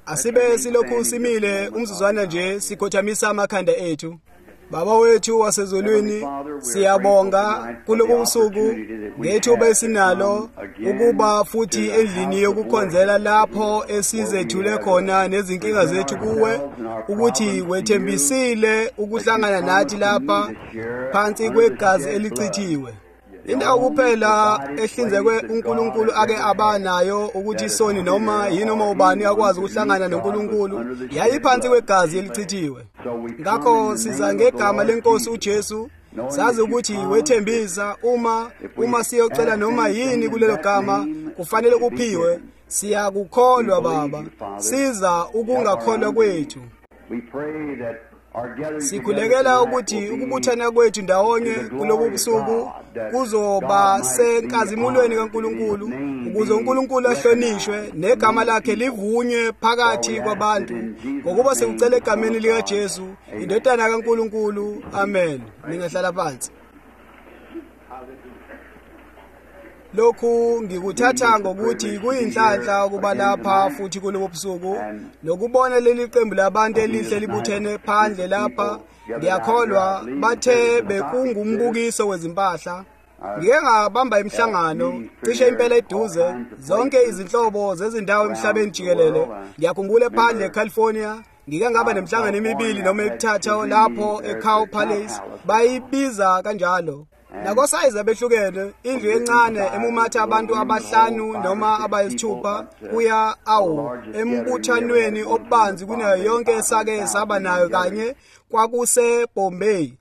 Asibe silokhu simile umzuzwana nje sikhothamisa amakhanda ethu. Baba wethu wasezulwini, siyabonga kulobu busuku ngethuba esinalo ukuba futhi endlini yokukhonzela lapho esizethule khona nezinkinga zethu kuwe, ukuthi wethembisile ukuhlangana nathi lapha phansi kwegazi elichithiwe. Indawo kuphela ehlinzekwe uNkulunkulu ake abanayo ukuthi isoni noma yinoma ubani akwazi ukuhlangana noNkulunkulu yayiphansi kwegazi elichithiwe. Ngakho siza ngegama leNkosi uJesu, sazi ukuthi wethembisa uma siyocela noma yini kulelo gama kufanele kuphiwe. Siyakukholwa Baba, siza ukungakholwa kwethu. Sikhulekela ukuthi ukubuthana kwethu ndawonye kulobu busuku kuzoba senkazimulweni kaNkulunkulu, ukuze uNkulunkulu ahlonishwe negama lakhe livunywe phakathi kwabantu, ngokuba sikucela egameni likaJesu indodana kaNkulunkulu. Amen. Ningahlala phansi. Lokhu ngikuthatha ngokuthi kuyinhlanhla ukuba lapha futhi kulobu busuku nokubona leli qembu labantu elihle libuthene phandle lapha. Ngiyakholwa bathe bekungumbukiso wezimpahla. Ngike ngabamba imihlangano cishe impela eduze zonke izinhlobo zezindawo emhlabeni jikelele. Ngiyakhumbula phandle eCalifornia ngike ngaba nemhlangano emibili noma emithathu lapho eCow Palace, bayibiza kanjalo. Nakosayiza behlukene, indlu encane emumatha abantu abahlanu noma abayisithupha kuya embuthanweni obanzi kunayo yonke esake saba nayo, kanye kwakuse Bombay,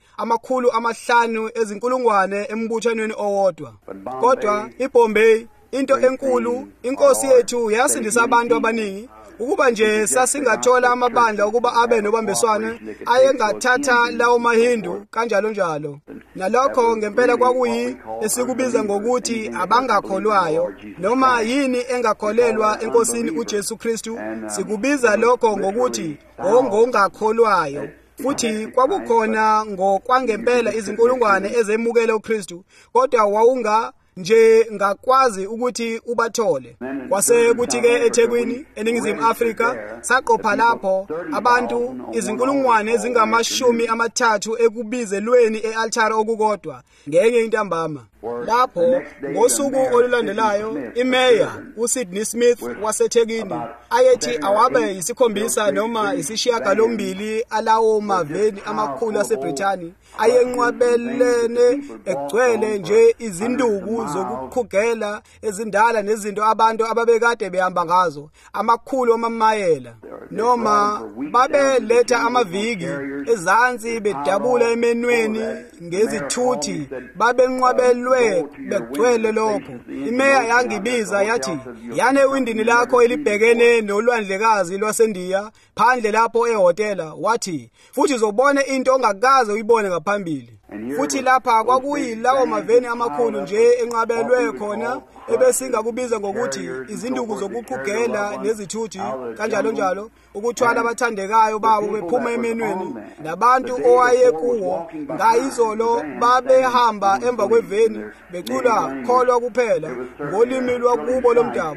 500 ezinkulungwane embuthanweni owodwa. Kodwa iBombay into enkulu, inkosi yethu yasindisa abantu abaningi ukuba nje sasingathola amabandla ukuba abe nobambiswana ayengathatha lawo maHindu kanjalo njalo. Nalokho ngempela kwakuyi esikubiza ngokuthi abangakholwayo noma yini engakholelwa enkosini uJesu Kristu, sikubiza lokho ngokuthi ongongakholwayo. Futhi kwakukhona ngokwangempela izinkulungwane ezemukela uKristu, kodwa wawunga nje ngakwazi ukuthi ubathole. Kwase kuthi-ke eThekwini eNingizimu Afrika saqopha lapho abantu izinkulungwane ezingama-30 ekubizelweni e-altare okukodwa ngenye intambama. Lapho ngosuku olulandelayo iMeya uSydney Smith waseThekwini ayethi awabe yisikhombisa noma isishiyagalombili alawo maveni amakhulu aseBrithani ayenqwabelene egcwele nje izinduku zokuqhugela ezindala nezinto abantu ababekade behamba ngazo, amakhulu amamayela, noma babeletha amaviki ezansi bedabula emenweni ngezithuthi, babenqwabelwe begcwele lokho. iMeya yangibiza yathi, yana ewindini lakho elibhekene nolwandlekazi lwaseNdiya phandle lapho ehotela, wathi futhi uzobona into ongakaze uyibone ngaphambili. Futhi lapha kwakuyilawo maveni amakhulu nje enqabelwe khona ebesingakubiza ngokuthi izinduku zokuqhugela nezithuthi kanjalo njalo, ukuthwala abathandekayo babo bephuma emenweni, nabantu owayekuwo ngayizolo babehamba emva kweveni becula kholwa kuphela ngolimi lwakubo lomdabu.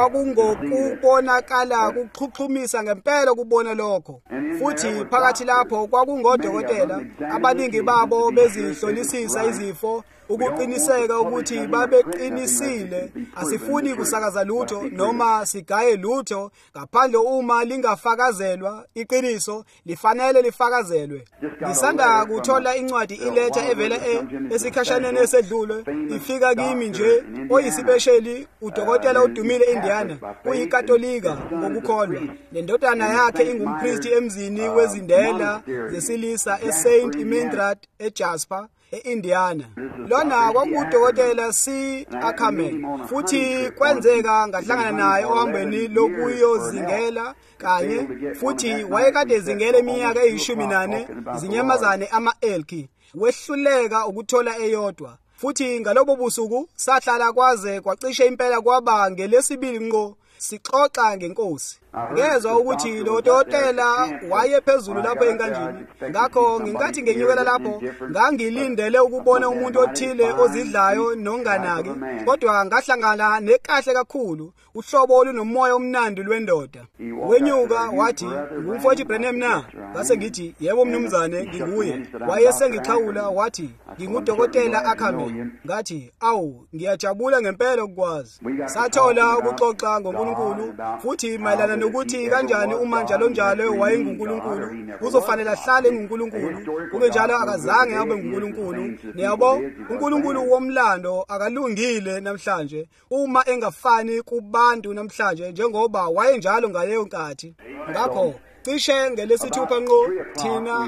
Kwakungokubonakala kuxhuxhumisa ngempela kubona lokho. Futhi phakathi lapho kwakungodokotela abaningi babo bezihlolisisa izifo, ukuqiniseka ukuthi babeqinisile. Asifuni kusakaza lutho noma sigaye lutho ngaphandle uma lingafakazelwa. Iqiniso lifanele lifakazelwe. Ngisanda kuthola incwadi iletha evela esikhashaneni esedlule, ifika kimi nje oyisipesheli udokotela udumile eIndiana, uyikatolika ngokukholwa, nendodana yakhe ingumpristi emzini wezindela zesilisa eSaint Mindrat eJasper eIndiana. Lona kwakudokotela C. Ackerman. Futhi kwenzeka ngahlangana naye ohambweni lokuyozingela kanye, futhi wayekade ezingela iminyaka eyi-14 zinyamazane ama-elki, wehluleka ukuthola eyodwa. Futhi ngalobo busuku sahlala kwaze kwacishe impela kwaba ngelesibili ngqo sixoxa ngeNkosi. Ngezwe ukuthi lo dokotela wayephezulu lapho enkanjini. Ngakho ngingathi ngenyukela lapho ngangilindele ukubona umuntu othile ozidlayo nonganaki, kodwa ngahlangana nekahle kakhulu, uhlobo olunomoya omnandi lwendoda. Wenyuka wathi, "Ngumfowethu Branham na?" Ngase ngithi, "Yebo mnumzane, nginguye." Wayesengixhawula wathi, "Ngingudokotela Ackerman." Ngathi, "Awu, ngiyajabula ngempela ukukwazi." Sathola ukuxoxa ngoNkulunkulu futhi mayelana nokuthi kanjani uma njalo wayenguNkulunkulu, kuzofanele ahlale nguNkulunkulu, kube njalo akazange abe nguNkulunkulu. Niyabo, uNkulunkulu womlando akalungile namhlanje uma engafani kubantu namhlanje njengoba wayenjalo ngaleyo nkathi. Ngakho cishe ngelesithupha nqo thina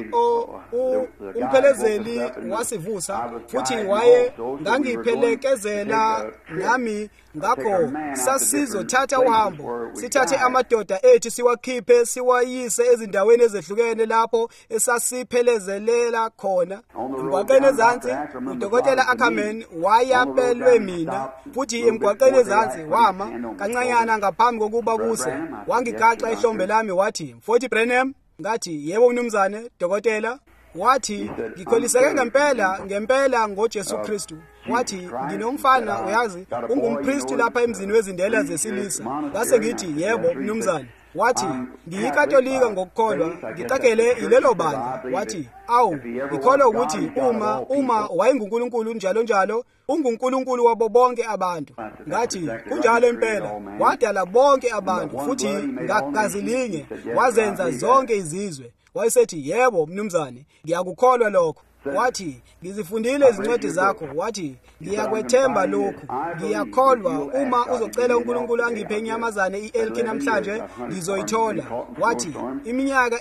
umphelezeli wasivusa futhi waye ngangiphelekezela nami. Ngakho sasizothatha uhambo, sithathe amadoda ethu siwakhiphe siwayise ezindaweni ezehlukene lapho esasiphelezelela khona. Emgwaqeni ezansi udokotela Ackerman wayapelwe mina, futhi emgwaqeni ezansi wama kancanyana ngaphambi kokuba kuse, wangigaxa ihlombe lami wathi, "Mfowethu Branham." Ngathi, "Yebo mnumzane dokotela." Wathi, "Ngikholiseke ngempela ngoJesu Kristu." Wathi, "Nginomfana uyazi, ungumpristi lapha emzini wezindela zesilisa." Ngase ngithi, "Yebo mnumzane." Wathi, "Ngiyikatolika ngokukholwa, ngicakele ilelo bandla." Wathi, "Awu, ngikholwa ukuthi uma wayenguNkulunkulu njalo unguNkulunkulu wabo bonke abantu." Ngathi, "Kunjalo impela, wadala bonke abantu futhi ngagazi linye wazenza zonke izizwe." Wayesethi, "Yebo mnumzane, ngiyakukholwa lokho." Wathi, "Ngizifundile izincwadi zakho." Wathi, "Ngiyakwethemba lokhu, ngiyakholwa uma uzocela uNkulunkulu angiphe inyamazane i-elk namhlanje ngizoyithola." Wathi, "Iminyaka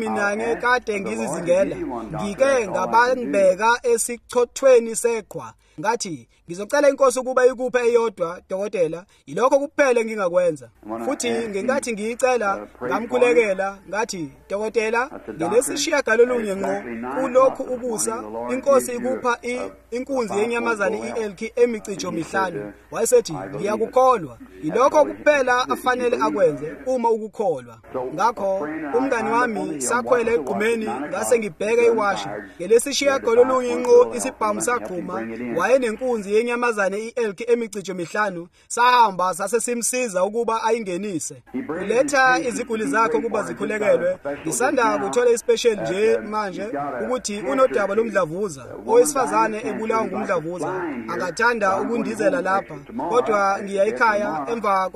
14 kade ngizizingela, ngike ngabambeka esichothweni seqhwa. Ngathi, ngizocela iNkosi ukuba ikuphe eyodwa dokotela, ilokho kuphela engingakwenza." Futhi ngenkathi ngiyicela ngamkhulekela ngathi, "Dokotela, ngelesishiyagalolunye ngqo kulokhu ukusa, iNkosi ikupha inkunzi yenyamazane i-elk emicijo 5." Wayesethi, "Ngiyakukholwa, ilokho kuphela afanele akwenze uma ukukholwa." Ngakho umngani wami sakhwela egqumeni, ngase ngibheke iwashi, ngelesishiyagalolunye ngqo isibhamu saqhuma, wayenenkunzi yenyamazane i-elk emicijo 5. Sahamba sase simsiza ukuba ayingenise. Uletha iziguli zakho kuba zikhulekelwe. Ngisanda kuthola ispecial nje manje ukuthi unodaba lomdlavuza, owesifazane ebulawa ngumdlavuza, angathanda ukundizela lapha, kodwa ngiya ekhaya emva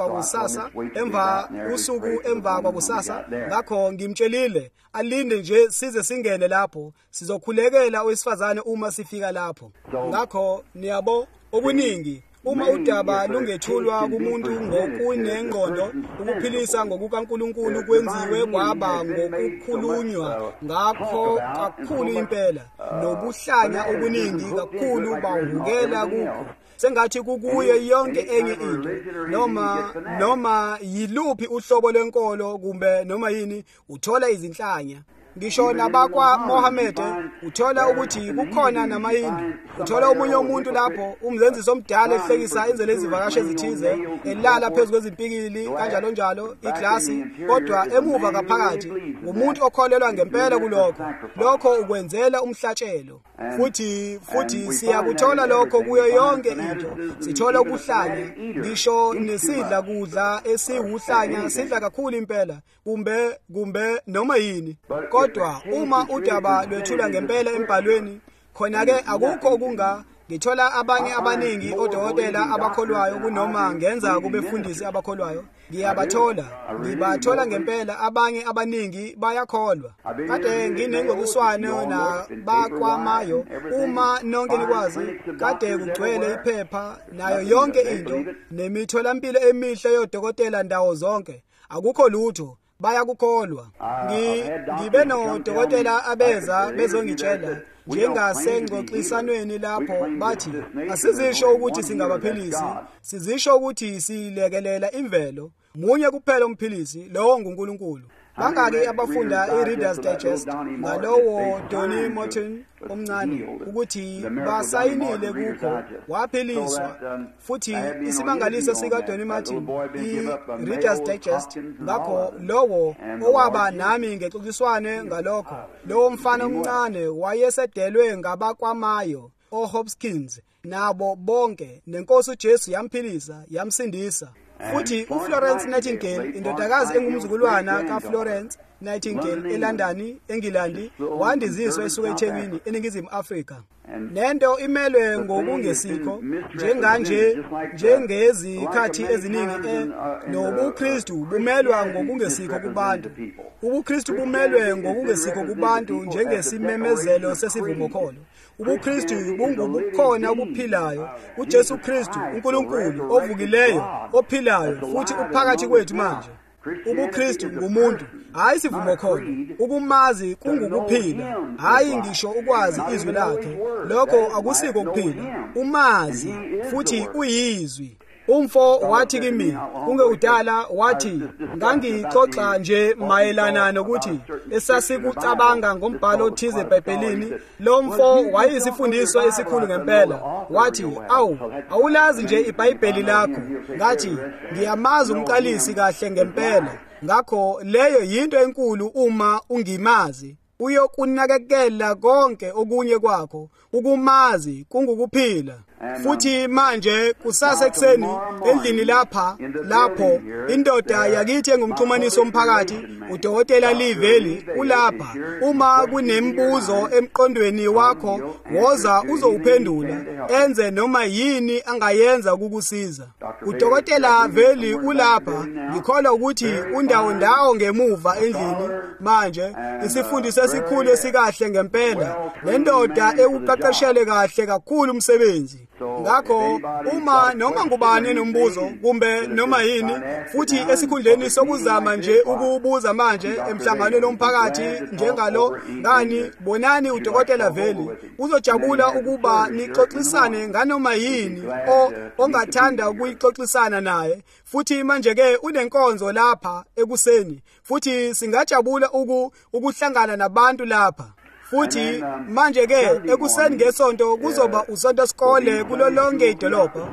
kwakusasa. Ngakho ngimtshelile alinde nje size singene lapho, sizokhulekela owesifazane uma sifika lapho. Ngakho niyabo, okuningi uma udaba lungethulwa kumuntu ngokunengqondo, ukuphilisa ngokukaNkulunkulu kwenziwe kwaba ngokukhulunywa ngakho kakhulu impela, nobuhlanya obuningi kakhulu bawuvukela kukho, sengathi kukuye yonke enye into, noma yiluphi uhlobo lwenkolo kumbe noma yini, uthola izinhlanya. Ngisho nabakwa Mohammed uthola ukuthi kukhona namayindi. Uthola omunye umuntu lapho umzenzisi omdala ehlekisa indlela ezivakashe ezithize, elala phezulu kwezimpikili kanjalo iglasi, kodwa emuva ngaphakathi umuntu okholelwa ngempela lokho ukwenzela umhlatshelo. Futhi siyakuthola lokho kuyo yonke into. Sithola ubuhlanya, ngisho nesidla kudla esiwuhlanya sidla kakhulu impela, kumbe noma yini. Kodwa uma udaba lwethula ngempela embhalweni, khona-ke akukho ngithola abanye abaningi odokotela abakholwayo kunoma ngenza kubefundisi abakholwayo. Ngibathola ngempela abanye abaningi bayakholwa. Kade nginengokiswano nabakwamayo, uma nonke nikwazi, kade kugcwele iphepha nayo yonke into, nemitholampilo emihle yodokotela ndawo zonke. Akukho lutho, bayakukholwa. Ngibe nodokotela abeza bezongitshela njengasengxoxisanweni lapho, bathi asizisho ukuthi singabaphilisi, sizisho ukuthi silekelela imvelo. Munye kuphela umphilisi, lowo nguNkulunkulu. bangaki abafunda i-Reader's Digest ngalowo Donnie Morton omncane ukuthi basayinile kukho waphiliswa futhi isimangaliso sika Donnie Morton i-Reader's Digest ngakho lowo owaba nami ngexoxiswane ngalokho lowo mfana omncane wayesedelwe ngabakwamayo oHopkins nabo bonke nenkosi uJesu yamphilisa yamsindisa futhi uFlorence Nightingale indodakazi engumzukulwana kaFlorence Nightingale eLondon eNgilandi wandiziswa esuka eThekwini eNingizimu Afrika nento imelwe ngokungesikho njengezikhathi eziningi nobuKristu bumelwa ngokungesikho kubantu ubuKristu bumelwe ngokungesikho kubantu njengesimemezelo sesivumo kholo ubuKristu bungubukhona obuphilayo uJesu Kristu uNkulunkulu ovukileyo ophilayo futhi uphakathi kwethu manje ubuKristu ngumuntu hayi sivumo khona ukumazi kungukuphila hayi ngisho ukwazi izwi lakhe lokho akusiko ukuphila umazi futhi uyizwi umfo wathi kimi kungekudala wathi ngangixoxa nje mayelana nokuthi esasikucabanga ngombhalo othize eBhayibhelini lo mfo wayisifundiswa esikhulu ngempela wathi awulazi nje iBhayibheli lakho ngathi ngiyamazi umqalisi kahle ngempela ngakho leyo yinto enkulu uma ungimazi uyokunakekela konke okunye kwakho ukumazi kungukuphila futhi manje kusasa ekseni endlini lapho indoda yakithi engumxhumaniso omphakathi udokotela Liveli ulapha uma kunembuzo emqondweni wakho woza uzowuphendula enze noma yini angayenza ukukusiza udokotela Veli ulapha ngikholwa ukuthi undawo ngemuva endlini manje isifundiso esikhulu esikahle ngempela nendoda ekuqeqeshele kahle kakhulu umsebenzi ngakho uma noma ngubani nombuzo kumbe noma yini futhi esikhundleni sokuzama nje ukubuza manje emhlanganweni omphakathi njengalo ngani bonani udokotela Veli uzojabula ukuba nixoxisane nganoma yini ongathanda ukuyixoxisana naye futhi manje ke unenkonzo lapha ekuseni futhi singajabula ukuhlangana nabantu lapha futhi manje ke ekuseni ngesonto kuzoba usonto skole kulolonke idolobha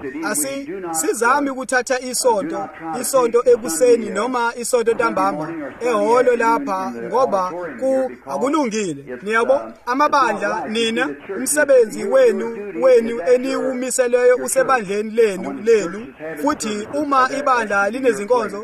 sizami ukuthatha isonto ekuseni noma isonto ntambama ehholo lapha ngoba akulungile niyabo amabandla nina umsebenzi wenu eniwumiseleyo usebandleni lenu futhi uma ibandla linezinkonzo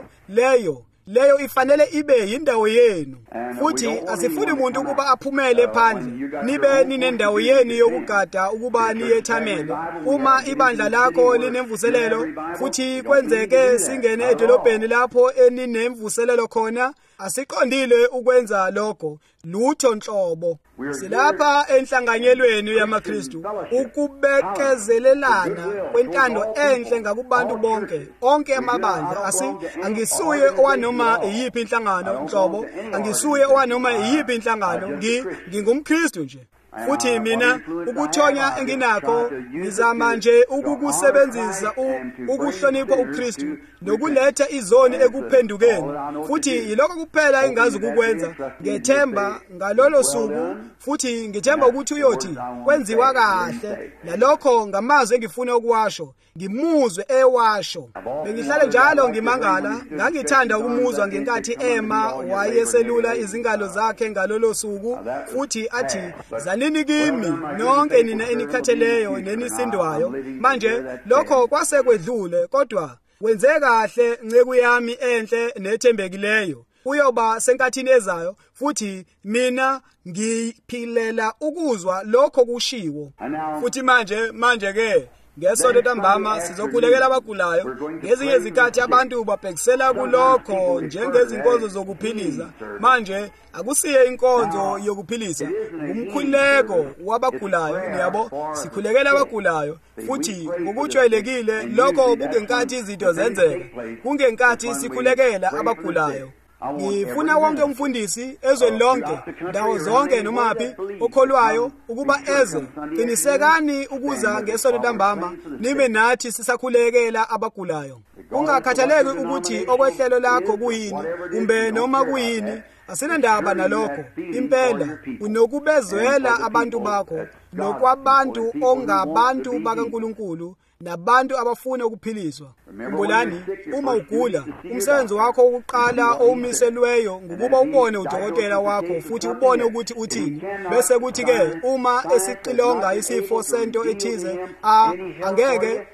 leyo ifanele ibe yindawo yenu futhi asifuni umuntu ukuba aphumele phandle nibe ninendawo yenu yokugada ukuba niyethamele uma ibandla lakho linemvuselelo futhi kwenzeke singene edolobheni lapho eninemvuselelo khona asiqondile ukwenza lokho lutho nhlobo silapha enhlanganyelweni yamaKristu ukubekezelelana kwentando enhle ngakubantu bonke onke amabandla angisuye owanoma iyiphi inhlangano nhlobo angisuye owanoma iyiphi inhlangano ngingumKristu nje futhi mina ukuthonya enginakho ngizama nje ukukusebenzisa ukuhlonipha uKristu nokuletha izoni ekuphendukeni futhi yiloko kuphela engazi ukukwenza ngethemba ngalolo suku futhi ngithemba ukuthi uyothi kwenziwa kahle nalokho ngamazwi engifuna ukuwasho ngimuzwe ewasho bengihlale njalo ngimangala ngangithanda ukumuzwa ngenkathi Emma wayeselula izingalo zakhe ngalolo suku futhi athi zanini kimi nonke nina enikhatheleyo nenisindwayo manje lokho kwasekwedlule kodwa wenze kahle nceku yami enhle nethembekileyo uyoba senkathini ezayo futhi mina ngiphilela ukuzwa lokho kushiwo futhi manje ke ngesonto ntambama sizokhulekela abagulayo ngezinye izikhathi abantu babhekisela kulokho njengezinkonzo zokuphiliza manje akusiye inkonzo yokuphilisa umkhuleko wabagulayo niyabo sikhulekela abagulayo futhi ukujwayelekile lokho kungenkathi izinto zenzeka kungenkathi sikhulekela abagulayo Ngifuna wonke umfundisi ezweni lonke, ndawo zonke nomaphi okholwayo ukuba eze. Qinisekani ukuza ngesonto ntambama nibe nathi sisakhulekela abagulayo. Ungakhathaleki ukuthi okwehlelo lakho kuyini kumbe noma kuyini, asinandaba nalokho. Impela unokubezwela abantu bakho nokwabantu ongabantu bakaNkulunkulu nabantu abafuna ukuphiliswa. Khumbulani, uma ugula, umsebenzi wakho wokuqala owumiselweyo ngukuba ubone udokotela wakho futhi ubone ukuthi uthini. Bese kuthi-ke uma esixilonga isifo sento ethize, angeke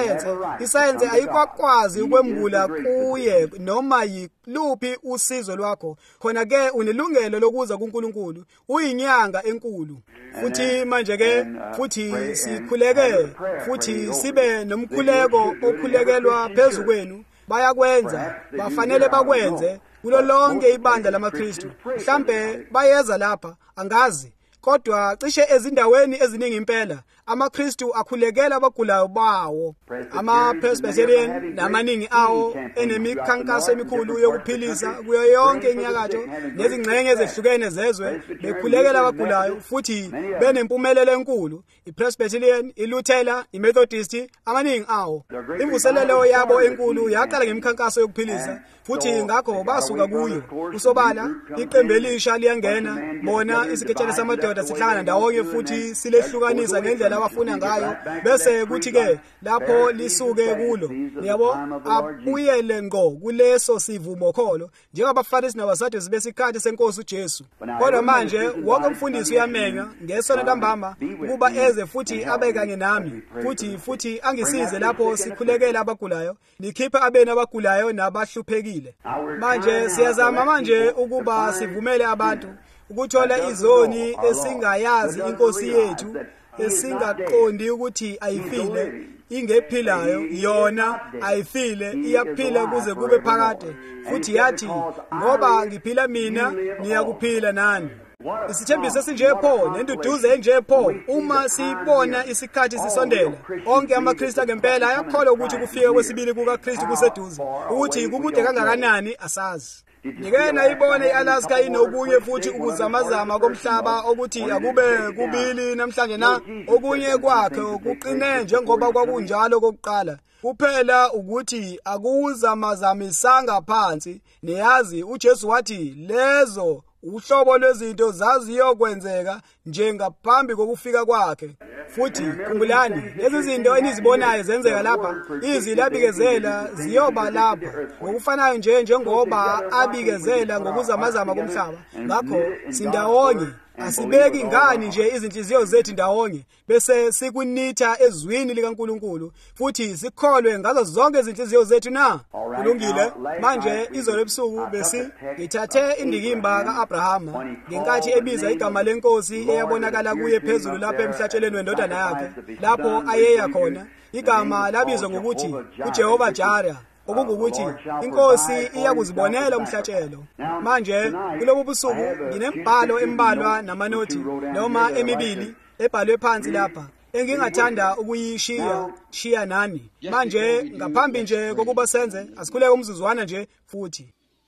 isayenze ayikwakwazi ukwembula kuye noma yiluphi usizo lwakho. Khona-ke unelungelo lokuza kuNkulunkulu, uyinyanga enkulu. Futhi manje-ke futhi sikhuleke futhi sibe nomkhuleko okhulekelwa phezu kwenu. Bayakwenza, bafanele bakwenze kulo lonke ibandla lamaKristu. Mhlambe bayeza lapha, angazi. Kodwa cishe ezindaweni eziningi impela amaKristu akhulekela abagulayo bawo. Ama-Presbyterian namaningi awo enemikhankaso emikhulu yokuphilisa kuyo yonke inyakatho nezingxenye ezehlukene zezwe bekhulekela abagulayo futhi benempumelelo enkulu. I-Presbyterian, iLuthela, iMethodist, amaningi awo. Imvuselelo yabo enkulu yaqala ngemikhankaso yokuphilisa futhi ngakho basuka kuyo. Usobala iqembu elisha liyangena, bona isiketshane samadoda sihlangana ndawonye futhi silehlukanisa ngendlela abafuna ngayo. Bese kuthi-ke lapho lisuke kulo, yabo, abuyele ngqo kuleso sivumo kholo njengabaFarisi nabaSadusi besikhathi seNkosi uJesu. Kodwa manje wonke umfundisi uyamenywa ngesonto ntambama ukuba eze futhi abe kanye nami futhi angisize lapho sikhulekela abagulayo, nikhiphe abeni abagulayo nabahluphekile. Manje siyazama manje ukuba sivumele abantu ukuthola izoni esingayazi inkosi yethu, esingaqondi ukuthi ayifile, ingephilayo, yona ayifile, iyaphila kuze kube phakade. Futhi yathi, ngoba ngiphila mina, niyakuphila nani. Isithembiso esinje pho nenduduzo enje pho uma siyibona isikhathi sisondela. Onke amaKristu ngempela ayakholwa ukuthi kufika kwesibili kukaKristu kuseduze. Ukuthi kukude kangakanani asazi. Ngike nayibone iAlaska inokunye futhi ukuzamazama komhlaba ukuthi akube kubili namhlanje na okunye kwakhe okuqine njengoba kwakunjalo kokuqala. Kuphela ukuthi akuzamazamisanga phansi. Niyazi uJesu wathi lezo uhlobo lwezinto zaziyokwenzeka njengaphambi kokufika kwakhe. Futhi khumbulani, lezi zinto enizibonayo zenzeka lapha, izwi labikezela ziyoba lapha ngokufanayo njengoba abikezela ngokuzamazama komhlaba. Ngakho sindawonye, asibeki ngani nje izinhliziyo zethu ndawonye bese sikunitha ezwini likaNkulunkulu futhi sikholwe ngazo zonke izinhliziyo zethu na. Kulungile. Manje izolo ebusuku ngithathe indikimba kaAbrahama ngenkathi ebiza igama lenkosi eyabonakala kuye phezulu lapha emhlatshelweni wendodana yakhe lapho ayeya khona. Igama labizwa ngokuthi uJehova Jireh, okungukuthi inkosi iyakuzibonela umhlatshelo. Manje kulobu busuku nginembhalo embalwa namanothi noma emibili ebhalwe phansi lapha engingathanda ukuyishiya nani. Manje ngaphambi nje kokuba senze asikhuleke umzuzwana nje futhi.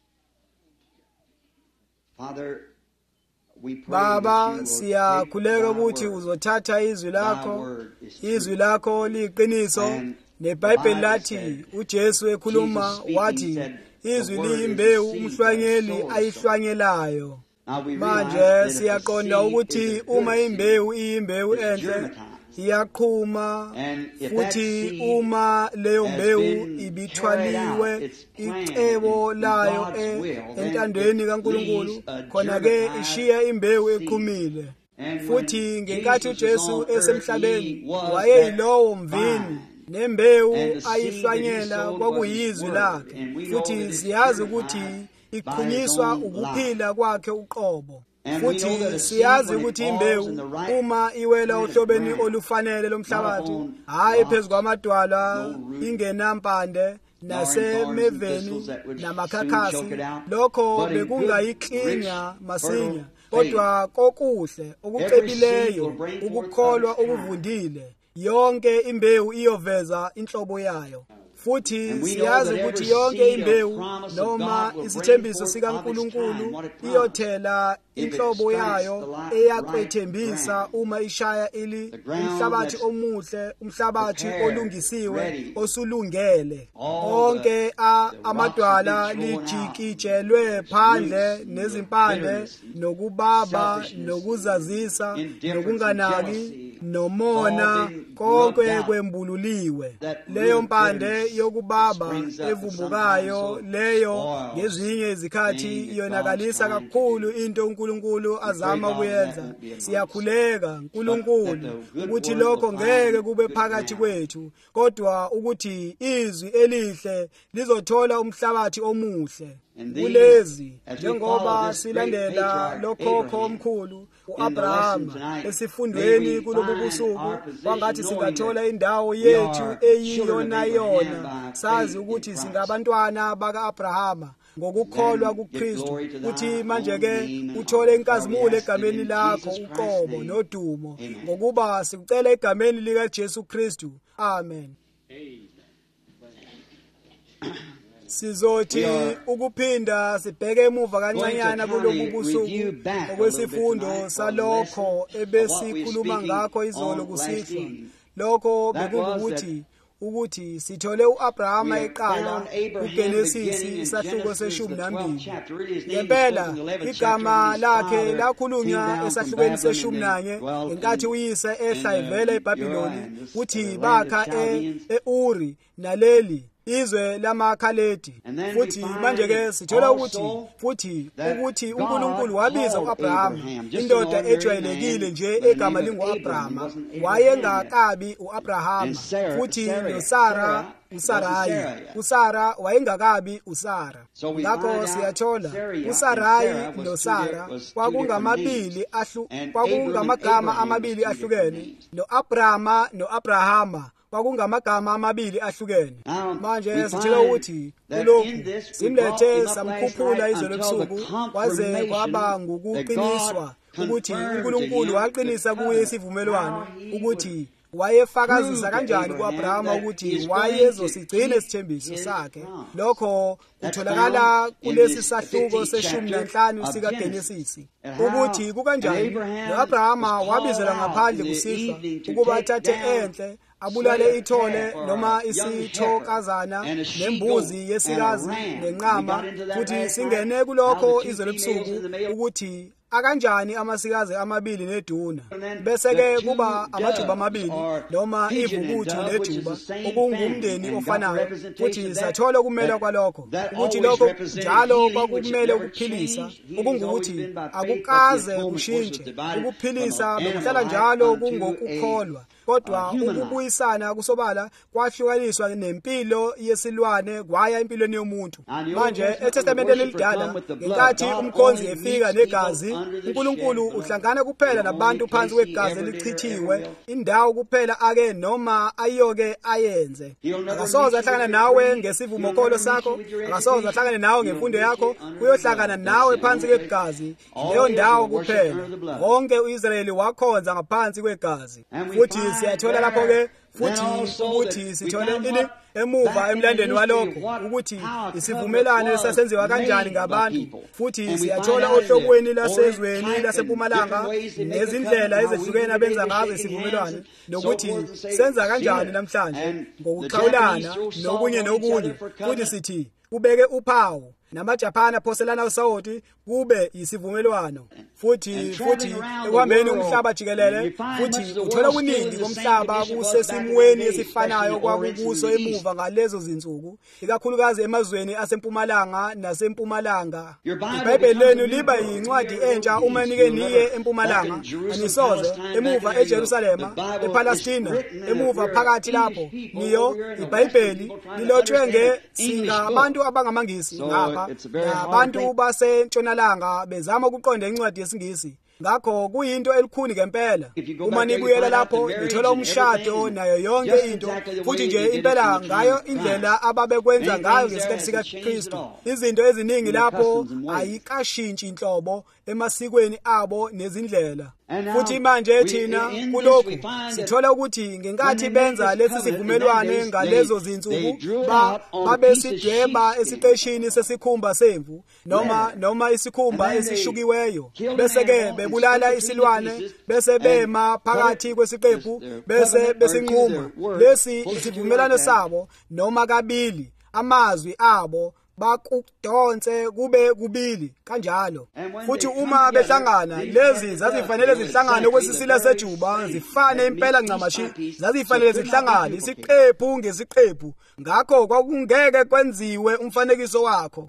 Baba, siyakhuleka ukuthi uzothatha izwi lakho liyiqiniso. NeBhayibheli lathi uJesu ekhuluma wathi izwi liyimbewu umhlwanyeli ayihlwanyelayo. Manje siyaqonda ukuthi uma imbewu iyimbewu enhle iyaqhuma futhi uma leyo mbewu ibithwaliwe icebo layo entandweni kaNkulunkulu khona-ke ishiya imbewu eqhumile. Futhi ngenkathi uJesu esemhlabeni wayeyilowo mvini nembewu ayihlwanyela kwakuyizwi lakhe futhi siyazi ukuthi iqhunyiswa ukuphila kwakhe uqobo. Futhi siyazi ukuthi imbewu uma iwela ohlobeni olufanele lomhlabathi, hayi phezu kwamadwala, ingenampande nasemeveni namakhakhasi, lokho bekungayiklinya masinya, kodwa kokuhle okucebileyo, ukukholwa okuvundile, yonke imbewu iyoveza inhlobo yayo. futhi siyazi ukuthi yonke imbewu noma isithembiso sikaNkulunkulu iyothela inhlobo yayo eyakwethembisa uma ishaya umhlabathi omuhle, umhlabathi olungisiwe, osulungele. Onke amadwala lijikijelwe phandle nezimpande, nokubaba, nokuzazisa, nokunganaki, nomona, konke kwembululiwe. Leyo mpande yokubaba evumbukayo, leyo ngezinye izikhathi iyonakalisa kakhulu into uNkulunkulu azama ukuyenza. Siyakhuleka uNkulunkulu ukuthi lokho ngeke kube phakathi kwethu, kodwa ukuthi izwi elihle lizothola umhlabathi omuhle. Kulezi njengoba silandela lokhokho omkhulu uAbrahama esifundweni kulobu busuku, kwangathi singathola indawo yethu eyiyona sazi ukuthi singabantwana baka-Abrahama ngokukholwa kuKristu. Uthi manje-ke uthole inkazimulo egameni lakho, uqobo nodumo, ngokuba sikucela egameni likaJesu Kristu. Amen. Sizothi ukuphinda sibheke emuva kancanyana kulobu busuku okwesifundo salokho ebesikhuluma ngakho izolo kusihlwa. Lokho ukuthi sithole uAbrahama eqala kuGenesis isahluko se-12. Ngempela igama lakhe lakhulunywa esahlukweni se-11 ngenkathi uyise ehla evela eBhabhiloni, uthi bakha e-Uri naleli izwe lamaKhaledi. Futhi manje-ke sithola ukuthi uNkulunkulu wabiza uAbrahama, indoda ejwayelekile nje egama lingu-Abrahama, wayengakabi u-Abrahama, futhi noSara uSara wayengakabi uSara. Ngakho siyathola uSarayi noSara kwakungamagama amabili ahlukene, no-Abrahama kwakungamagama amabili ahlukene. Manje sitshela ukuthi kulokhu simlethe samkhuphula izolo ebusuku kwaze kwaba ngukuqiniswa ukuthi uNkulunkulu waqinisa kuye isivumelwano, ukuthi wayefakazisa kanjani kuAbrahama ukuthi wayezosigcina isithembiso sakhe. Lokho kutholakala kulesi sahluko se-15 sikaGenesis, ukuthi kukanjani noAbrahama wabizela ngaphandle kusihlwa ukuba athathe enhle, abulale ithole noma isithokazana nembuzi yesikazi nenqama. Futhi singene kulokho izolo ebusuku ukuthi akanjani amasikazi amabili neduna, bese-ke kuba amajuba amabili noma ivukuthi nejuba okungumndeni ofanayo. Futhi sathola ukumela kwalokho, ukuthi lokho njalo kwakumele ukuphilisa, okungukuthi akukaze kushintshe. Ukuphilisa bekuhlala njalo kungokukholwa, kodwa ukubuyisana kusobala kwahlukaniswa nempilo yesilwane kwaya empilweni yomuntu. Manje eTestamenteni elidala, ngenkathi umkhonzi efika negazi, uNkulunkulu uhlangana kuphela nabantu phansi kwegazi elichithiwe, indawo kuphela ake noma ayoke ayenze. Akasoze ahlangana nawe ngesivumokholo sakho, akasoze ahlangane nawe ngemfundo yakho, uyohlangana nawe phansi kwegazi, leyo ndawo kuphela. Wonke uIsrayeli wakhonza ngaphansi kwegazi. Futhi siyathola lapho-ke futhi sithole emuva emlandweni walokho ukuthi isivumelwano sasenziwa kanjani ngabantu. Futhi siyathola ohlokweni lasezweni lasempumalanga nezindlela ezehlukene abenza ngazo isivumelwano, nokuthi senza kanjani namhlanje ngokuxhawulana nokunye. Futhi sithi kubeke uphawu namaJapani aphoselana usawoti kube isivumelwano. Futhi ekuhambeni umhlaba jikelele, futhi uthola kuningi komhlaba kusesimweni esifanayo kwakukuso emuva ngalezo zinsuku, ikakhulukazi emazweni asempumalanga nasempumalanga. IBhayibheli lenu liba yincwadi entsha uma nike niye empumalanga, anisoze emuva eJerusalema, ePalestina, emuva phakathi lapho niyo. IBhayibheli lilotshwe singabantu abangamangisi ngapha, nabantu basentshonalanga bezama ukuqonda incwadi yesiNgisi. Ngakho kuyinto elikhuni ngempela. Uma nibuyela lapho nithola umshado nayo yonke into, futhi nje impela ngayo indlela ababekwenza ngayo ngesikhathi sikaKristu. Izinto eziningi lapho ayikashintshi inhlobo emasikweni abo nezindlela. futhi manje thina kulokhu sithola ukuthi ngenkathi benza lesi sivumelwane ngalezo zinsuku babesidweba esiqeshini sesikhumba semvu noma isikhumba esishukiweyo bese ke bebulala isilwane bese bema phakathi kwesiqephu bese besinquma lesi isivumelano sabo noma kabili amazwi abo bakudonse kube kubili kanjalo futhi uma behlangana lezi zazifanele zihlangane kwesisila sejuba zifane impela ncamashi zazifanele zihlangane isiqephu ngesiqephu ngakho kwakungeke kwenziwe umfanekiso wakho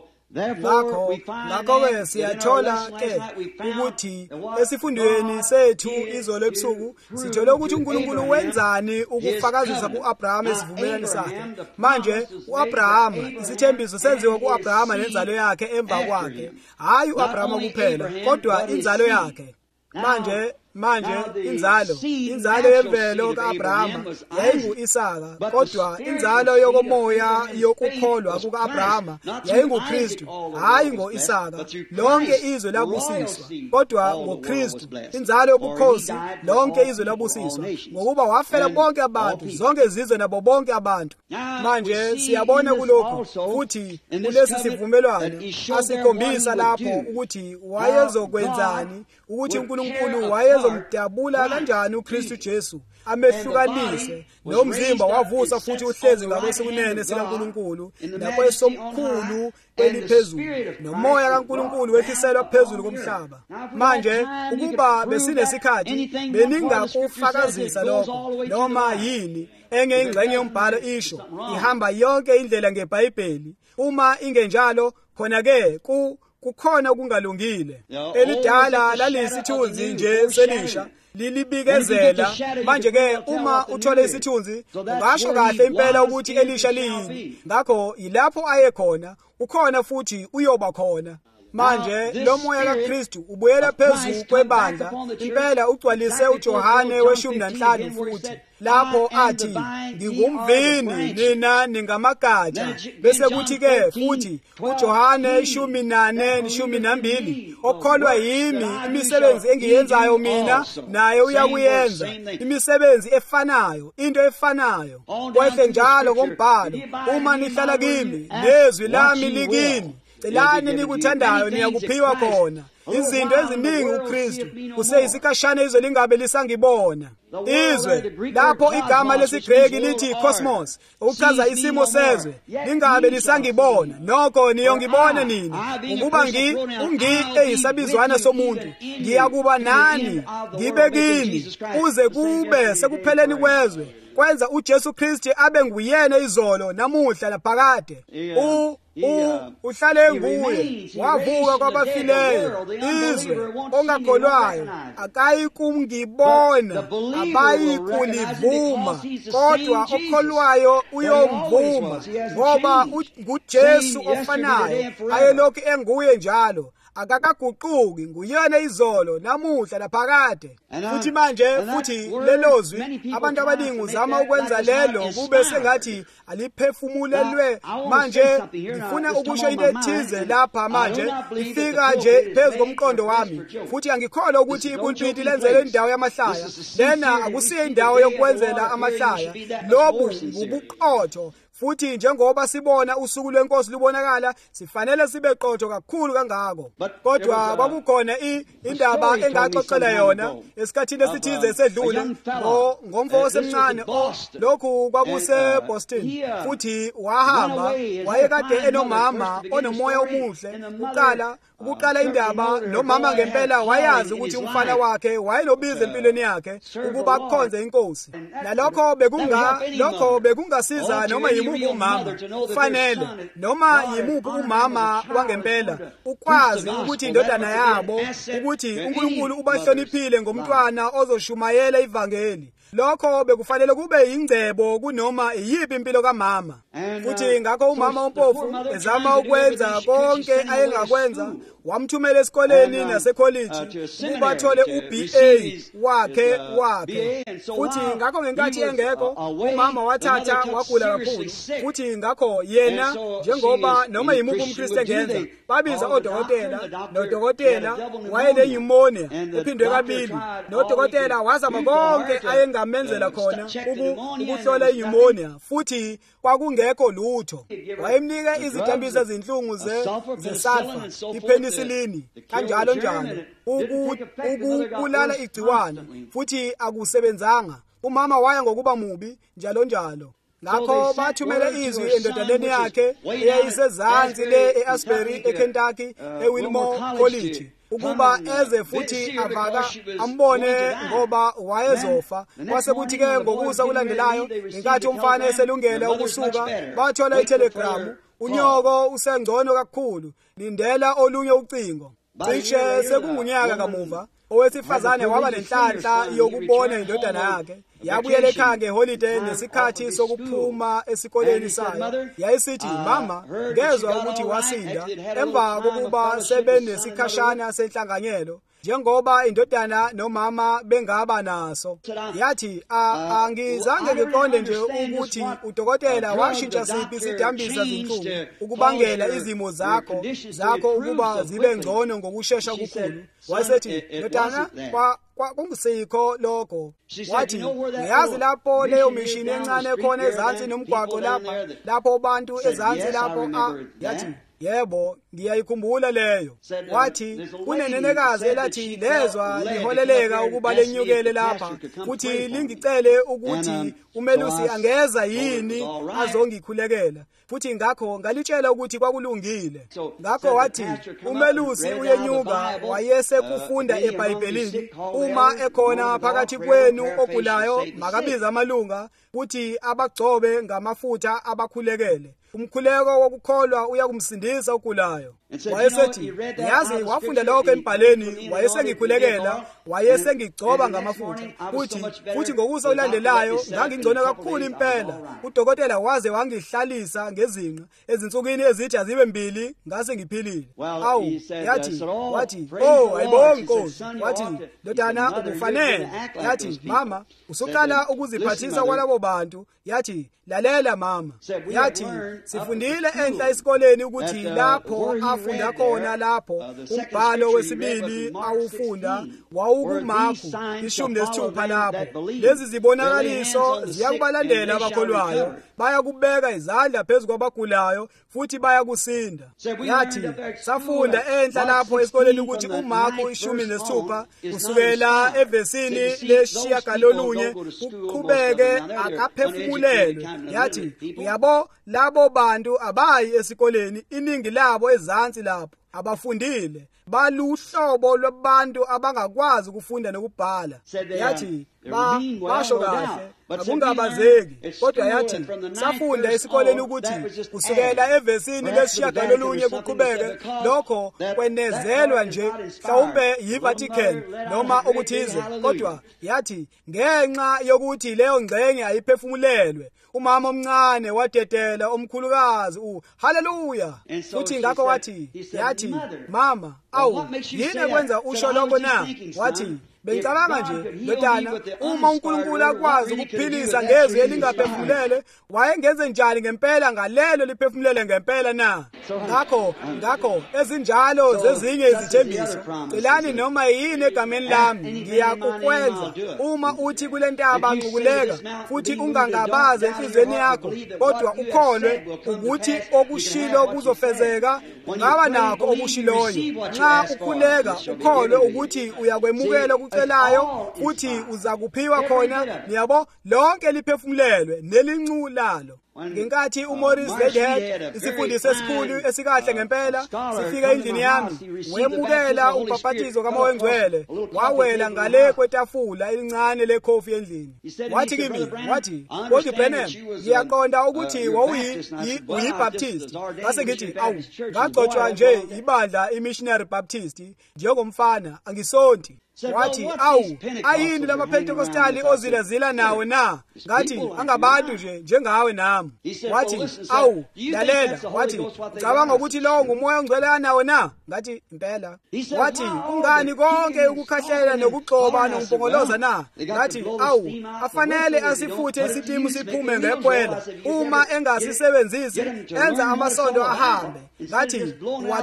ngakho-ke siyathola ke ukuthi esifundweni sethu izolo ebusuku sithole ukuthi uNkulunkulu wenzani ukufakazisa ku-Abrahama esivumelwano sakhe. Manje u-Abrahama isithembiso senziwa ku-Abrahama nenzalo yakhe emva kwakhe, hhayi u-Abrahama kuphela kodwa inzalo yakhe. Manje inzalo yemvelo ka-Abrahama yayingu-Isaka kodwa inzalo yokomoya yokukholwa kuka-Abrahama yayinguKristu, hhayi ngo-Isaka. Lonke izwe labusiswa kodwa ngoKristu. Inzalo yobukhosi lonke izwe labusiswa ngokuba wafela bonke abantu, zonke izizwe nabo bonke abantu. Manje siyabona kulokhu futhi kulesi sivumelwano asikhombisa lapho ukuthi wayezokwenzani, ukuthi uNkulunkulu wayezomdabula kanjani uKristu Jesu amehlukanise nomzimba wavusa futhi uhlezi ngakwesokunene sikaNkulunkulu nakwesomkhulu eliphezulu nomoya kaNkulunkulu wehliselwa phezulu komhlaba. Manje ukuba besinesikhathi beningakufakazisa lokho noma yini enye ingxenye yombhalo isho ihamba yonke indlela ngeBhayibheli. Uma ingenjalo khona-ke kukhona kungalungile. Elidala lalisithunzi nje selisha lilibikezela. Manje-ke uma uthole isithunzi ungasho kahle impela ukuthi Elisha liyini. Ngakho yilapho ayekhona ukhona futhi uyoba khona. Manje lo moya kaKristu ubuyela phezulu kwebandla impela ugcwalise uJohane we-15 futhi lapho athi ngingumvini nina ningamagatsha. Bese kuthi-ke futhi uJohane 14:12 okholwa yimi imisebenzi engiyenzayo mina naye uyakuyenza, imisebenzi efanayo, into efanayo. Kwehle njalo kombhalo uma nihlala kimi nezwi lami likini, celani nikuthandayo niyakuphiwa khona. Izinto eziningi uKristu kuseyisikashane izwe lingabe lisangibona. Izwe lapho igama lesiGreki lithi cosmos ukuchaza isimo sezwe lingabe lisangibona, nokho niyongibona nina. Ukuba eyisabizwana somuntu ngiyakuba nani ngibe kini kuze kube sekupheleni kwezwe, kwenza uJesu Kristu abe nguyena izolo namuhla laphakade. Uhlale nguye, wavuka kwabafileyo. Izwe ongakholwayo akayikungibona, abayikulivuma, kodwa okholwayo uyomvuma ngoba nguJesu ofanayo ayelokhu enguye njalo, akakaguquki, nguyena izolo namuhla laphakade. Futhi manje lelozwi abantu abaningi uzama ukwenza lelo kube sengathi aliphefumulelwe. Manje ngifuna ukusho into ethize lapha manje ifika nje phezu komqondo wami, futhi angikholwa ukuthi ipulpiti lenzelwe indawo yamahlaya. Lena akusiyo indawo yokwenzela amahlaya, lobu ngubuqotho. Futhi njengoba sibona usuku lwenkosi lubonakala, sifanele sibe qotho kakhulu kangako. Kodwa kwakukhona indaba engaxoxela yona esikhathini esithize esedlule ngomfo osemncane. Lokhu kwakuseBoston futhi wahamba, wayekade enomama onomoya omuhle. Ukuqala indaba nomama ngempela wayazi ukuthi umfana wakhe wayenobizo empilweni yakhe ukuba akhonze inkosi. Nalokho bekungasiza noma yimuphi umama, kufanele noma yimuphi umama wangempela ukwazi ukuthi indodana yabo ukuthi uNkulunkulu ubahloniphile ngomntwana ozoshumayela ivangeli. lokho bekufanele kube ingcebo kunoma iyiphi impilo kamama. Futhi ngakho umama ompofu ezama ukwenza konke ayengakwenza, wamthumela esikoleni nasekholeji ukuba athole uBA wakhe. Futhi ngakho ngenkathi engekho umama wathatha wagula kakhulu. Futhi ngakho yena njengoba noma yimuphi umKristu engenza babiza odokotela, nodokotela wayele pneumonia uphindwe kabili, nodokotela wazama konke ayengamenzela khona ukuhlola pneumonia, futhi kwakungekho lutho. Wayemnika izidambisi ezinhlungu zesulfur, ipenicillin, kanjalo njalo ukubulala igciwane, futhi akusebenzanga. Umama waya ngokuba mubi njalo njalo. Ngakho bathumela izwi endodaneni yakhe eyayisezansi le eAsbury eKentucky eWilmore College ukuba eze futhi avaka ambone ngoba wayezofa. Kwase kuthi ke ngokusa kulandelayo inkathi umfana eselungele ukusuka bathola itelegram, unyoko usengcono kakhulu, lindela olunye ucingo. Cishe sekungunyaka kamuva owesifazane waba lenhlanhla yokubona indodana yakhe. Yabuyela ekhaya ngeholiday nesikhathi sokuphuma esikoleni sayo. Yayisithi, "Mama, ngezwe ukuthi wasinda emva kokuba sebenesikhashana senhlanganyelo njengoba indodana nomama bengaba naso." Yathi, "Angizange ngiqonde nje ukuthi udokotela washintsha siphi isidambisa zinhlungu ukubangela izimo zakho ukuba zibe ngcono ngokusheshsha kukhulu." Wayesethi, "Ndodana, kungusikho lokho." Wathi, "Uyazi lapho leyo mishini encane khona ezansi nomgwaqo lapho abantu ezansi lapho." Yathi, "Yebo, ngiyayikhumbula leyo." Wathi, "Kunenenekazi elathi lezwa liholeleka ukuba lenyukele lapha, futhi lingicele ukuthi umelusi angeza yini azongikhulekela, futhi ngakho ngalitshela ukuthi kwakulungile." Ngakho wathi umelusi uyenyuka wayesekufunda eBhayibhelini. Uma ekhona phakathi kwenu ogulayo makabize amalunga futhi abagcobe ngamafutha abakhulekele. Umkhuleko wokukholwa uyakumsindisa ogulayo. Wayesethi, "Yazi wafunda lokho embhaleni, wayesengikhulekela, wayesengigcoba ngamafutha, futhi ngokusa ulandelayo ngangingcono kakhulu impela. Udokotela waze wangihlalisa ngezinqa ezinsukwini ezithi azibe 2 ngase ngiphilile." Awu, wathi, "Oh, ayibonge Nkosi." Wathi, "Ndodana, ukufanele." Yathi, "Mama, usuqala ukuziphathisa kwalabo bantu." Yathi, "Lalela mama." Yathi, "Sifundile enhla esikoleni ukuthi lapho afunda khona lapho umbhalo wesibili awufunda wawukuMarku 16 lapho. Lezi zibonakaliso ziyakubalandela abakholwayo, bayakubeka izandla phezu kwabagulayo futhi bayakusinda." Yathi, "Safunda enhla lapho esikoleni ukuthi uMarku 16 kusukela evesini le9 kuqhubeke akaphefumulelwe." Yathi, "Uyabo labo bantu abayi esikoleni, iningi labo ezansi lapho abafundile, baluhlobo lwabantu abangakwazi ukufunda nokubhala." Yathi, basho kahle, akungabazeki. Kodwa yathi, "Safunda esikoleni ukuthi kusukela evesini le9 kuqhubeke, lokho kwenezelwa nje mhlawumbe yiVatican noma okuthize." Kodwa yathi, "Ngenxa yokuthi leyo ngxenye ayiphefumulelwe, umama omncane wadedela omkhulukazi haleluya." Futhi ngakho yathi, "Mama, awu yini kwenza usho lokho na?" Wathi, "Bengicabanga nje, ndodana, uma uNkulunkulu akwazi ukuphilisa ngezwi elingaphefumulele, wayengenze njani ngempela ngalelo liphefumulele ngempela na?" Ngakho ezinjalo zezinye izithembiso, "Celani noma yini egameni lami, ngiyakukwenza." Uma uthi kule ntaba nqukuleka futhi ungangabazi enhlizweni yakho, kodwa ukholwe ukuthi okushilo kuzofezeka, ungaba nakho okushiloyo. Nxa ukhuleka ukholwe ukuthi uyakwemukela okucelayo futhi uzakuphiwa khona, niyabo, lonke liphefumulelwe nelincu lalo. ngenkathi uMaurice Redhead isifundisi esikhulu esikahle ngempela sifika endlini yami wemukela ubhaphathizo kaMawengcwele wawela ngale kwetafula elincane lekhofi endlini wathi kimi wathi kodwa Branham ngiyaqonda ukuthi uyibaptist ngase ngithi awu ngagcotshwa nje ibandla imissionary baptist njengomfana angisonti wathi awu ayini lamaPentekostali ozilazila nawe na ngathi angabantu nje njengawe nami wathi awu lalela wathi cabanga ukuthi lowo ngumoya ongcwele nawe na ngathi impela wathi ungani konke ukukhahlela nokugxoba nokumpongoloza na ngathi awu afanele asifuthe isitimu siphume ngekwela uma engasisebenzisi enza amasondo ahambe ngathi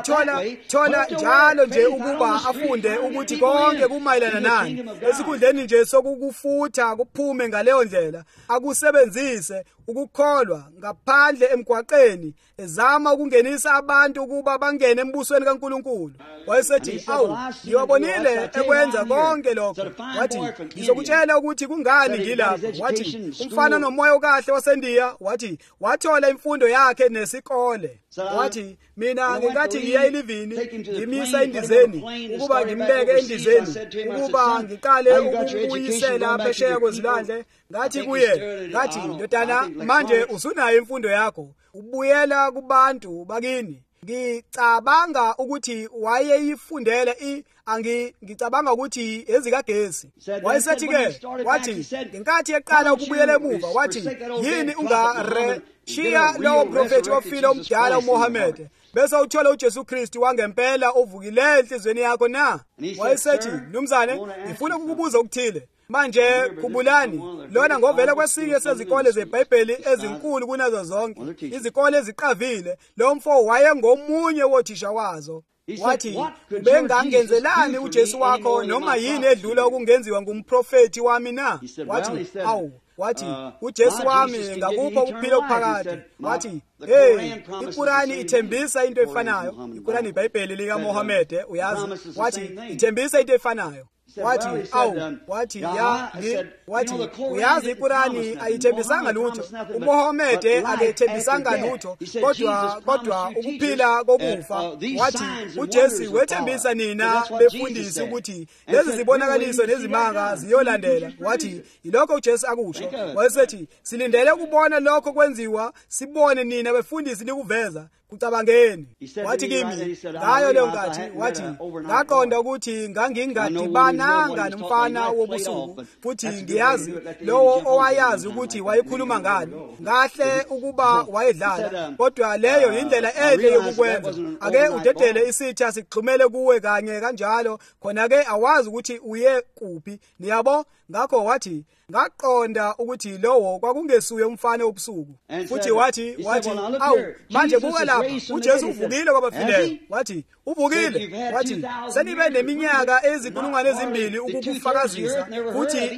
wathola njalo nje ukuba afunde ukuthi konke kumayelana nani esikhundleni nje sokukufutha kuphume ngaleyo ndlela akusebenzise ukukholwa ngaphandle emgwaqeni ezama ukungenisa abantu ukuba bangene embusweni kaNkuluNkulu wayesethi awu ngiyabonile ekwenza konke lokho wathi ngizokutshela ukuthi kungani ngilapha wathi umfana nomoya okahle waseNdiya wathi wathola imfundo yakhe nesikole wathi mina ngingathi ngiya elivini ngimisa endizeni ukuba ngimbeke endizeni ukuba ngiqale ukuyisela phesheya kwezilwandle ngathi kuye ngathi ndodana manje usunayo imfundo yakho ubuyela kubantu bakini ngicabanga ukuthi wayeyifundela ngicabanga ukuthi ezikagesi wayesethi ke wathi ngenkathi eqala ukubuyela emuva wathi yini ungareshiya lowo profethi wafila omdala uMohammed bese uthola uJesu Kristu wangempela ovukile enhlizweni yakho na wayesethi mnumzane ngifuna ukukubuza ukuthile manje khubulani lona ngovela kwesinye sezikole zeBhayibheli ezinkulu kunazo zonke izikole eziqavile lo mfo wayengomunye wothisha wazo wathi bengangenzelani uJesu wakho noma yini edlula okungenziwa ngumprofeti wami na wathi awu wathi uJesu wami ngakupho ukuphila okuphakade wathi iQurani ithembisa into efanayo iQurani iBhayibheli lika Mohammed uyazi wathi ithembisa into efanayo wathi awu wathi wathi uyazi iQurani ayithembisanga lutho uMohammed akethembisanga lutho kodwa ukuphila kokufa wathi uJesu wethembisa nina befundisi ukuthi lezi zibonakaliso nezimanga ziyolandela wathi ilokho uJesu akusho wayesethi silindele ukubona lokho kwenziwa sibone nina befundisi nikuveza kucabangeni wathi kimi ngayo leyo nkathi wathi ngaqonda ukuthi ngangingadibananga nomfana wobusuku futhi ngiyazi lowo owayazi ukuthi wayekhuluma ngani ngahle ukuba wayedlala kodwa leyo indlela enhle yokukwenza ake udedele isitha sigxumele kuwe kanye kanjalo khona ke awazi ukuthi uye kuphi niyabo ngakho wathi ngaqonda ukuthi lowo kwakungesuye umfana wobusuku futhi wathi awu manje buka lapha uJesu uvukile kwabafileyo wathi uvukile wathi senibe neminyaka ezikulungwane ezimbili ukukufakazisa futhi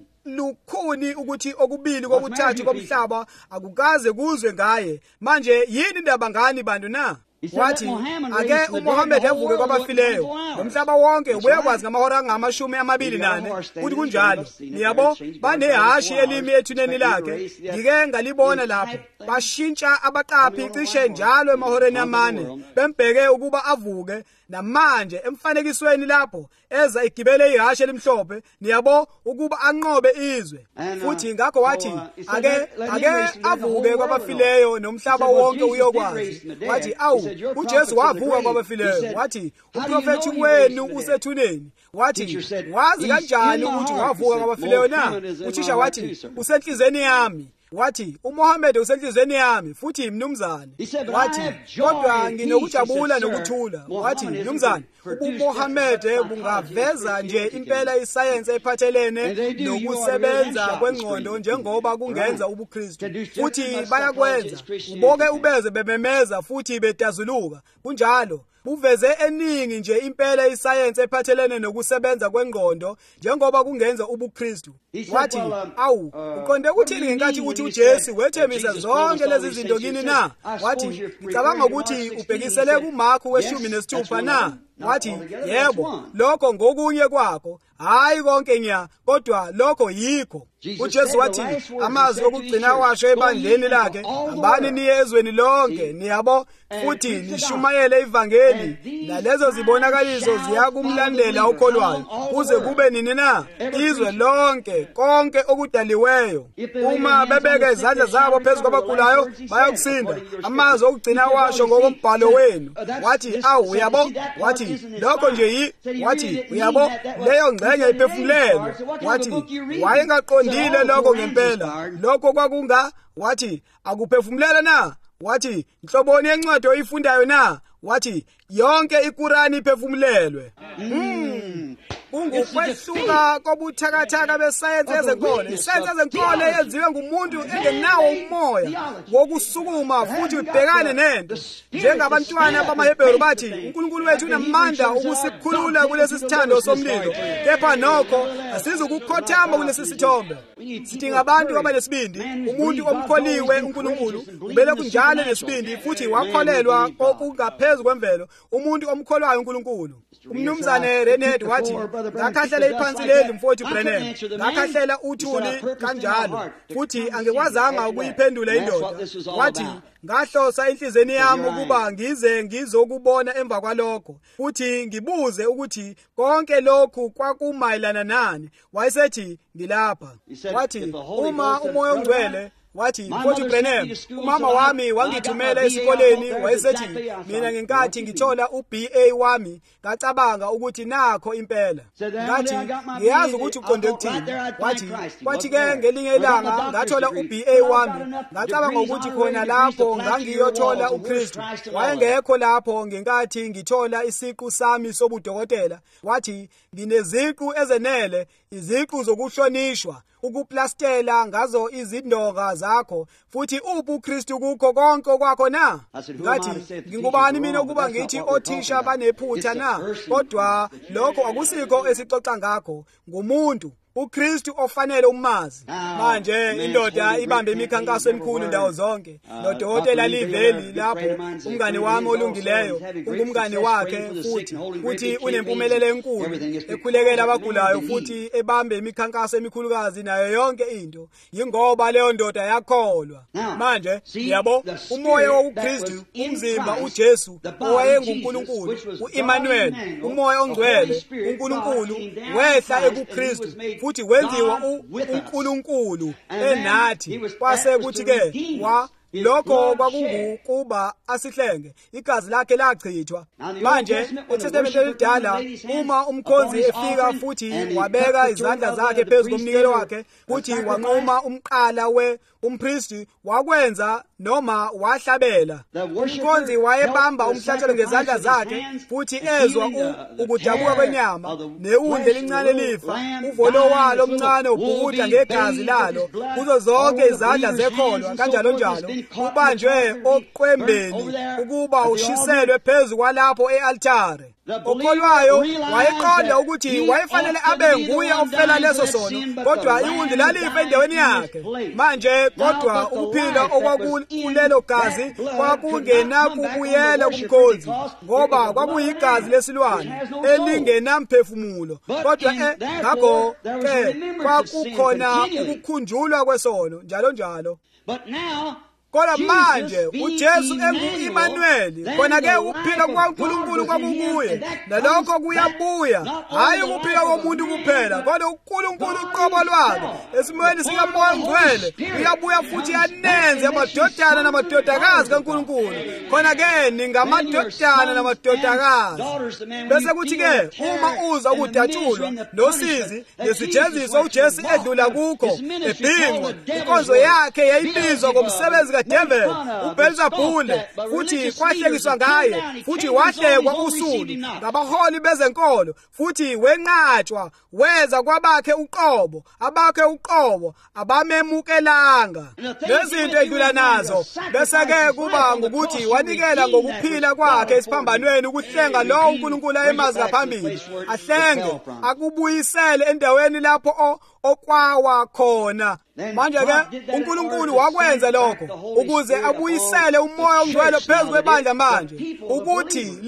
lukhuni ukuthi okubili kokuthathu komhlaba akukaze kuzwe ngaye manje yini indaba ngani bantu na wathi ake uMohammed avuke kwabafileyo umhlaba wonke ubuyakwazi ngamahora angama-24 ukuthi kunjalo niyabo banehashi elimi ethuneni lakhe ngike ngalibona lapho bashintsha abaqaphi cishe njalo emahoreni amane bembheke ukuba avuke namanje emfanekisweni lapho eza igibele ihashi elimhlophe niyabo ukuba anqobe izwe futhi ngakho wathi ake avuke kwabafileyo nomhlaba wonke uyokwazi wathi awu uJesu wavuka kwabafileyo wathi uprofethi wenu usethuneni wathi wazi kanjani ukuthi wavuka kwabafileyo na uthisha wathi usenhlizweni yami wathi uMohammed usenhlizweni yami futhi mnumzane wathi kodwa nginokujabula nokuthula wathi mnumzane uMohammed bungaveza nje impela isayensi ephathelene nokusebenza kwengqondo njengoba kungenza ubuKristu futhi bayakwenza uboke ubeze bememeza futhi bedazuluka kunjalo buveze eningi nje impela isayensi ephathelene nokusebenza kwengqondo njengoba kungenza ubuKristu wathi awu uqonde ukuthini ngenkathi ukuthi uJesu wethembisa zonke lezi zinto kini na wathi ngicabanga ukuthi ubhekisele kuMarku 16 na wathi yebo lokho ngokunye kwakho hayi konke nya kodwa lokho yikho. uJesu wathi amazwi okugcina washo ebandleni lakhe hambani niye ezweni lonke niyabo futhi nishumayele ivangeli nalezo zibonakaliso ziyakumlandela okholwayo kuze kube nini na izwe lonke konke okudaliweyo. Uma bebeke izandla zabo phezu kwabagulayo bayokusinda. Amazwi okugcina washo ngokombhalo wenu wathi awu uyabo wathi lokho nje wathi uyabo leyo ngcenye iphefumulelwe wathi wayengaqondile lokho ngempela lokho kwakunga wathi akuphefumulela na wathi inhloboni yencwadi oyifundayo na wathi yonke iKurani iphefumulelwe. Kungukwehluka kobuthakathaka besayensi yezenkolo. Isayensi yezenkolo yenziwe ngumuntu engenawo umoya wokusukuma futhi ubhekane nento. Njengabantwana bamaHebheru bathi uNkulunkulu wethu unamandla ukusikhulula kulesi sithando somlilo, kepha nokho asizukukhothama kulesi sithombe. Sidinga abantu abanesibindi. Umuntu omkholiwe uNkulunkulu ubele kunjalo nesibindi futhi wakholelwa okungaphezulu kwemvelo. Umuntu omkholwayo uNkulunkulu. Umnumzane Rened wathi ngakhahlela iphansi leli mfowethu Brennan, ngakhahlela uthuli kanjalo futhi angikwazanga ukuyiphendula indoda. Wathi ngahlosa inhlizweni yami ukuba ngize ngizokubona emva kwalokho futhi ngibuze ukuthi konke lokhu kwakumayelana nani. Wayesethi ngilapha. Wathi uma umoya ongcwele wathi mfowethu Brennan umama wami wangithumela esikoleni wayesethi mina ngenkathi ngithola uBA wami ngacabanga ukuthi nakho impela. Ngathi ngiyazi ukuthi uqonde ukuthini. Wathi ke ngelinye ilanga ngathola uBA wami ngacabanga ukuthi khona lapho ngangiyothola uKristu. Wayengekho lapho ngenkathi ngithola isiqu sami sobudokotela. Wathi ngineziqu ezenele, iziqu zokuhlonishwa, ukuplastela ngazo izindonga zakho futhi uKristu kukho konke kwakho na. Ngathi ngingubani mina ukuba ngithi othisha banephutha na? Kodwa lokho akusikho esixoxa ngakho. Ngumuntu uKristu ofanele umazi. Manje indoda ibambe imikhankaso emikhulu ndawo zonke. Nodokotela liveli lapho umngane wami olungileyo ungumngane wakhe futhi unempumelelo enkulu ekhulekela abagulayo futhi ebambe imikhankaso emikhulukazi nayo yonke into. Yingoba leyo ndoda yakholwa. Manje yabo umoya woKristu umzimba uJesu owayenguNkulunkulu uEmmanuel umoya ongcwele uNkulunkulu wehla ekuKristu futhi wenziwa uNkulunkulu enathi. Kwase kuthi ke lokho kwakungukuba asihlenge igazi lakhe lachithwa. Manje eTestament elidala uma umkhonzi efika futhi wabeka izandla zakhe phezu komnikelo wakhe futhi wanquma umqala umpristi wakwenza noma wahlabela. Umkhonzi wayebamba umhlatshelo ngezandla zakhe futhi ezwa ukudabuka kwenyama newundle elincane lifa, uvolo walo omncane ubhukuda ngegazi lalo kuzo zonke izandla zekholwa kanjalo njalo ubanjwe oqwembeni ukuba ushiselwe phezu kwalapho ealtare. Okholwayo wayeqonda ukuthi wayefanele abe nguye ofela leso sono, kodwa iwundle lalifa endaweni yakhe. Manje kodwa ukuphila okwakulelo gazi kwakungena kubuyela kumkhonzi ngoba kwakuyigazi lesilwane elingenamphefumulo. Kodwa ngakho ke kwakukhona ukukhunjulwa kwesono njalo njalo. Kodwa manje uJesu engu-Emmanuel, khona-ke ukuphila kwaNkulunkulu kwakukuye, nalokho kuyabuya, hayi ukuphila komuntu kuphela, kodwa uNkulunkulu uqobo lwakhe esimweni sikaMoya Ongcwele uyabuya futhi anenze amadodana namadodakazi kaNkulunkulu. Khona-ke ningamadodana namadodakazi. Bese kuthi-ke uma uza ukudatshulwa nosizi nesijeziso uJesu edlula kukho ebhinqwa, inkonzo yakhe yayibizwa ngomsebenzi Devil uBelzebule futhi kwahlekiswa ngaye futhi wahlekwa usulu ngabaholi bezenkolo futhi wenqatshwa weza kwabakhe uqobo abamemukelanga lezinto edlula nazo. Bese ke kuba ngokuthi wanikela ngokuphila kwakhe esiphambanweni ukuhlenga lo uNkulunkulu ayemazi ngaphambili, ahlenge akubuyisele endaweni lapho okwawa khona. Manje ke uNkulunkulu wakwenza lokho ukuze abuyisele umoya ongcwele phezu kwebandla manje ukuthi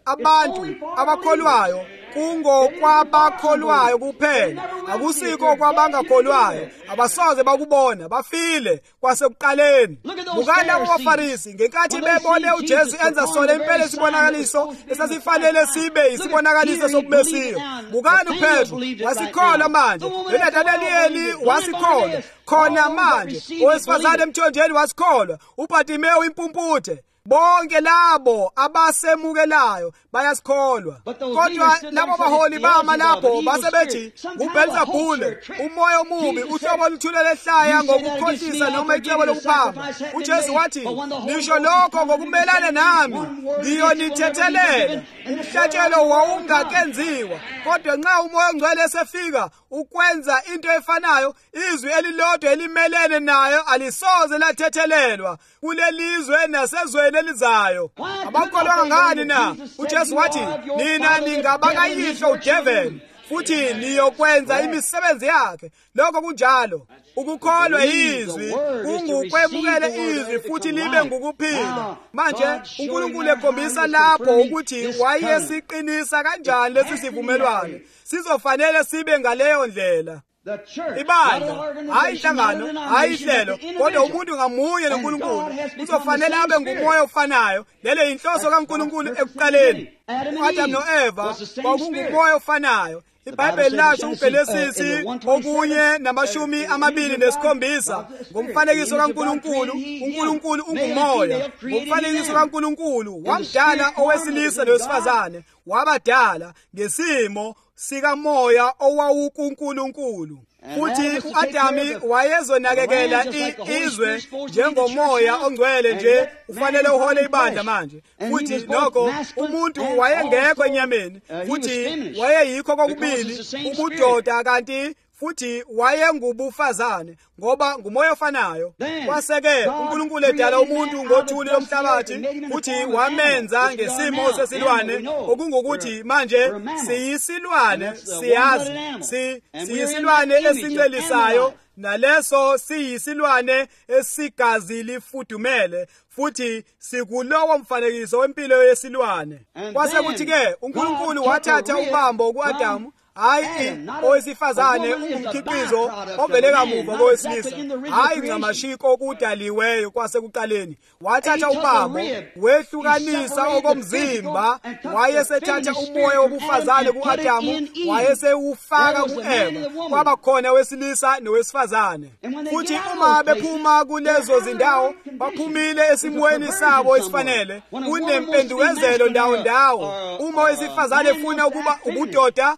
abantu abakholwayo kungokwabakholwayo kuphela, akusikho kwabangakholwayo. Abasoze bakubona, bafile kwasekuqaleni. Bukani labo baFarisi ngenkathi bebone uJesu enza sona impela isibonakaliso esasifanele sibe isibonakaliso sokubesiyo. Bukani uPetro wasikholwa manje, uNathanaeli wasikholwa khona manje, owesifazane emthonjeni wasikholwa, uBhatimewu impumputhe. Bonke labo abasemukelayo bayasikholwa. Kodwa labo baholi bama lapho basebethi uBelzebule, umoya omubi, uhlobo oluthule lehlaya ngokukhohlisa noma icebo lokuphamba. uJesu wathi, nisho lokho ngokumelana nami, ngiyonithethelela. Umhlatshelo wawungakenziwa, kodwa nxa umoya ongcwele esefika ukwenza into efanayo, izwi elilodwa elimelene nayo alisoze lathethelelwa kulelizwe nasezweni elizayo. Abakholwa ngani na? uJesu wathi, nina ningabakayihlo uDeveli, futhi niyokwenza imisebenzi yakhe. Lokho kunjalo. Ukukholwa izwi kungukwemukela izwi futhi libe ngukuphila. Manje uNkulunkulu ekhombisa lapho ukuthi wayesiqinisa kanjani lesi sivumelwano. Sizofanele sibe ngaleyo ndlela. Ibandla, hayi inhlangano, hayi ihlelo, kodwa umuntu ngamunye noNkulunkulu uzofanele abe ngumoya ofanayo. Lele inhloso kaNkulunkulu ekuqaleni. uAdam noEva kwakungumoya ofanayo. iBhayibheli lasho uGenesisi okunye namashumi 27 ngomfanekiso kaNkulunkulu. uNkulunkulu ungumoya. Ngomfanekiso kaNkulunkulu wamdala owesilisa nowesifazane, wabadala ngesimo sikamoya owawukuNkulunkulu. Futhi uAdami wayezonakekela izwe njengomoya ongcwele nje ufanele uhole ibandla manje. Futhi lokho umuntu wayengekho enyameni, futhi wayeyikho kokubili ubudoda kanti futhi wayengubufazane ngoba ngumoya ofanayo. Kwaseke uNkulunkulu edala umuntu ngothuli lomhlabathi, futhi wamenza ngesimo sesilwane, okungukuthi manje siyisilwane, siyazi siyisilwane esincelisayo, naleso siyisilwane esigazi lifudumele, futhi sikulowo mfanekiso wempilo yesilwane. Kwasekuthi-ke uNkulunkulu wathatha ubambo kuAdamu, hayi owesifazane ungumkhiqizo ovele kamuva kowesilisa, hayi ngamashiko okudaliweyo kwasekuqaleni. Wathatha ubambo wehlukanisa okomzimba, wayesethatha umoya wobufazane kuAdamu, wayesewufaka kuEva, kwaba khona wesilisa nowesifazane. Futhi uma bephuma kulezo zindawo, baphumile esimweni sabo esifanele, kunempendukezelo ndawo. Uma owesifazane efuna ukuba ubudoda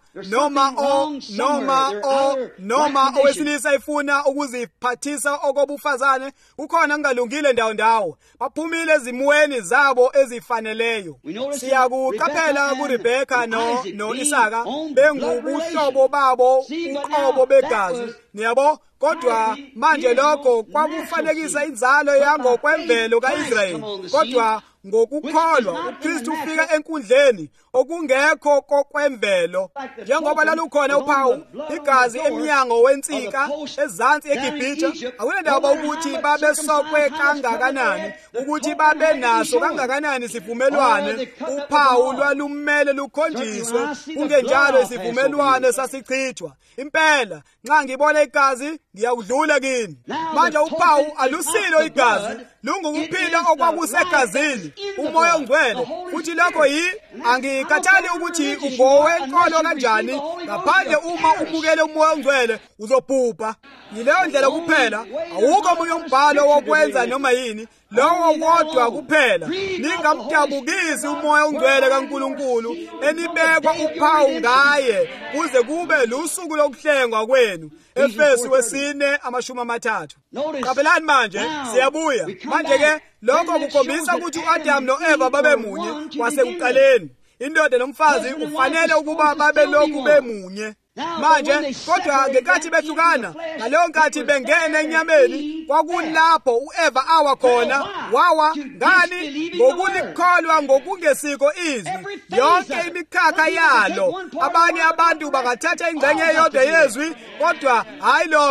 noma owesilisa efuna ukuziphathisa okobufazane, ukhona kungalungile ndawo. Baphumile ezimweni zabo ezifaneleyo. Siyakuqaphela kuRebeka no-Isaka bengubuhlobo babo uqobo begazi, niyabo. Kodwa manje lokho kwakufanekisa inzalo yangokwemvelo ka-Israyeli. Kodwa ngokukholwa uKristu ufika enkundleni okungekho kokwemvelo. Njengoba lalukhona uphawu igazi emnyango wensika ezansi eGibhithe, akunandaba ukuthi babesokwe kangakanani, ukuthi babe naso kangakanani isivumelwane. Uphawu lwalumele lukhonjiswe, kungenjalo isivumelwane sasichithwa. Impela nxa ngibona igazi ngiyakudlula kini. Manje uphawu alusilo igazi, lungukuphila okwakusegazini, umoya ongcwele. Futhi lokho angikhathali ukuthi ungowenkolo kanjani, ngaphandle uma ubukele umoya ongcwele uzobhubha. Yileyo ndlela kuphela, awukho omunye umbhalo wokwenza noma yini, lowo wodwa kuphela. Ningamdabukisi umoya ongcwele kaNkulunkulu enibekwa uphawu ngaye kuze kube lusuku lokuhlengwa kwenu. Efesi 4:30. Qabelani manje, siyabuya. Manje-ke lokho kukhombisa ukuthi uAdam noEva babemunye kwasekuqaleni. Indoda nomfazi ufanele ukuba babe lokhu bemunye. Manje kodwa ngenkathi behlukana, ngaleyo nkathi bengena enyameni, kwakulapho uEva awa khona. Wawa ngani? Ngokulikholwa ngokungesiko izwi. Yonke imikhakha yalo, abanye abantu bangathatha ingxenye eyodwa yezwi, kodwa hayi lonke.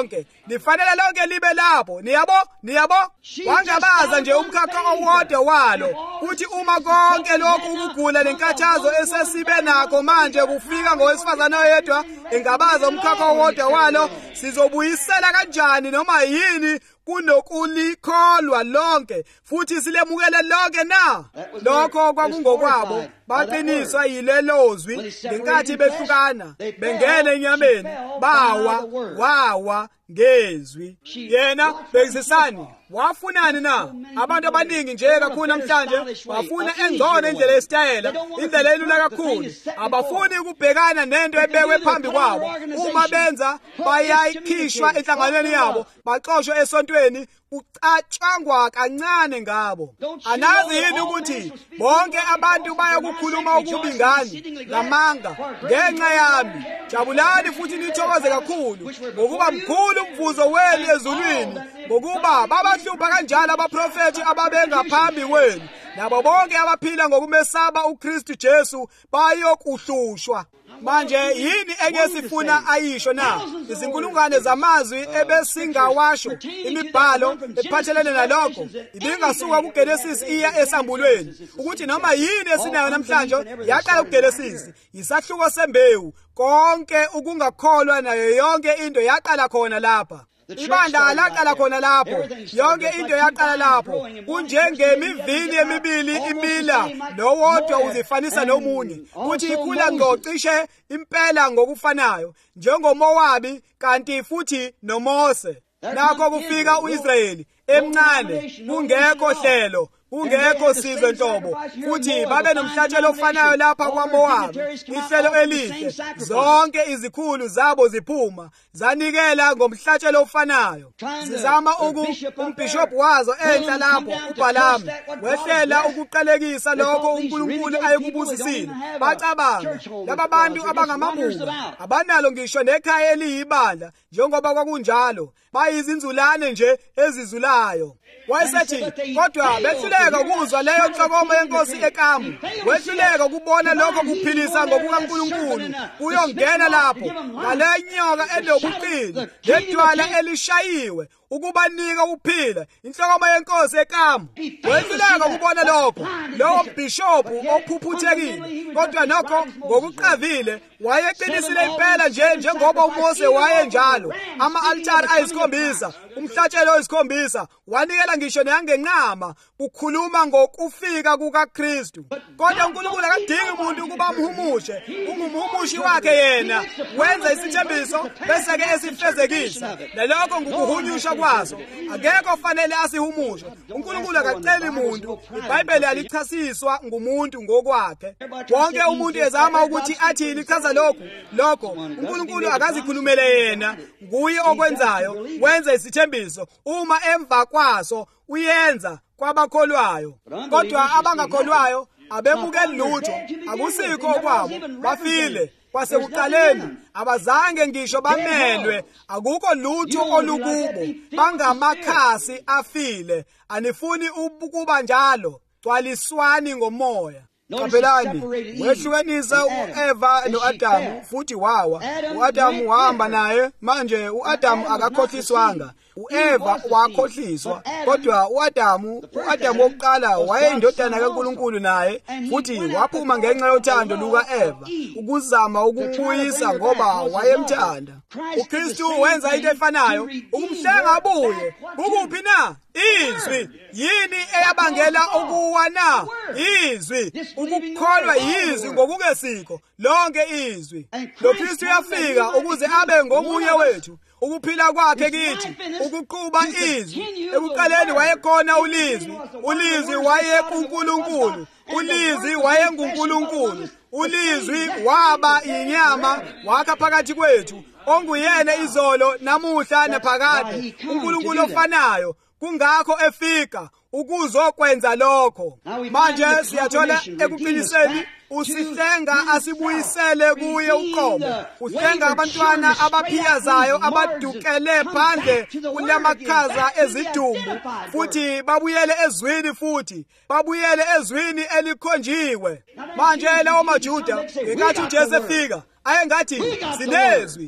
lifanele lonke libe lapho. Niyabo wangabaza nje umkhakha owodwa walo uthi uma konke lokhu ukugula nenkathazo esesibe nakho manje kufika ngowesifazana oyedwa engabaza umkhakha owodwa walo, sizobuyisela kanjani noma yini kunokulikholwa lonke futhi silemukele lonke na? Lokho kwakungokwabo, baqiniswa yilelozwi ngenkathi behlukana bengena enyameni, wawa ngezwi. Yena bekuzisani wafunani na? Abantu abaningi nje kakhulu namhlanje bafuna engcono indlela yesitayela, indlela elula kakhulu. Abafuni ukubhekana nento ebekwe phambi kwabo. Uma benza bayayikhishwa enhlanganweni yabo, baxoshwe esontweni, kucatshangwa kancane ngabo. Anazi yini ukuthi bonke abantu bayakukhuluma okubi ngani ngamanga ngenxa yami? Jabulani futhi nithokoze kakhulu ngokuba mkhulu umvuzo wenu ezulwini, ngokuba babahlupha kanjalo abaprofethi ababengaphambi kwenu, nabo bonke abaphila ngokumesaba uKristu Jesu bayokuhlushwa. Manje yini engesifuna ayisho na? Izinkulungwane zamazwi ebesingawasho, imibhalo ephathelene nalokho ibingasuka kuGenesis iya esambulweni, ukuthi noma yini esinayo namhlanje yaqala kuGenesis. Isahluko sembewu, konke ukungakholwa nayo yonke into yaqala khona lapha. Ibandla laqala khona lapho, yonke into yaqala lapho. Kunjengemivini emibili imila, nowodwa uzifanisa nomunye, kuthi ikhula ngocishe impela ngokufanayo, njengoMowabi kanti futhi noMose. Nakho kufika uIsrayeli emncane, kungekho hlelo, kungekho sizwe nhlobo, futhi babe nomhlatshelo ofanayo lapha kwaMowabi, ihlelo elihle. Zonke izikhulu zabo ziphuma zanikela ngomhlatshelo ofanayo, zizama umbhishophu wazo enhla lapho uBhalamu wehlela ukuqalekisa lokho uNkulunkulu ayekubusisile. Bacabanga laba bantu abangamabunga abanalo ngisho nekhaya eliyibandla, njengoba kwakunjalo bayizinzulane nje ezizulayo. Wayesethi kodwa behluleka ukuzwa leyo nhlokomo yenkosi eKamu, wehluleka ukubona lokho kuphilisa ngokukaNkulunkulu, uyongena lapho ngalenyoka enobuqili ledwala elishayiwe ukubanika ukuphila, inhlokomo yenkosi eKamu. Wehluleka ukubona lokho lowo bishophu ophuphuthekile, kodwa nokho ngokuqavile wayeqinisile impela njengoba uMose wayenjalo. Ama-altari ayisikhombisa, umhlatshelo oyisikhombisa, wanikela ngisho neyangenqama, kukhuluma ngokufika kukaKristu. Kodwa uNkulunkulu akadingi umuntu ukuba amhumushe, ungumhumushi wakhe yena. Wenza isithembiso bese-ke esifezekisa, nalokho ngukuhunyusha kwaso. Akekho fanele asihumushe. uNkulunkulu akaceli muntu, iBhayibheli alichasiswa ngumuntu ngokwakhe. Wonke umuntu ezama ukuthi athi lichaza lokho uNkulunkulu akazikhulumele yena, nguye okwenzayo. Wenza isithembiso, uma emva kwaso uyenza kwabakholwayo. Kodwa abangakholwayo abemukeli lutho, akusikho kwabo, bafile. Kwasekuqaleni abazange ngisho bamelwe, akukho lutho olukubo, bangamakhasi afile. Anifuni ukuba njalo, gcwaliswani ngomoya. Qaphelani, wehlukanisa u-Eva no-Adamu futhi wawa. U-Adamu wahamba naye, manje u-Adamu akakhohliswanga, u-Eva wakhohliswa. Kodwa u-Adamu wokuqala wayeyindodana kaNkulunkulu naye, futhi waphuma ngenxa yothando luka-Eva ukuzama ukubuyisa ngoba wayemthanda. uKristu wenza into efanayo, ukumhlenga abuye. Ukuphi na? Izwi. Yini eyabangela ukuwa na? Izwi. Ukukholwa yizwi ngokungesikho, lonke izwi. loKristu uyafika ukuze abe ngomunye wethu, ukuphila kwakhe kithi, ukuqhuba izwi. Ekuqaleni wayekhona ulizwi, ulizwi wayekuNkulunkulu, ulizwi wayenguNkulunkulu, ulizwi waba inyama wakha phakathi kwethu, onguyena izolo namuhla naphakade, uNkulunkulu ofanayo. Kungakho efika ukuzokwenza lokho. Manje siyathola ekuqiniseni usihlenga asibuyisele kuye uqobo. Uhlenga abantwana abaphiyazayo abadukele phandle kulamakhaza ezidumbu, futhi babuyele ezwini, futhi babuyele ezwini elikhonjiwe. Manje lawo maJuda ngenkathi uJesu efika ayengathi sinezwi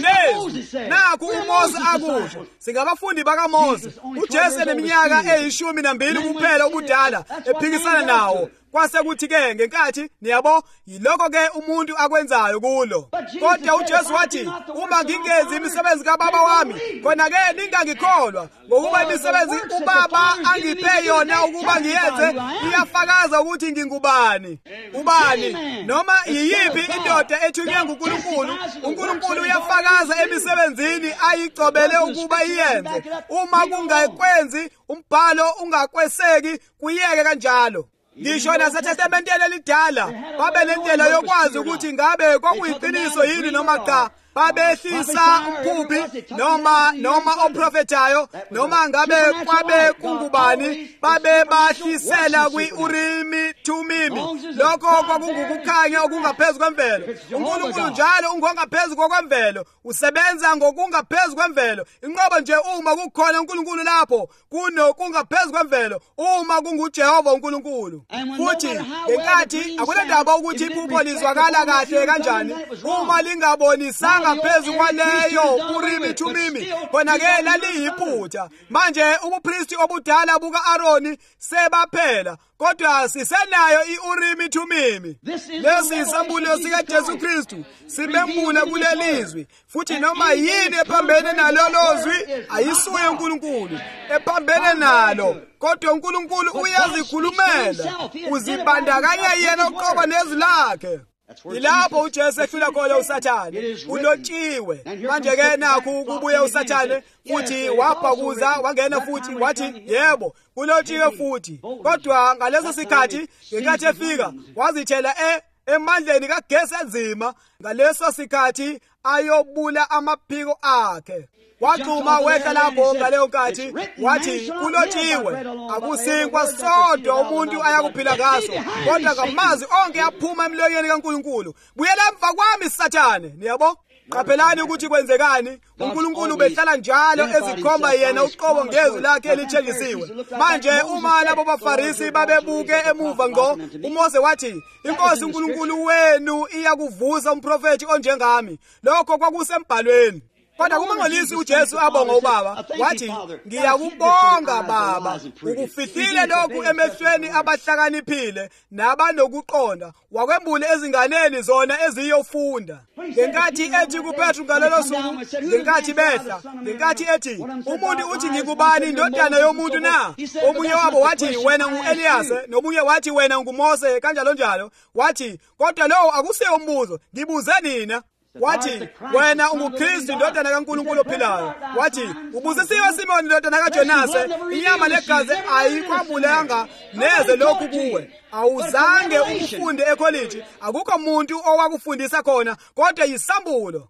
naku uMose akusho singabafundi bakaMose. uJesu eneminyaka eyi12 kuphela ubudala ephikisana nawo. Kwase kuthi-ke ngenkathi niyabo yiloko-ke umuntu akwenzayo kulo. Kodwa uJesu wathi uma ngingenzi imisebenzi kababa wami khona-ke ningangikholwa, ngokuba imisebenzi ubaba angiphe yona ukuba ngiyenze iyafakaza ukuthi ngingubani. Ubani noma yiyiphi indoda ethunywe nguNkulunkulu, uNkulunkulu uyafakaza emisebenzini ayigcobele ukuba iyenze. Uma kungakwenzi umbhalo ungakweseki kuyeke kanjalo. Ngisho naseTestamenteni elidala babe nendlela yokwazi ukuthi ngabe kwakuyiqiniso yini noma cha. Babehlisa umphuphi noma oprofetayo noma ngabe kwabe kungubani, babe bahlisela kwi-Urimi Thumimi. Lokho kwakungukukhanya okungaphezulu kwemvelo. uNkulunkulu njalo ungongaphezulu kwemvelo, usebenza ngokungaphezulu kwemvelo. Inqobo nje uma kukhona uNkulunkulu lapho kunokungaphezulu kwemvelo, uma kunguJehova uNkulunkulu. Futhi ngenkathi akunandaba ukuthi iphupho lizwakala kahle kanjani uma lingabonisanga ngaphezu kwaleyo Urimi Thumimi, khona-ke laliyiphutha. Manje ubupristi obudala buka-Aroni sebaphela, kodwa sisenayo i-Urimi Thumimi. Lesi isambulo sikaJesu Kristu simembula kulelizwi. Futhi noma yini ephambene nalolo zwi ayisuye uNkulunkulu ephambene nalo, kodwa uNkulunkulu uyazikhulumela, uzibandakanya yena uqobo nezwi lakhe. Ilapho uJesu ehlula khona uSathane. Ulotshiwe. Manje-ke nakhu kubuye uSathane futhi wabhakuza wangena futhi wathi yebo ulotshiwe futhi. Kodwa ngaleso sikhathi ngenkathi efika wazithela emandleni kagesi enzima. Ngaleso sikhathi ayobula amaphiko akhe. Waxhuma wehla lapho ngaleyo nkathi wathi kulotshiwe, akusinkwa sodwa umuntu ayakuphila ngaso, kodwa ngamazwi onke aphuma emlonyeni kaNkulunkulu. Buyela emva kwami Sathane. Niyabo? Qaphelani ukuthi kwenzekani. uNkulunkulu behlala njalo ezikhomba yena uqobo ngezwi lakhe elitshengisiwe. Manje uma labo baFarisi babebuke emuva ngo, uMose wathi inkosi uNkulunkulu wenu iyakuvusa umprofeti onjengami. Lokho kwakusembhalweni. Kodwa kumangolisi uJesu abonga uBaba wathi ngiyakubonga Baba, ukufihlile lokhu emehlweni abahlakaniphile nabanokuqonda, wakwembule ezinganeni zona eziyofunda. Ngenkathi ethi kuPetru ngalelo suku, ngenkathi behla, ngenkathi ethi umuntu uthi ngikubani indodana yomuntu na? Omunye wabo wathi wena ngu-Eliyasi, nomunye wathi wena nguMose, kanjalo njalo. Wathi kodwa lowo akusiyo umbuzo, ngibuze nina. Wathi wena unguKristu indodana kaNkulunkulu ophilayo. Wathi ubusisiwe Simoni indodana kaJonase, inyama legazi ayikwambulanga neze lokhu kuwe. Awuzange ukufunde ekholeji, akukho umuntu owakufundisa khona, kodwa yisambulo.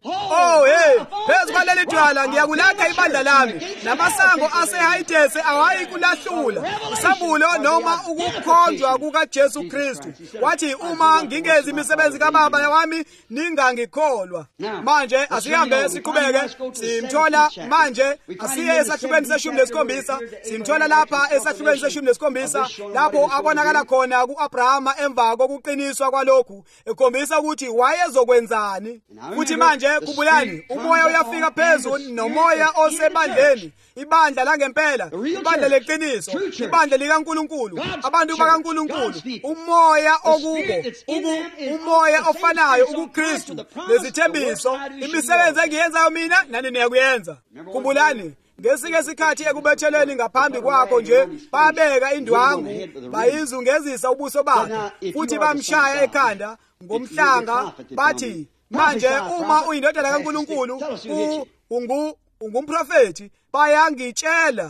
Phezu kwaleli dwala ngiyakulahla ibandla lami, namasango aseHayidesi awayikulahlula. Isambulo noma ukukhonzwa kukaJesu Kristu. Wathi uma ngingenzi imisebenzi kaBaba wami ningangikholwa. Manje asihambe siqhubeke, simthola manje asiye esahlukweni se-17, simthola lapha esahlukweni se-17 lapho abonakala khona ku-Abrahama emva kokuqiniswa kwalokhu, ekhombisa ukuthi wayezokwenzani. Futhi manje kubulani umoya uyafika phezulu nomoya osebandleni, ibandla langempela, ibandla leqiniso, ibandla likaNkulunkulu, abantu bakaNkulunkulu, umoya okubo, umoya ofanayo uKristu, lezithembiso, imisebenzi engiyenzayo mina nani niyakuyenza. Kumbulani ngesike isikhathi ekubethelweni ngaphambi kwakho nje babeka indwangu bayizungezisa ubuso bakhe futhi bamshaya ekhanda ngomhlanga bathi manje uma uyindodana kaNkulunkulu ungumprofeti. Bayangitshela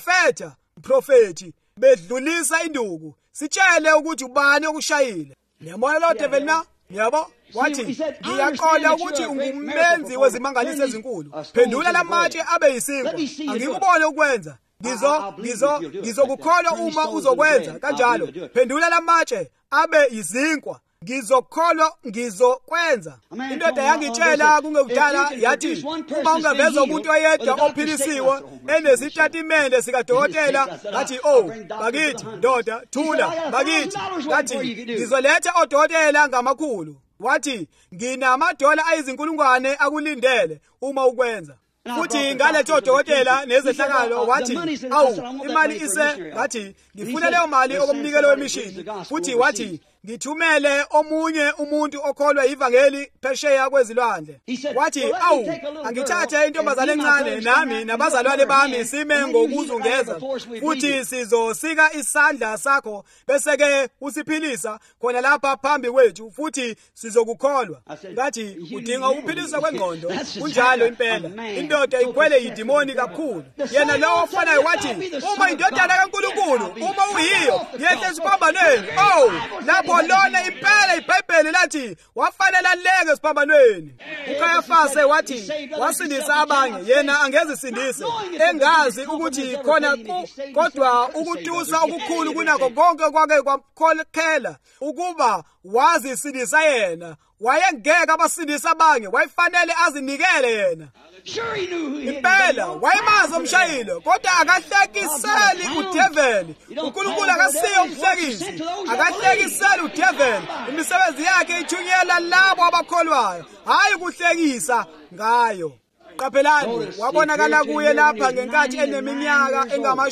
profeti bedlulisa induku, sitshele ukuthi ubani okushayile. Niyabona lo devil na? Yabo wathi ngiyaqonda ukuthi ungumenzi wezimangaliso ezinkulu, phendula lamatshe abe yisinkwa. Angikubone ukwenza, ngizokukholwa uma uzokwenza kanjalo. Phendula lamatshe abe yizinkwa, ngizokholwa, ngizokwenza. Indoda yangitshela kungekudala yathi uma ungaveza umuntu oyedwa ophilisiwe enesitatimende sikadokotela, ngathi bakithi ndoda thula, bakithi ngathi ngizoletha odokotela ngamakhulu. wathi nginamadola ayizinkulungwane akulindele uma ukwenza. Futhi ngaletho dokotela nezehlakalo wathi awu imali ise ngathi ngifuna leyo mali okumnikelo wemishini. Futhi wathi ngithumele omunye umuntu okholwa ivangeli phesheya kwezilwandle. Wathi awu angithathe intombazane encane nami nabazalwane bami sime ngokuzungeza futhi sizosika isandla sakho bese ke usiphilisa khona lapha phambi kwethu futhi sizokukholwa. Ngathi udinga ukuphiliswa kwengqondo. Kunjalo impela indoda igwele idimoni kakhulu. Yena lo ofanayo wathi uma indodana kaNkulunkulu uma uyiyo yehle esiphambanweni. Oh lapho lona impela iBhayibheli lathi wafanele aleke esiphambanweni. uKayafase wathi wasindisa abanye yena angezisindise engazi ukuthi khona kodwa ukutusa okukhulu kunakho konke kwake kwakhokhela ukuba wazisindisa yena. Wayengeke abasindisa abanye wayefanele azinikele yena. Impela wayemazi umshayelo kodwa akahlekiseli udeveli. uNkulunkulu akasiyo umhlekisi, akahlekiseli udeveli. Imisebenzi yakhe ithunyela labo abakholwayo, hayi ukuhlekisa ngayo. Qaphelani, wabonakala kuye lapha ngenkathi eneminyaka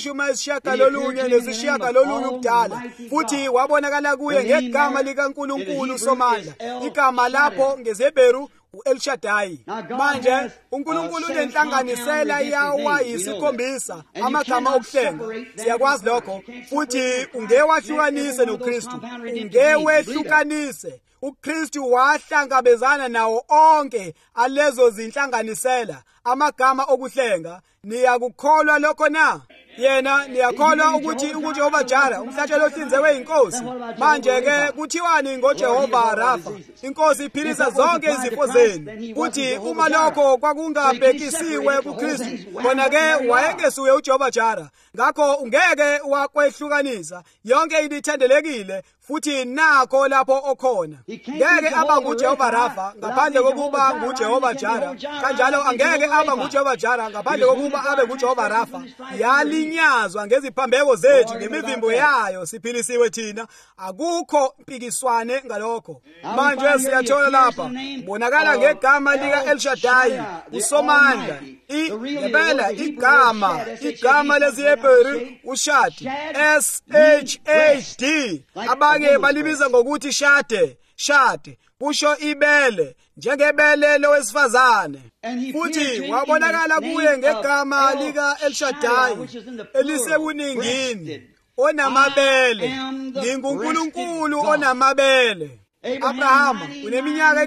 engama-9 ubudala. Futhi wabonakala kuye ngegama likaNkulunkulu Somandla, igama lapho ngeZebheru El Shaddai. Manje uNkulunkulu unenhlanganisela yawa yisikhombisa amagama okuhlenga. Siyakwazi lokho. Futhi ungewahlukanise noKristu, ungewehlukanise. uKristu wahlangabezana nawo onke alezo zinhlanganisela amagama okuhlenga. Niyakukholwa lokho na? Yena niyakholwa ukuthi uJehova Jara umhlatshelo ohlinzekwe inkosi. Manje ke kuthiwani ngoJehova Rafa, inkosi iphilisa zonke izifo zenu. Futhi uma lokho kwakungabhekisiwe kuKristu, khona ke wayengesuye uJehova Jara. Ngakho ungeke wakwehlukanisa yonke ibithendelekile futhi nakho lapho okhona. Ngeke aba nguJehova Rafa ngaphandle kokuba nguJehova Jara. Kanjalo angeke aba nguJehova Jara ngaphandle kokuba abe nguJehova Rafa. Yalinyazwa ngeziphambeko zethu, ngemivimbo yayo siphilisiwe thina. Akukho mpikiswane ngalokho. Manje siyathola lapha bonakala ngegama lika El Shaddai, uSomandla. Impela igama lesiHebheru uShadi, SHAD. Abanye balibiza ngokuthi shade, kusho ibele, njengebele lowesifazane. Futhi wabonakala kuye ngegama lika El Shaddai elisebuningini, onamabele. NginguNkulunkulu onamabele. Abrahama uneminyaka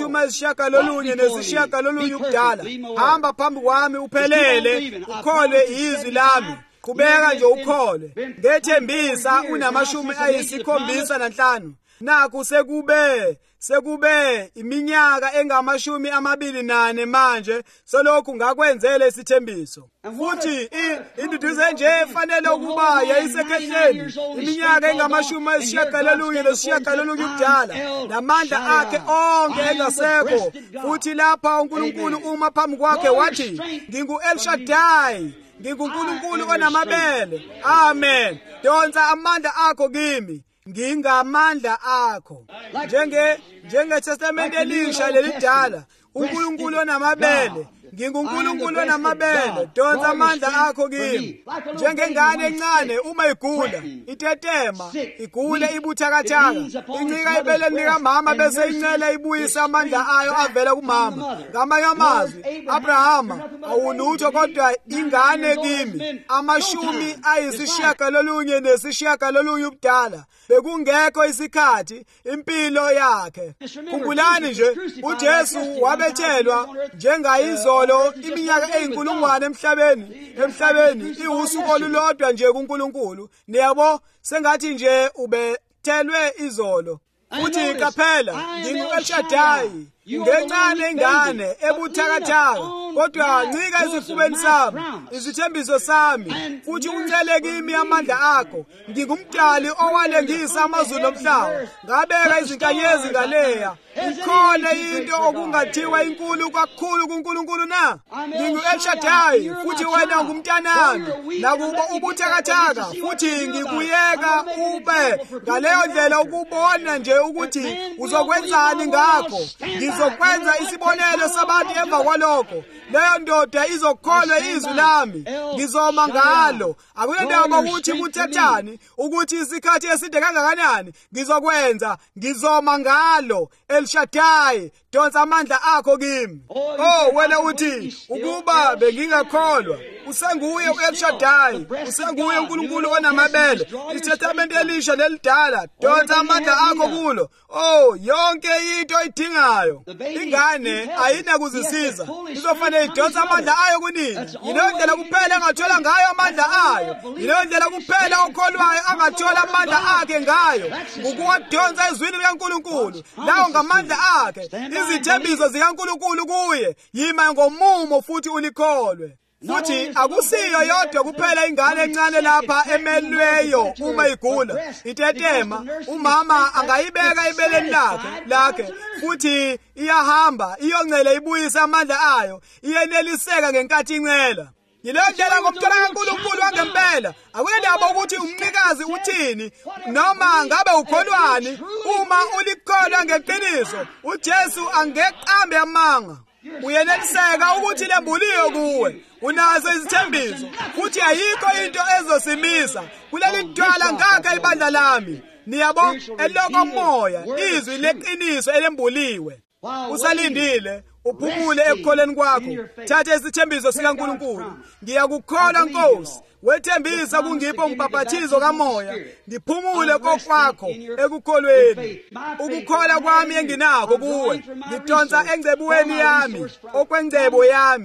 engama-9 ubudala. Hamba phambi kwami uphelele, ukholwe izwi lami. Qhubeka nje ukhole. Ngethembisa una-75. Naku sekube iminyaka engama-24 manje selokhu ngakwenzele isithembiso. Futhi induduzo nje efanele ukuba yayisekhehleni iminyaka engama-96 ubudala, namandla akhe onke engasekho. Futhi lapha uNkulunkulu uma phambi kwakhe wathi ngingu-El Shaddai, nginguNkulunkulu onamabele. Amen. Donsa amandla akho kimi, ngingamandla akho. NjengeTestamente elisha lelidala, uNkulunkulu onamabele, nginguNkulunkulu onamabele. Donsa amandla akho kimi. Njengengane encane uma igula, itetema, igule ibuthakathaka, incika ibeleni likamama bese incela ibuyisa amandla ayo avela kumama. Ngamanye amazwi, Abrahama awulutho kodwa ingane kimi. 99 ubudala, bekungekho isikhathi impilo yakhe. Khumbulani nje, uJesu wabethelwa njengayizolo iminyaka eyinkulungwane emhlabeni iwusuku olulodwa nje kuNkulunkulu. Niyabo sengathi nje ubethelwe izolo. Futhi qaphela, ngingu-El Shaddai, ngencane ingane ebuthakathaka, kodwa ncika ezifubeni sami izithembiso sami, futhi uncele kimi amandla akho. Ngingumdali owalengisa amazulu nomhlaba, ngabeka izinkanyezi ngaleya. Ikhona into okungathiwa inkulu kakhulu kuNkulunkulu na? Ngingu-El-Shaddai, futhi wena ungumntanami. Nakuba ubuthakathaka, futhi ngikuyeka ube ngaleyo ndlela ukubona nje ukuthi uzokwenzani ngakho. Ngizokwenza isibonelo sabantu emva kwalokho. Leyo ndoda izokholwa izwi lami, ngizoma ngalo. Akuyondaba ukuthi kuthethani, ukuthi isikhathi eside kangakanani ngizokwenza, ngizoma ngalo. El-Shaddai, donsa amandla akho kimi. Wena uthi ukuba bengingakholwa. Usenguye u-El-Shaddai, usenguye uNkulunkulu onamabele, iTestamente elisha nelidala. Donsa amandla akho kulo. Yonke into oyidingayo. Ingane ayinakuzisiza, izofanele idonsa amandla ayo kunini. Yileyo ndlela kuphela angathola ngayo amandla ayo. Yileyo ndlela kuphela okholwayo angathola amandla akhe ngayo, ukuwadonsa ezwini likaNkulunkulu. Lawo ngamandla akhe, izithembiso zikaNkulunkulu kuye. Yima ngomumo futhi ulikholwe. Futhi akusiyo yodwa kuphela ingane encane lapha emelweyo uma igula, itetema. Umama angayibeka ebeleni lakhe, futhi iyahamba, iyoncela ibuyise amandla ayo, iyeneliseka ngenkathi incela. Yileyo ndlela ngomntwana kaNkulunkulu wangempela. Akuyendaba ukuthi umnikazi uthini noma ngabe ukholwani. Uma ulikholwa ngeqiniso, uJesu angeqambe amanga. Uyeneliseka ukuthi lembuliwe kuwe. Unazo izithembiso, futhi ayikho into ezosimisa. Kuleli dwala ngakha ibandla lami. Niyabo, elokomoya, izwi leqiniso elembuliwe. Usalindile, uphumule ekukholeni kwakho. Thatha isithembiso sikaNkulunkulu. Ngiyakukholwa Nkosi. Wethembisa kungipho umbhaphathizo kamoya, ngiphumule kokwakho ekukholweni. Ukukhola kwami enginakho kuwe, ngidonsa engcebweni yami, okwengcebo yami,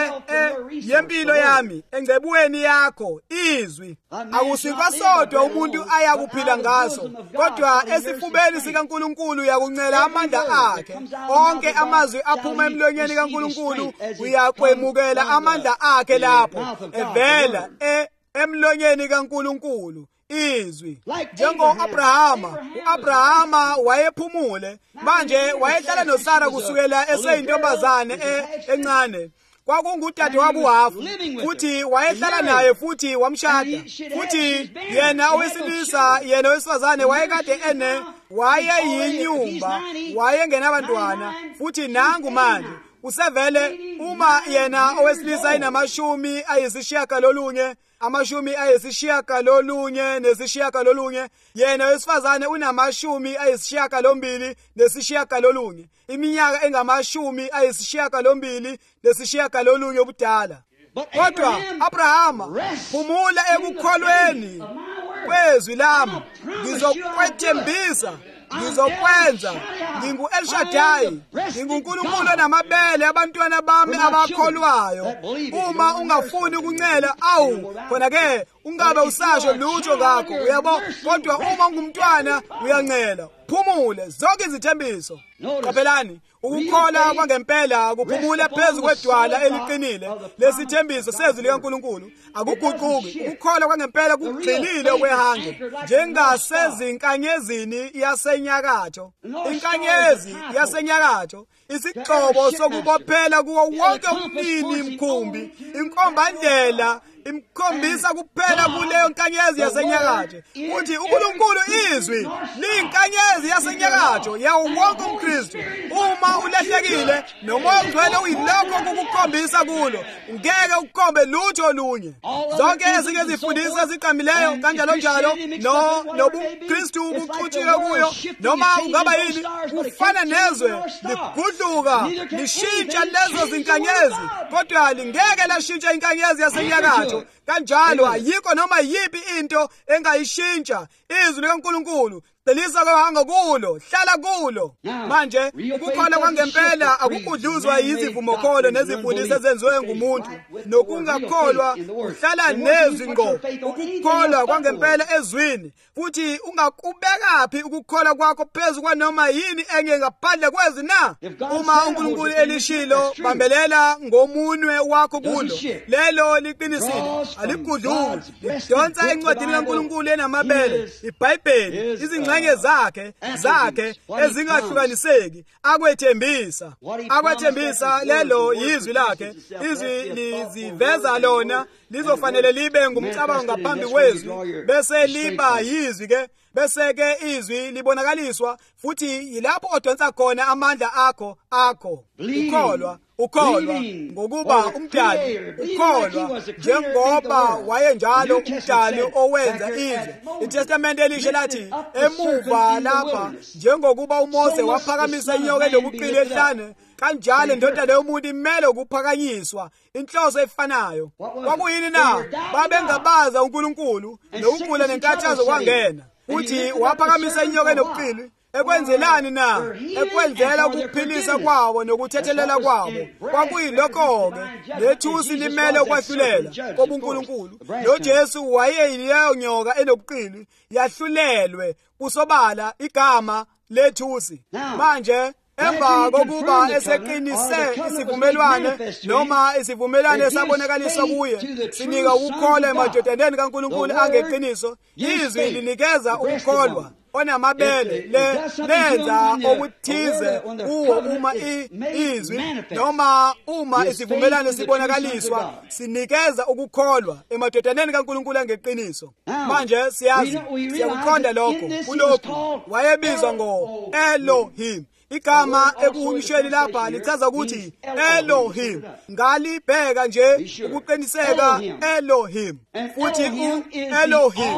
yempilo yami, engcebweni yakho, izwi. Akusikho sodwa umuntu ayakuphila ngaso, kodwa esifubeni sikaNkulunkulu uyakuncela amandla akhe. Onke amazwi aphuma emlonyeni kaNkulunkulu uyakwemukela amandla akhe lapho, evela emlonyeni kaNkulunkulu, izwi. Njengo-Abrahama, u-Abrahama wayephumule, manje wayehlala noSara kusukela eseyintombazane encane. Kwakungudadewabo uHafu, futhi wayehlala naye futhi wamshada. Futhi yena owesilisa, yena owesifazane wayekade wayeyinyumba, wayengenabantwana, futhi nangu manje usevele uma yena owesilisa inamashumi ayisishiyagalolunye, yena owesifazane unamashumi ayisishiyagalolunye, iminyaka engamashumi ayisishiyagalolunye ubudala. Kodwa Abrahama, phumula ekukholweni kwezwi lami, ngizokwethembisa, ngizokwenza. Ngingu-El-Shaddai, nginguNkulunkulu onamabele abantwana bami abakholwayo. Uma ungafuni ukuncela, khona-ke ungabe usasho lutho ngakho, uyabo. Kodwa uma ungumntwana uyancela. Phumule zonke izithembiso. Qaphelani, ukukholwa kwangempela kuphumula phezu kwedwala eliqinile lesithembiso sezwi likaNkulunkulu. Akuguquki. Ukukholwa kwangempela kugxilile okwehange, njengasezinkanyezini yasenyakatho. Inkanyezi yasenyakatho, isigxobo sokubophela kuwo wonke umnini mkhumbi, inkombandlela imkhombisa kuphela kuleyo nkanyezi yasenyakatho. Uthi uNkulunkulu izwi liyinkanyezi yasenyakatho yawo wonke umKristu. Uma ulahlekile nomoya ongcwele uyilokho kukukhombisa kulo, ngeke ukukhombe lutho olunye. Zonke ezinye izifundisi eziqamileyo kanjalo njalo nobuKristu buxutshiwe kuyo, noma ungaba yini, kufana nezwe ligudluka lishintsha lezo zinkanyezi, kodwa lingeke lashintsha inkanyezi yasenyakatho. Kanjalo ayikho noma yiphi into engayishintsha izwi likaNkulunkulu. Qinisa kohanga kulo, hlala kulo. Manje ukukholwa kwangempela akukudluzwa yizivumokholo nezimfundiso ezenziwe ngumuntu. Nokungakholwa uhlala nezwi ngqo. Ukukholwa kwangempela ezwini, futhi ungakubekaphi ukukholwa kwakho phezu kwanoma yini enye ngaphandle kwezwi na. Uma uNkulunkulu elishilo, bambelela ngomunwe wakho kulo. Lelo liqinisile, alikudluli. Lidonsa encwadini kaNkulunkulu enamabele, iBhayibheli, izingxenye zakhe ezingahlukaniseki, akwethembisa lelo yizwi lakhe. Izwi liziveza lona, lizofanele libe ngumcabango ngaphambi kwezwi, bese liba yizwi ke, bese ke izwi libonakaliswa, futhi yilapho odonsa khona amandla akho. Ukholwa ngokuba umdali, ukholwa njengoba wayenjalo umdali owenza izwe. ITestament elisha lathi emuva lapha, njengokuba uMose waphakamisa inyoka enobuqili ehlane, kanjalo indodana yomuntu imele ukuphakanyiswa. Inhloso efanayo kwakuyini na? Babengabaza uNkulunkulu, nokukhula nenkathazo kwangena, futhi waphakamisa inyoka enobuqili. Ekwenzelani na? Ekwenzela ukuphilisa kwabo nokuthethelela kwabo. Kwakuyilokho-ke lethusi limele ukwahlulela kobuNkulunkulu. noJesu wayeyileyo nyoka enobuqili, yahlulelwe kusobala igama lethusi. Manje emva kokuba eseqinise isivumelwane, noma isivumelwane esabonakaliswa kuye, sinika ukukholwa emadodaneni kaNkulunkulu angeqiniso. Izwi linikeza ukukholwa onamabele, lenza okuthize kuwo uma izwi noma uma isivumelane sibonakaliswa, sinikeza ukukholwa emadodaneni kaNkulunkulu angeqiniso. Manje siyakuqonda lokho. Kulokhu wayebizwa ngo-Elohim. Igama ekuhumishweni lapha lichaza ukuthi Elohim. Ngalibheka nje ukuqiniseka Elohim. Futhi u-Elohim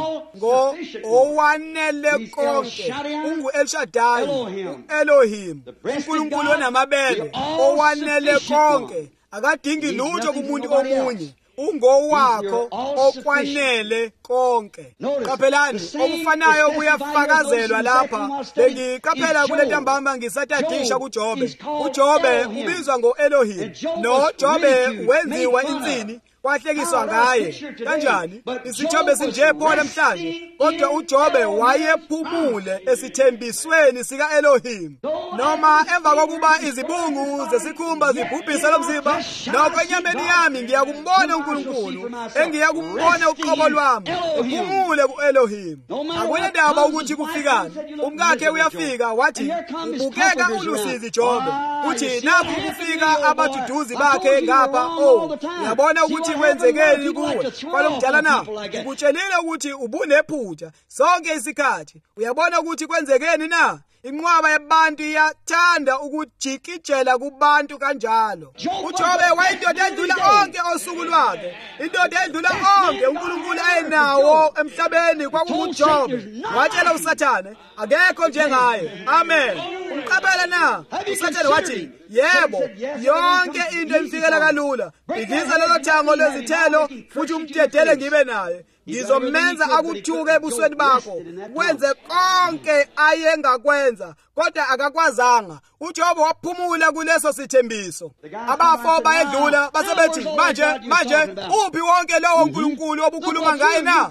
owanele konke, ungu-El Shaddai, u-Elohim, uNkulunkulu onamabele, owanele konke, akadingi lutho kumuntu omunye. Ungowakho okwanele konke. Qaphelani, okufanayo kuyafakazelwa lapha. Bengiqaphela kule ntambama ngisatadisha kuJobe. uJobe ubizwa ngo-Elohim. noJobe wenziwa insini, kwahlekiswa ngaye. Kanjani? Isithobe sinje pho namhlanje, kodwa uJobe wayephumule esithembisweni sika-Elohim. Noma emva kokuba izibungu zesikhumba zibhubhisa lomzimba, nokho enyameni yami ngiyakumbona uNkulunkulu, engiyakumbona uqobo lwami, uphumule ku-Elohim. Akunendaba ukuthi kufikani. Umkakhe uyafika wathi, ubukeka ulusizi Jobe. Uthi napho kufika abaduduzi bakhe ngapha. Uyabona ukuthi kwenzekeni kuwe kwalomdala na? Ukutshelile ukuthi ubunephutha sonke isikhathi. Uyabona ukuthi kwenzekeni na? Inqwaba yabantu iyathanda ukujikijela kubantu kanjalo. uJobe wayindoda edlula onke osuku lwakhe, indoda edlula onke uNkulunkulu ayenawo emhlabeni. KwakunguJobe. Watshela uSathane, akekho njengaye. Amen. Umqaphela na? uSathane wathi, yebo, yonke into imfikela kalula. Bhikiza lelo thango lwezithelo, futhi umdedele ngibe naye. Ngizomenza akuthuke ebusweni bakho, wenze konke ayengakwenza, kodwa akakwazanga. uJobe waphumula kuleso sithembiso. Abafo bayedlula basebethi, manje uphi wonke lowo uNkulunkulu obukhuluma ngaye na?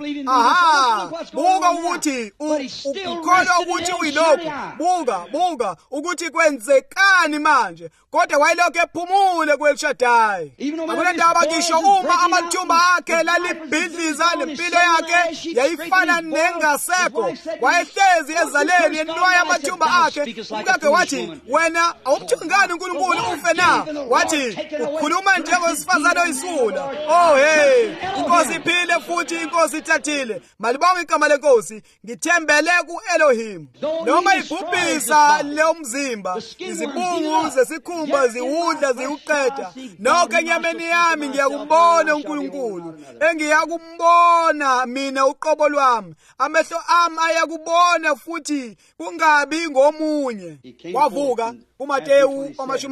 Buka ukuthi ukholwa ukuthi uyilokhu. Buka ukuthi kwenzekani manje. Kodwa wayelokhu ephumule ku-El Shaddai. Akunendaba ngisho uma amathumba akhe lalibhidliza nempilo yakhe yayifana nengasekho. Wayehlezi ezaleni enwaya amathumba akhe. Umkakhe wathi, wena awumthungani uNkulunkulu ufe na? Wathi, ukhuluma njengowesifazane oyisula. Inkosi iphile futhi inkosi ithathile. Malibonge igama lenkosi. Ngithembele ku-Elohim. Noma ibhubhisa leyo mzimba, izibungu zesikhumba ziwudla ziwuqeda, nokho enyameni yami ngiyakumbona uNkulunkulu. Engiyakumbona mina uqobo lwami. Amehlo ami ayakubona futhi kungabi ngomunye. Wavuka kuMateyu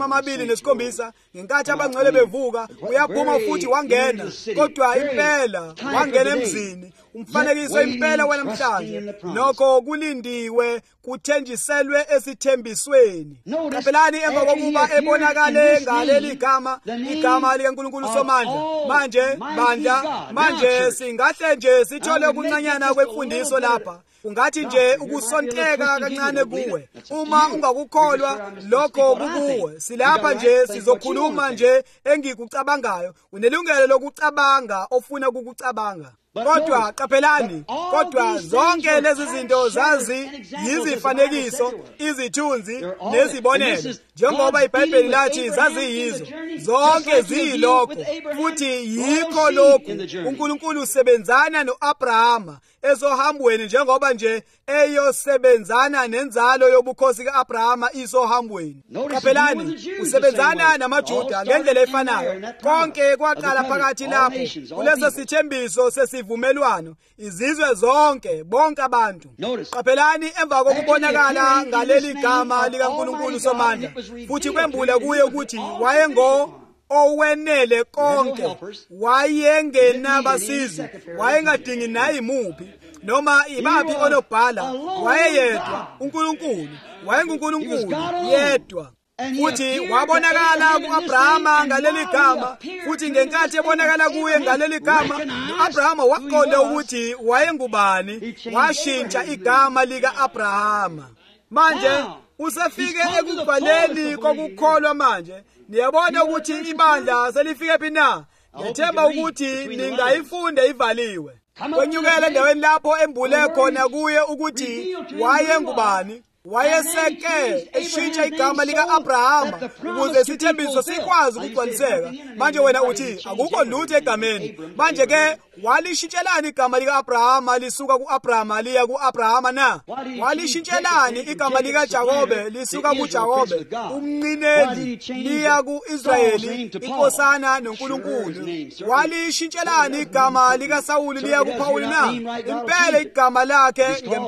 27 ngenkathi abangcwele bevuka, uyaphuma futhi wangena. Kodwa impela wangena emzini, umfanekiso impela wanamhlanje nokho kulindiwe kuthenjiselwe esithembisweni. Qaphelani emva kokuba ebonakale ngaleli gama, igama likaNkulunkulu Somandla. Manje bandla, manje singahle nje sithole ukuncanyana kwemfundiso lapha. Ungathi nje ukusonteka kancane kuwe. Uma ungakukholwa lokho kukuwe. Silapha nje sizokhuluma nje engikucabangayo. Unelungelo lokucabanga ofuna ukukucabanga. Kodwa qaphelani, kodwa zonke lezi zinto zazi yizifanekiso, izithunzi nezibonelo. Njengoba iBhayibheli lathi zaziyizo, zonke ziyilokho. Futhi yikho lokhu uNkulunkulu usebenzana noAbrahama esohambweni njengoba nje eyosebenzana nenzalo yobukhosi kaAbrahama isohambweni. Qaphelani, usebenzana namaJuda ngendlela efanayo. Konke kwaqala phakathi lapho kuleso sithembiso sesivumelwano, izizwe zonke, bonke abantu. Qaphelani emva kokubonakala ngaleli gama likaNkulunkulu Somandla, futhi kwembula kuye ukuthi wayengo owenele konke, wayengenabasizi, wayengadingi nayimuphi noma ibaphi onobhala, wayeyedwa uNkulunkulu, wayenguNkulunkulu yedwa. Futhi wabonakala ku-Abrahama ngaleli gama, futhi ngenkathi ebonakala kuye ngaleli gama, u-Abrahama waqonda ukuthi wayengubani, washintsha igama lika-Abrahama. Manje usefike ekubhaleni kokukholwa manje. Niyabona ukuthi ibandla selifike phi na? Ngethemba ukuthi ningayifunda ivaliwe. Kwenyukela endaweni lapho embule khona kuye ukuthi wayengubani. Wayeseke eshintsha igama lika-Abrahama ukuze isithembiso sikwazi ukugcwaliseka. Manje wena uthi akukho lutho egameni. Manje ke walishintshelani igama lika-Abrahama lisuka ku-Abrahama liya ku-Abrahama na? Walishintshelani igama likaJakobe lisuka kuJakobe umnqineli liya ku-Israyeli inkosana noNkulunkulu? Walishintshelani igama likaSawuli liya kuPawuli na? Impela igama lakhe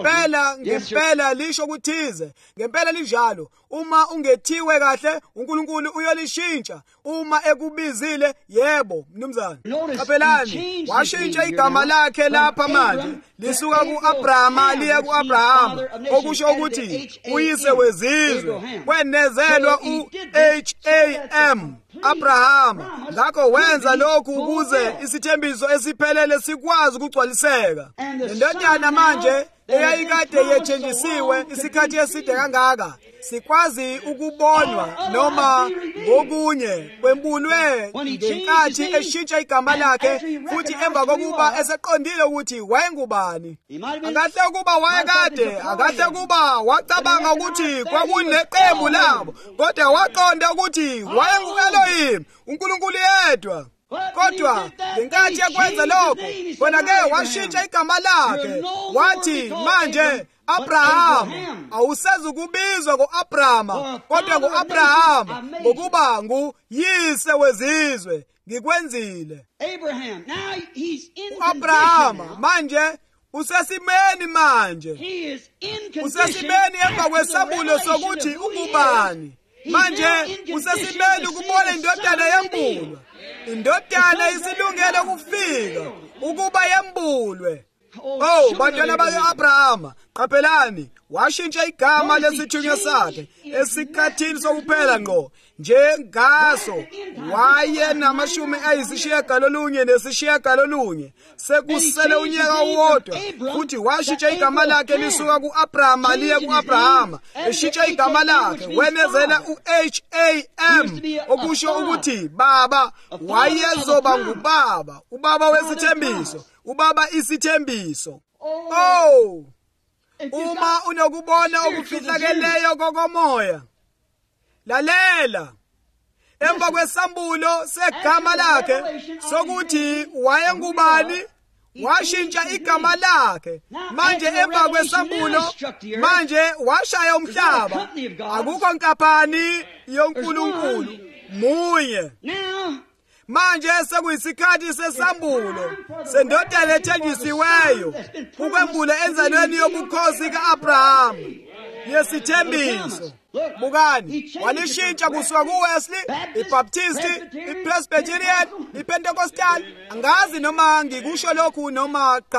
ngempela lisho ukuthi ngempela linjalo. Uma ungethiwe kahle uNkulunkulu uyolishintsha. Uma ekubizile, yebo mnumzane. Qaphelani, washintsha igama lakhe lapha manje lisuka ku-Abrahama liya ku-Abrahama, okusho ukuthi uyise wezizwe, kwenezelwa u-Ham Abrahama. Ngakho wenza lokhu ukuze isithembiso esiphelele sikwazi ukugcwaliseka. Indodana manje eyayikade yethenjisiwe isikhathi eside kangaka sikwazi ukubonwa noma ngokunye kwembulwe ngenkathi eshintsha igama lakhe, futhi emva kokuba eseqondile ukuthi wayengubani. Akahle ukuba wayekade, akahle ukuba wacabanga ukuthi kwakuneqembu labo, kodwa waqonda ukuthi wayengu-Elohim, uNkulunkulu yedwa. Kodwa ngenkathi ekwenza lokho, khona-ke washintsha igama lakhe, wathi manje Abrahama awusezukubizwa ngo-Abrahama, kodwa ngo-Abrahama ngokuba nguyise wezizwe. Ngikwenzile u-Abrahama manje usesimeni manje, usesimeni emva kwesambulo sokuthi ungubani. Manje usesimeni ukubona indodana yembulwa. Indodana isilungele ukufika ukuba yembulwe. Oh, bantwana baka-Abrahama, qaphelani, washintsha igama lesithunywa sakhe esikhathini sokuphela ngqo. Njengaso wayenama-990 sekusele unyaka owodwa, futhi washintsha igama lakhe lisuka ku-Abrahama liya ku-Abrahama. Eshintsha igama lakhe wenezela u-Ham, okusho ukuthi baba. Wayezoba ngubaba, ubaba wesithembiso, ubaba isithembiso. Oh, uma unokubona okufihlakeleyo kokomoya, lalela. Emva kwesambulo segama lakhe sokuthi wayengubani, washintsha igama lakhe. Manje emva kwesambulo, manje washaya umhlaba. Akukho nkampani yoNkulunkulu, munye. Manje sekuyisikhathi sesambulo sendodana ethenjisiweyo, ukwembula enzalweni yobukhosi ka-Abrahama yesithembiso. Bukani, walishintsha kusuka kuWesley, iBaptisti, iPresbyterian, iPentecostal. Angazi noma ngikusho lokhu noma cha.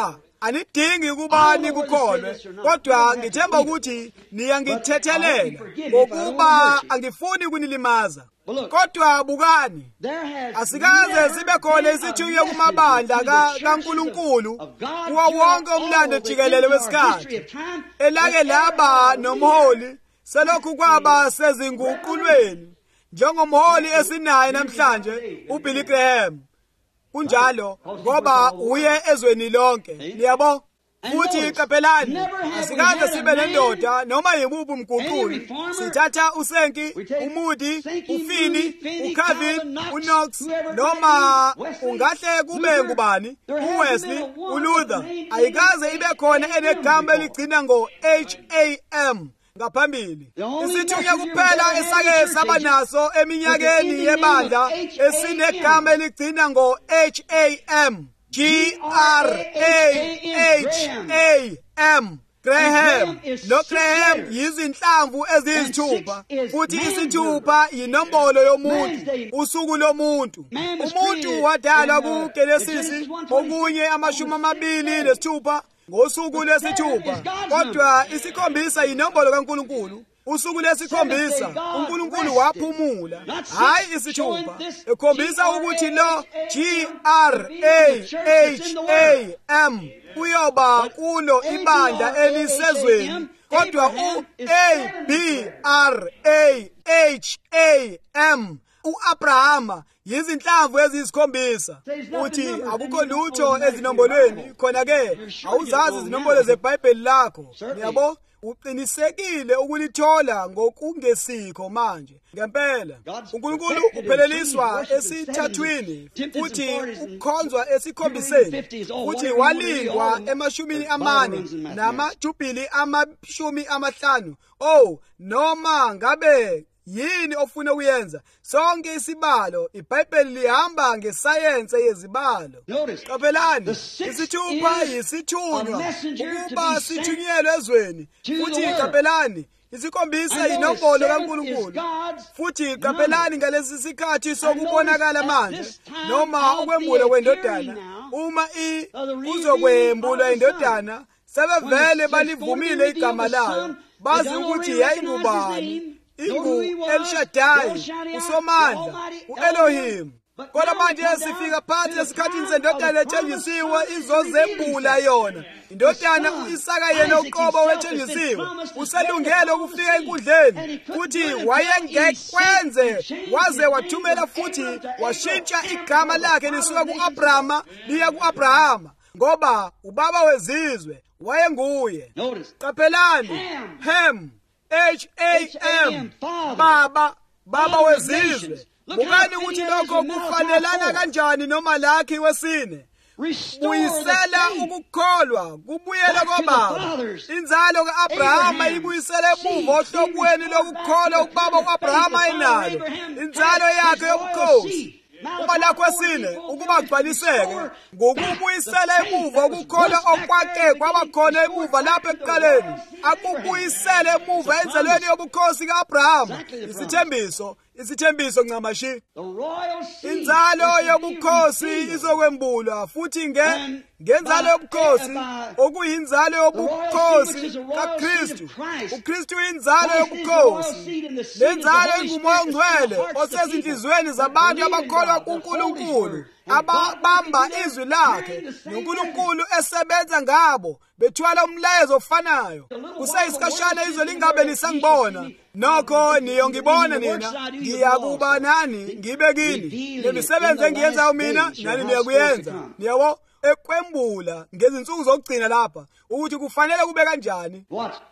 anidingi ukuba nikukholwe, kodwa ngithemba ukuthi niyangithethelela ngokuba angifuni kunilimaza. Kodwa bukani, asikaze sibe khona isithunywe kumabandla kaNkulunkulu kuwo wonke umlando jikelele wesikhathi elake laba nomholi selokhu kwaba sezinguqulweni njengomholi esinaye namhlanje uBilly Graham. Kunjalo ngoba uye ezweni lonke, niyabo. Futhi qaphelani, asikaze sibe nendoda noma yimuphi umguquli sithatha uSenki, uMoody, uFinney, uCalvin, uKnox noma ungahle kube ngubani, uWesley, uLuther. Ayikaze ibe khona enegama eligcina ngo-HAM ngaphambili. Isithunywa kuphela esake saba naso eminyakeni yebandla esinegama eligcina ngo-HAM. Graham. Graham. Lo Graham yizinhlamvu eziyisithupha, futhi isithupha yinombolo yomuntu, usuku lomuntu. Umuntu wadalwa kuGenesisi okunye 26 ngosuku lwesithupha, kodwa isikhombisa yinombolo kaNkulunkulu. Usuku lesikhombisa uNkulunkulu waphumula, hayi isithupha, ekhombisa ukuthi lo Graham uyoba kulo ibandla elisezweni, kodwa uAbraham uAbrahama yizinhlamvu eziyisikhombisa. Uthi akukho lutho ezinombolweni, khona-ke awuzazi izinombolo zeBhayibheli lakho, yabo. Uqinisekile ukulithola ngokungesikho manje. Ngempela uNkulunkulu upheleliswa esithathwini, futhi ukukhonzwa esikhombiseni, futhi walingwa ema40 namaJubhili ama50. Oh, noma ngabe yini ofuna ukuyenza, sonke isibalo iBhayibheli lihamba ngesayense yezibalo. Qaphelani, isithupha yisithunywa ukuba sithunyelwe ezweni, futhi qaphelani, isikhombisa inombolo kaNkulunkulu. Futhi qaphelani ngalesi sikhathi sokubonakala manje noma ukwembulwa kwendodana, uma uzokwembulwa indodana sebevele balivumile igama layo, bazi ukuthi yayingubani. Ingu-El-Shaddai, uSomandla, u-Elohim. Kodwa manje sifika phansi esikhathini sendodana ethenjisiwe izozembula yona. Indodana u-Isaka yena uqobo wethenjisiwe uselungele ukufika enkundleni, futhi wayengekwenze waze wathumela futhi washintsha igama lakhe lisuka ku-Abrahama liya ku-Abrahama, ngoba ubaba wezizwe wayenguye. Qaphelani, Ham, HAM, baba wezizwe. Bukani ukuthi lokho kufanelana kanjani noMalaki wesine. Buyisela ukukholwa kubuyela kobaba. Inzalo ka-Abrahama ibuyisela emuva ohlobweni lokukholwa ubaba u-Abrahama enalo, inzalo yakhe yobukhosi. uMalaki wesine ukuba kugcwaliseke ngokubuyisela emuva ukukholwa okwake kwabakhona emuva lapha ekuqaleni, akubuyisele emuva enzelweni yobukhosi ka-Abrahama. Isithembiso ncamashi, inzalo yobukhosi izokwembulwa futhi ngenzalo yobukhosi okuyinzalo yobukhosi kaKristu. uKristu inzalo yobukhosi, lenzalo ingumoya ongcwele osezinhliziyweni zabantu abakholwa kuNkulunkulu, ababamba izwi lakhe, noNkulunkulu esebenza ngabo bethwala umlayezo ofanayo. Kuseyisikhashana izwe lingabe lisangibona, nokho niyongibona nina, ngiyakuba nani ngibe kini. Lemisebenzi engiyenzayo mina nani niyakuyenza. Niyabo ekwembula ngezinsuku zokugcina lapha ukuthi kufanele kube kanjani.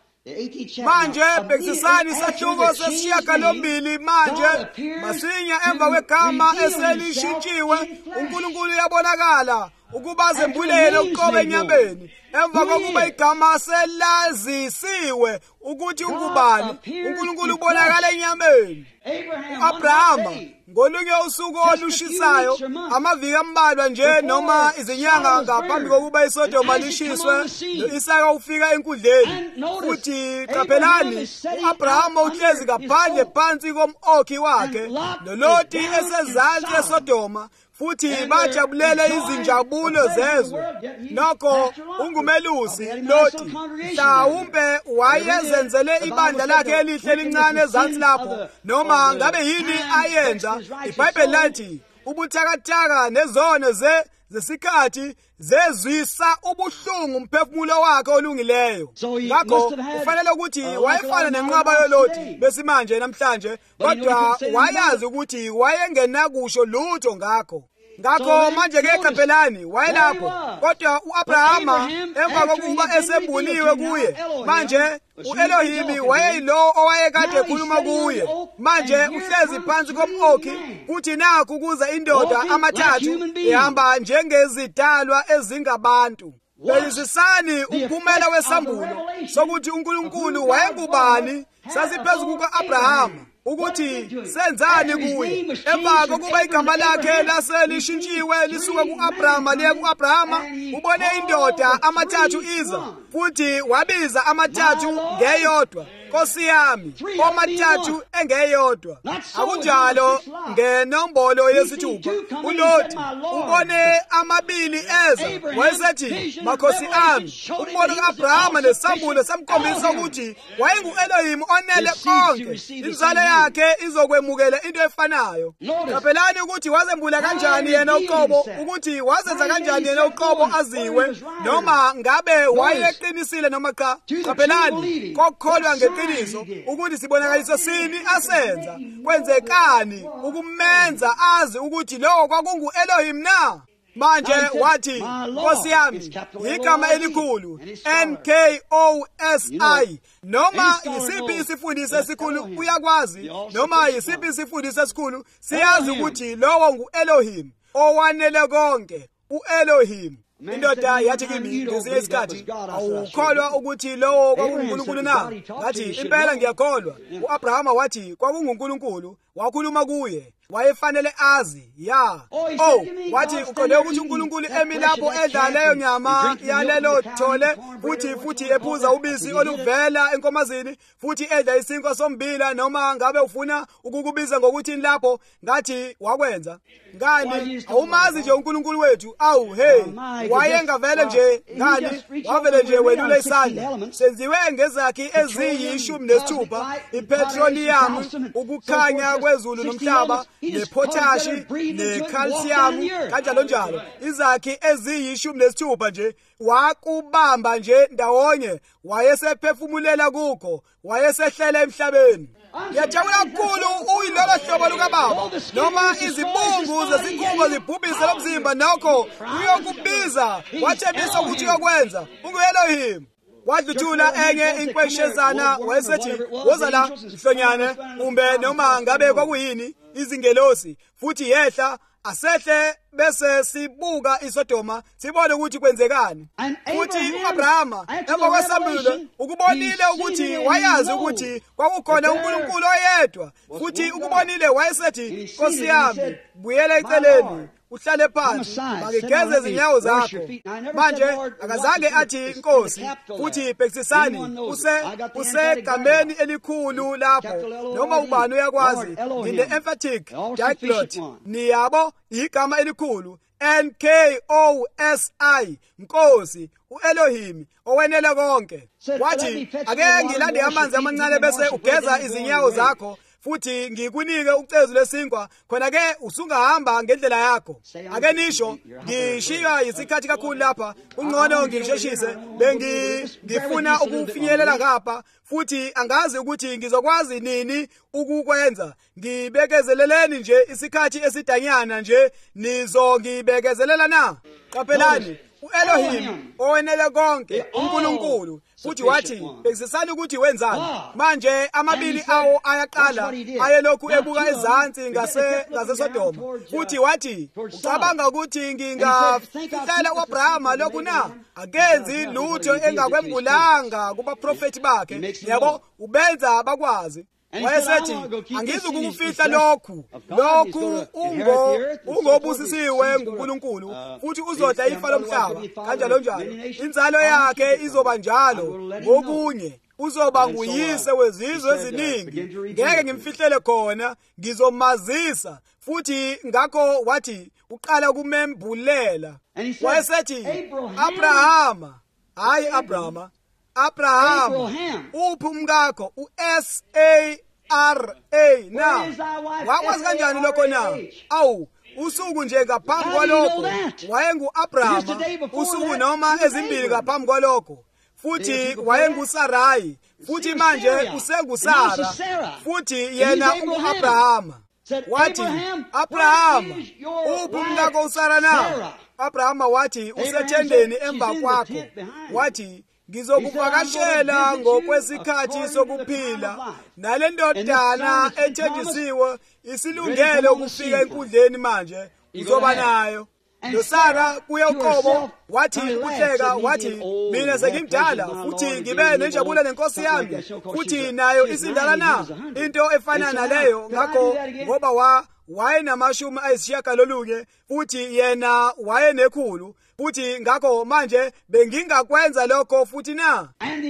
Manje bhekisisani isahluko sesishiyagalombili manje masinya emva kwegama eselishintshiwe. uNkulunkulu uyabonakala ukuba zembulele uqobo enyambeni emva kokuba igama selazisiwe ukuthi ungubani. uNkulunkulu ubonakala enyambeni. u-Abrahama ngolunye usuku olushisayo, amaviki ambalwa nje noma izinyanga ngaphambi kokuba iSodoma lishiswe, no-Isaka ufika enkundleni. Futhi qaphelani, u-Abrahama uhlezi ngaphandle phansi kom'okhi wakhe, noLoti esezansi eSodoma, futhi bajabulela izinjabulo zezwe. Nokho ngumelusi Loti mhlawumbe wayezenzele ibandla lakhe elihle elincane ezansi lapho noma ngabe yini ayenza. iBhayibheli lathi ubuthakathaka nezono zesikhathi zezwisa ubuhlungu umphefumulo wakhe olungileyo. Ngakho kufanele ukuthi wayefana nenqaba yoLoti besimanje namhlanje, kodwa wayazi ukuthi wayengenakusho lutho ngakho manje-ke qaphelani wayelapho. Kodwa u-Abrahama emva kokuba esembuliwe kuye, manje u-Elohimi wayeyilo owayekade ekhuluma kuye. Manje uhlezi phansi kom'okhi, kuthi nakhu kuza indoda amathathu ehamba njengezidalwa ezingabantu. Belisisani umphumela wesambulo sokuthi uNkulunkulu wayengubani sasiphezu kuka-Abrahama, ukuthi senzani kuye. Emva kokuba igama lakhe laselishintshiwe lisuka ku-Abrahama liye ku-Abrahama, ubone indoda amathathu iza, futhi wabiza amathathu ngeyodwa. Nkosi yami, omathathu engeyodwa. Akunjalo ngenombolo yesithupha. uLoti ubone amabili eza, wayesethi makhosi ami. Umbono ka-Abrahama nesambulo samkhombisa ukuthi wayengu-Elohim onele konke. Inzalo yakhe izokwemukela into efanayo. Qaphelani ukuthi wazembula kanjani yena uqobo, ukuthi wazenza kanjani yena uqobo aziwe, noma ngabe wayeqinisile noma cha. Qaphelani kokholwa ngeqiniso ukuthi sibonakaliso sini asenza, kwenzekani ukumenza azi ukuthi lo kwakungu-Elohim na. Manje wathi, Nkosi yami, igama elikhulu NKOSI, noma yisiphi isifundiso esikhulu uyakwazi, noma yisiphi isifundiso esikhulu siyazi ukuthi lowo ngu-Elohim owanele konke, u-Elohim. Indoda yathi kimi ngesinye isikhathi, awukholwa ukuthi lowo kwakunguNkulunkulu na? Ngathi impela ngiyakholwa. U-Abrahama wathi kwakunguNkulunkulu, wakhuluma kuye, wayefanele azi. Wathi uqonde ukuthi uNkulunkulu emi lapho edla leyo nyama yalelo thole, futhi ephuza ubisi oluvela enkomazini, futhi edla isinkwa sombila, noma ngabe ufuna ukukubiza ngokuthi lapho. Ngathi wakwenza ngani? Awumazi nje uNkulunkulu wethu? Wayengavele nje ngani? Wavele nje welula isandla. Senziwe ngezakhi eziyi-16, ipetroliyam, ukukhanya kwezulu nomhlaba, nephotashi, nekhalsiyamu, kanjalo njalo. Izakhi eziyi-16 nje. Wakubamba nje ndawonye, wayesephefumulela kukho, wayesehlele emhlabeni. Ngiyajabula kakhulu uyilolo hlobo lukaBaba, noma izibungu zesikhungo zibhubhise lomzimba nokho uyokubiza wathembisa ukuthi uyokwenza. Ungu-Elohim. Wadluthula enye inkweshezana, wayesethi woza la mhlonyane, kumbe noma ngabe kwakuyini, izingelosi, futhi yehla asehle bese sibuka iSodoma sibone ukuthi kwenzekani. Futhi u-Abrahama emva kwesambulo ukubonile ukuthi wayazi ukuthi kwakukhona uNkulunkulu oyedwa, futhi ukubonile wayesethi, Nkosi yami, buyela eceleni uhlale phansi, ngigeze izinyawo zakho. Manje akazange athi Nkosi, futhi bhekisisani usegameni elikhulu lapho, noma ubani uyakwazi, ngine-emphatic diaglot, niyabo igama elikhulu NKOSI, Nkosi, u-Elohim owenele konke. Wathi ake ngilande amanzi amancane bese ugeza izinyawo zakho, futhi ngikunike ucezu lesinkwa, khona-ke usungahamba ngendlela yakho. Ake nisho ngishiywa yisikhathi kakhulu lapha, ungcono ngisheshise, ngifuna ukufinyelela ngapha, futhi angazi ukuthi ngizokwazi nini ukukwenza. Ngibekezeleleni nje isikhathi esidanyana nje, nizongibekezelela na? Qaphelani, u-Elohim owenele konke, uNkulunkulu. Futhi wathi bhekisisani ukuthi wenzani. Manje amabili awo ayaqala ayelokhu ebuka ezansi ngaseSodoma. Futhi wathi ucabanga ukuthi ngingafihlela u-Abrahama lokhu na? Akenzi lutho engakwembulanga kubaprofethi bakhe. Yabo ubenza bakwazi. Wayesethi angizukufihla lokhu ungobusisiwe nguNkulunkulu, futhi uzodla ifa lomhlaba, kanjalo njalo inzalo yakhe izoba njalo. Ngokunye uzoba nguyise wezizwe eziningi, ngeke ngimfihlele khona, ngizomazisa. Futhi ngakho wathi uqala kumembulela, wayesethi Abrahama, hayi Abrahama. Abrahama. Uphi umkakho? U-S-A-R-A. Na wakwazi kanjani lokho na? Awu, usuku nje ngaphambi kwalokho wayengu-Abrahama, usuku noma ezimbili ngaphambi kwalokho futhi wayenguSarayi, futhi manje usengusara, futhi yena ungu-Abrahama. Wathi, Abrahama, uphi umkakho uSara na? Abrahama wathi, usethendeni emva kwakho. Wathi, ngizokuvakashela ngokwesikhathi sokuphila, nale ndodana ethenjisiwe isilungele ukufika enkundleni manje uzoba nayo. NoSara kuye uqobo wathi uhleka, wathi mina sengimdala futhi ngibe nenjabulo nenkosi yami, futhi nayo isindala na into efana naleyo. Ngakho ngoba wayenamashumi ayisishiyagalolunye futhi yena wayenekhulu, futhi ngakho manje bengingakwenza lokho futhi na.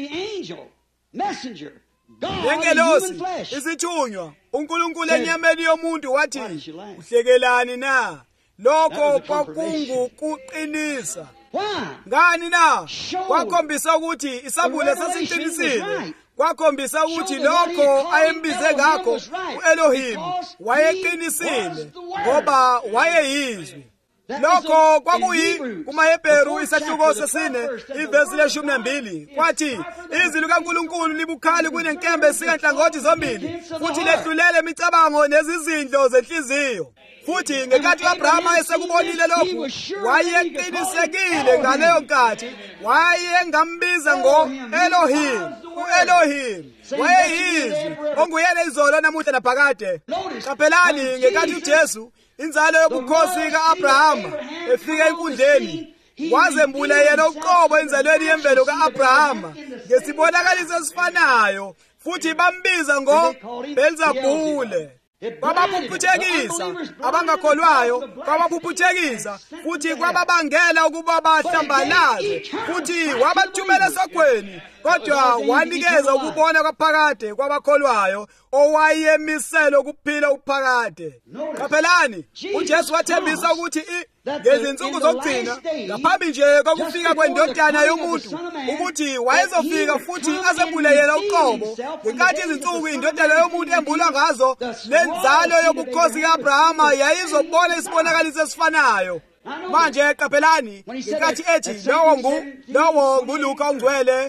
Ngengelosi isithunywa uNkulunkulu enyameni yomuntu wathi, uhlekelani na? Lokho kwakungukuqinisa. Ngani na? Kwakhombisa ukuthi isabule sasiqinisile. Kwakhombisa ukuthi lokho ayembize ngakho u-Elohim wayeqinisile ngoba wayeyizwi. Lokho kwakuyi kumaHebheru isahluko sesine ivesi le-12 kwathi izwi likaNkulunkulu libukhali kunenkembe esikanhlangothi zombili futhi lehlulele imicabango nezizindlo zenhliziyo. Futhi ngenkathi u-Abrahama esekubonile lokhu wayeqinisekile ngaleyo nkathi, wayengambiza ngo-Elohim. U-Elohim wayeyizwi onguyena izolo namuhla naphakade. Qaphelani, ngenkathi uJesu inzalo yobukhosi ka-Abrahama efika enkundleni, wazembula yena uqobo enzalweni yemvelo ka-Abrahama ngesibonakaliso esifanayo, futhi bambiza ngo-Belzebule. Kwabaphuphuzekisa abangakholwayo, kwabaphuphuzekisa futhi kwababangela ukuba bahlambalaze, futhi wabathumela esogweni, kodwa wanikeza ukubona kwaphakade kwabakholwayo owayemisela ukuphila ukuphakade. Qaphelani, uJesu wathembisa ukuthi ngezinsuku zokugcina ngaphambi nje kokufika kwendodana yomuntu ukuthi wayezofika futhi azembule yena uqobo. Ngenkathi izinsuku indodana yomuntu embulwa ngazo, lenzalo yobukhosi ka-Abrahama yayizobona isibonakaliso esifanayo. Manje qaphelani, ngenkathi ethi lowo nguLuka ongcwele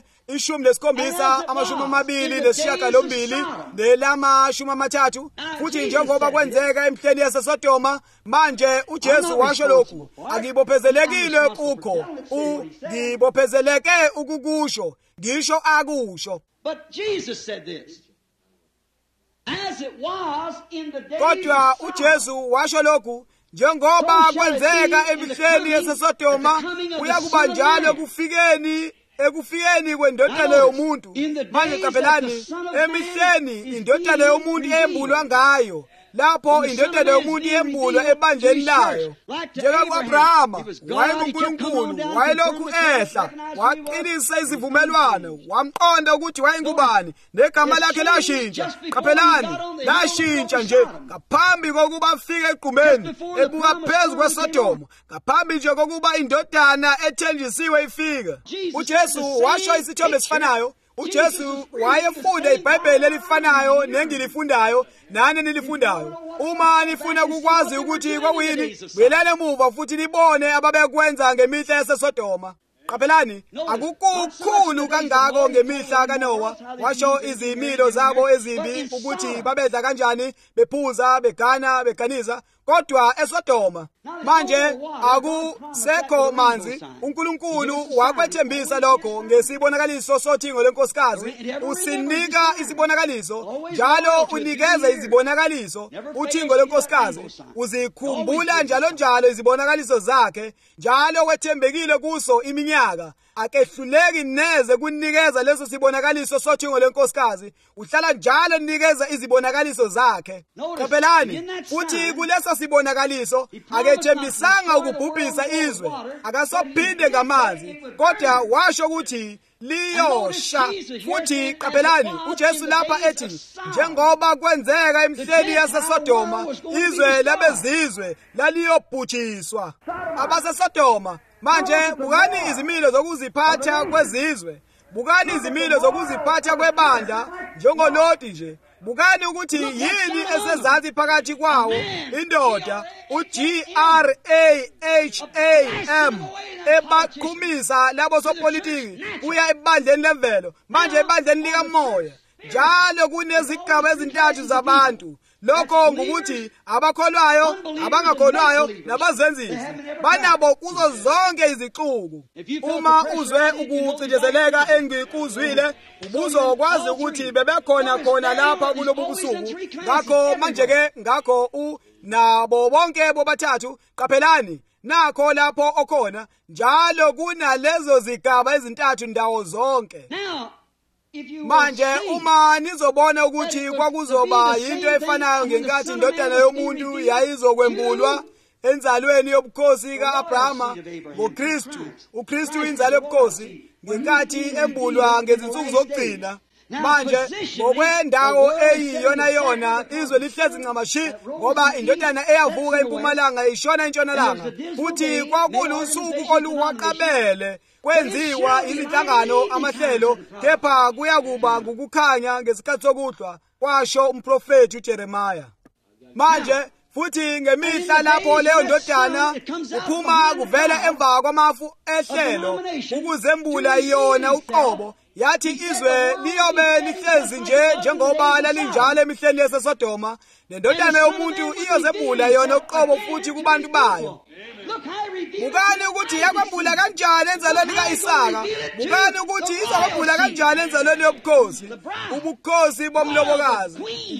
17:28 nelama-30, futhi njengoba kwenzeka emhleni yaseSodoma, manje uJesu washo lokhu, angibophezelekile kukho, ngibophezeleke ukukusho, ngisho akusho. Kodwa uJesu washo lokhu, njengoba kwenzeka emhleni yaseSodoma, kuyakuba njalo ekufikeni kwendodana yomuntu. Manje qaphelani, emihleni indodana yomuntu eyembulwa ngayo, lapho indodana yomuntu yembulwa ebandleni layo. Njengako-Abrahama wayenguNkulunkulu, wayelokhu ehla, waqinisa izivumelwano, wamqonda ukuthi wayengubani, negama lakhe lashintsha. Qaphelani, lashintsha nje ngaphambi kokuba afike egqumeni ebuka phezu kweSodoma, ngaphambi nje kokuba indodana ethenjisiwe ifike. uJesu washo isithombe esifanayo. uJesu wayefunda iBhayibheli elifanayo nengilifundayo nani nilifundayo. Uma nifuna ukwazi ukuthi kwakuyini, buyelani emuva futhi nibone ababekwenza ngemihla yaseSodoma. Qaphelani, akukukhulu kangako ngemihla kaNowa. Washo izimilo zabo ezimbi ukuthi babedla kanjani, bephuza, begana, beganiza. Kodwa eSodoma manje akusekho manzi. uNkulunkulu wakwethembisa lokho ngesibonakaliso sothingo lenkosikazi. Usinika isibonakaliso, njalo unikeza izibonakaliso. Uthingo lenkosikazi uzikhumbula njalo izibonakaliso zakhe, njalo wethembekile kuso iminyaka. Akehluleki neze kunikeza leso sibonakaliso sothingo lenkosikazi. Uhlala njalo nikeza izibonakaliso zakhe. Qaphelani, futhi kuleso sibonakaliso akethembisanga ukubhubhisa izwe, akasophinde ngamanzi, kodwa washo ukuthi liyosha. Futhi qaphelani, uJesu lapha ethi, njengoba kwenzeka emhleni yaseSodoma, izwe labezizwe laliyobhujiswa. AbaseSodoma Manje bukani izimilo zokuziphatha kwezizwe, bukani izimilo zokuziphatha kwebandla njengoloti nje. Bukani ukuthi yini esezansi phakathi kwawo indoda uGraham ebaqhumisa labo sopolitiki kuya ebandleni lemvelo, manje ebandleni likamoya. Njalo kunezigaba ezintathu zabantu. Lokho ngukuthi abakholwayo, abangakholwayo nabazenzisi banabo kuzo zonke izixuku. Uma uzwe ukucindezeleka engikuzwile, ubuzokwazi ukuthi bebekhona khona lapha kulobu busuku. Ngakho manje ngakho nabo bonke bobathathu, qaphelani, nakho lapho okhona, njalo kunalezo zigaba ezintathu ndawo zonke. Manje uma nizobona ukuthi kwakuzoba into efanayo ngenkathi indodana yomuntu yayizokwembulwa enzalweni yobukhosi ka-Abrahama ngoKristu, uKristu inzalo yobukhosi, ngenkathi embulwa ngezinsuku zokugcina. Manje ngokwendawo eyiyona izwe lihlezi ncamashi, ngoba indodana eyavuka impumalanga ishona intshonalanga, futhi kwakulusuku oluwaqabele kwenziwa izinhlangano amahlelo, kepha kuyakuba ngukukhanya ngesikhathi sokuhlwa, kwasho umprofeti uJeremiya. Manje futhi ngemihla lapho leyo ndodana uphuma kuvela emva kwamafu ehlelo ukuzembula yona uqobo, yathi izwe liyobe lihlezi njengoba lalinjalo emihleni yaseSodoma, nendodana yomuntu iyozembula yona uqobo futhi kubantu bayo. Bukani ukuthi yakwembula kanjani enzalweni ka-Isaka, bukani ukuthi izokwembula kanjani enzalweni yobukhosi, ubukhosi bomlobokazi,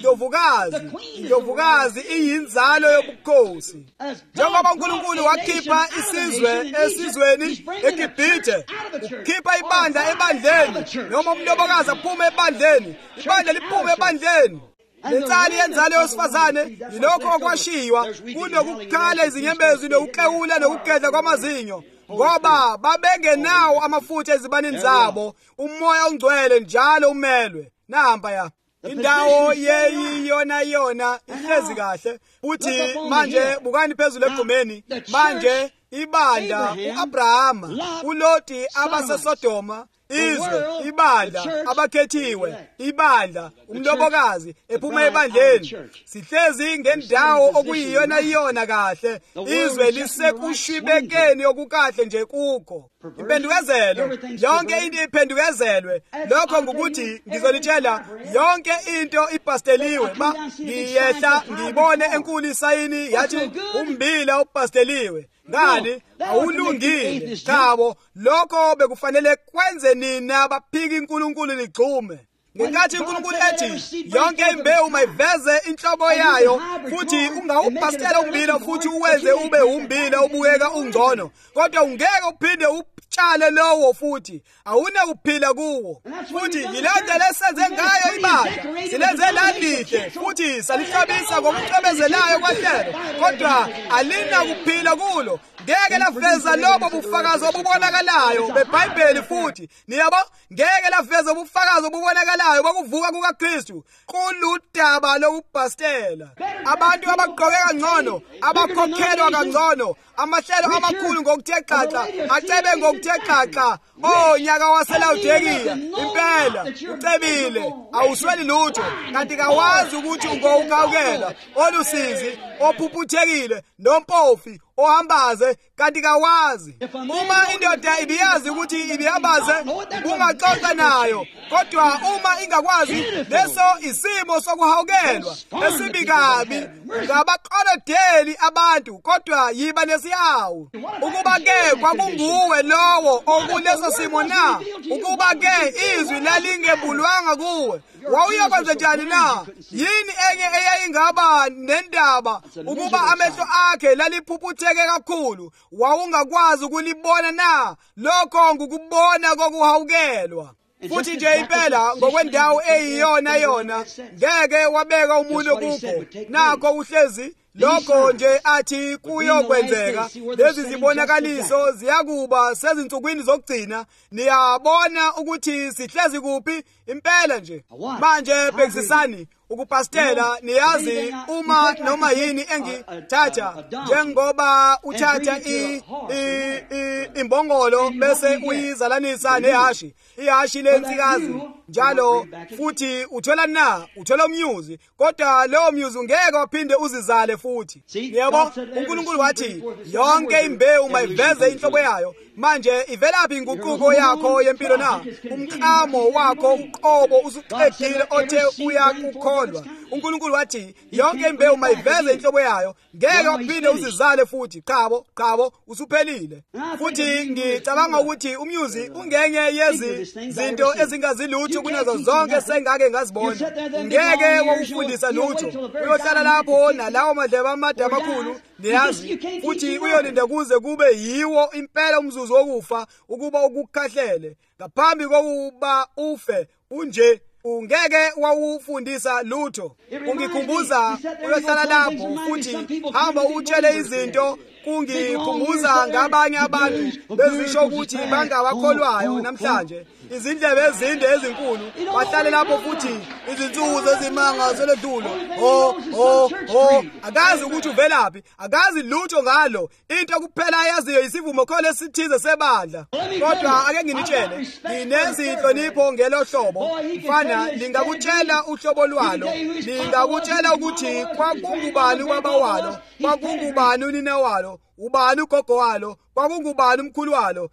indlovukazi iyinzalo yobukhosi. Njengoba uNkulunkulu wakhipha isizwe esizweni eGibhithe, ukhipha ibandla ebandleni, noma umlobokazi aphume ebandleni, ibandla liphume ebandleni. Lensali yenzalo yosifazane yilokho okwashiywa kunokukhala izinyembezi nokuklewula nokugedla kwamazinyo, ngoba babengenawo amafutha ezibanini zabo, umoya ongcwele njalo umelwe. Namba ya indawo yeyiyona ihlezi kahle, futhi manje bukani phezulu egqumeni. Manje ibandla uAbrahama, uLoti, abaseSodoma, izwe, ibandla, abakhethiwe, ibandla, umlobokazi ephuma ebandleni. Sihlezi ngendawo okuyiyona kahle, izwe lisekushwibekeni okukahle nje kukho. Impendukezelo, yonke into iphendukezelwe. Lokho ngukuthi ngizolitshela yonke into ipasteliwe. Ngiyehla ngibone enkulu isayini yathi umbila upasteliwe. Ngani? Awulungile. Chabo, lokho bekufanele kwenze nina baphiki iNkulunkulu ligxume. Ngenkathi uNkulunkulu ethi yonke imbewu mayiveze inhlobo yayo, futhi ungawupastela umbila futhi uwenze ube umbila obukeka ungcono, kodwa ungeke uphinde utshale lowo futhi awunakuphila kuwo. Futhi yilento lesenze ngayo ibandla, silenze lalihle futhi salihlobisa ngokucwebezelayo kwahlelo, kodwa alinakuphila kulo. Ngeke laveza lobo bufakazi obubonakalayo beBhayibheli, futhi niyabo ngeke laveza ubufakazi obubonakalayo bokuvuka kukaKristu. Kuludaba lokupastela. Abantu abagqoke kangcono, abakhokhelwa kangcono, amahlelo amakhulu ngokuthe xaxa, acebe ngokuthe xaxa. Nyaka waseLawudikiya, impela ucebile, awusweli lutho, kanti kawazi ukuthi ungowukhawukela, olusizi, ophuphuthekile, nompofi, ohambaze, kanti kawazi. Uma indoda ibiyazi ukuthi ibihambaze, ungaxoxa nayo, kodwa uma ingakwazi, leso isimo sokuhawukelwa esibi kabi. Ngabaqolodeli abantu, kodwa yiba nesihawu. Ukuba ke kwakunguwe lowo okuleso simo na, ukuba ke izwi lalingembulwanga kuwe, wawuyakwenza njani na? Yini enye eyayingaba nendaba ukuba amehlo akhe laliphuputheke kakhulu, wawungakwazi ukulibona na? Lokho ngukubona kokuhawukelwa. Futhi nje impela ngokwendawo eyiyona ngeke wabeka umunwe kukho. Nakho uhlezi lokho nje athi kuyokwenzeka. Lezi zibonakaliso ziyakuba sezinsukwini zokugcina. Niyabona ukuthi sihlezi kuphi impela nje. Manje bhekisisani, ukupastela niyazi uma noma yini engithatha njengoba uthatha imbongolo bese uyizalanisa nehashi ihashi lensikazi njalo futhi uthola umnyuzi kodwa lowo mnyuzi ungeke waphinde uzizale futhi yebo uNkulunkulu wathi yonke imbewu mayiveze inhlobo yayo manje ivelaphi inguquko yakho yempilo na umklamo wakho uqobo usuqedile othe uyakukholwa uNkulunkulu wathi yonke imbewu mayiveze inhlobo yayo ngeke waphinde uzizale futhi qhabo usuphelile futhi ngicabanga ukuthi umnyuzi ungenye yezinto ezingazilutho kunazo zonke sengake ngazibona ngeke wawufundisa lutho uyohlala lapho nalawo madlebe amade amakhulu niyazi futhi uyolinda kuze kube yiwo impela umzuzu wokufa ukuba ukukhahlele ngaphambi kokuba ufe unje ungeke wawufundisa lutho ungikhumbuza uyohlala lapho futhi hamba utshele izinto kungikhumbuza ngabanye abantu bezisho ukuthi bangawakholwayo namhlanje izindlebe ezinde ezinkulu bahlale lapho futhi izinsuku zezimanga zeledlulo akazi ukuthi uvelaphi akazi lutho ngalo into kuphela ayaziyo isivumo khole sithize sebandla kodwa ake nginitshele nginezinhlonipho ngelohlobo mfana lingakutshela uhlobo lwalo lingakutshela ukuthi kwakungubani ubaba walo kwakungubani unina walo ubani ugogo walo kwakungubani umkhulu walo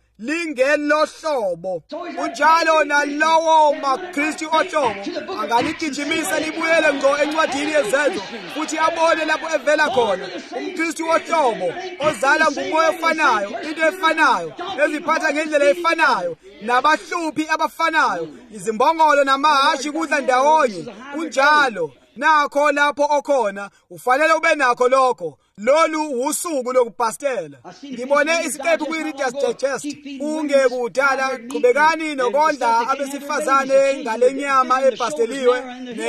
lingelohlobo unjalo nalowo maKristu ohlobo angaligijimisa libuyele ngco encwadini yezenzo futhi abone lapho evela khona umKristu ohlobo ozala ngumoya ofanayo into efanayo eziphatha ngendlela efanayo nabahluphi abafanayo izimbongolo namahashi kudla ndawonye unjalo nakho lapho okhona ufanele ube nakho lokho lolu usuku lokupastela ngibone isiqephu kwi-Reader's Digest ungekudala qhubekani nokondla abesifazane ngalenyama epasteliwe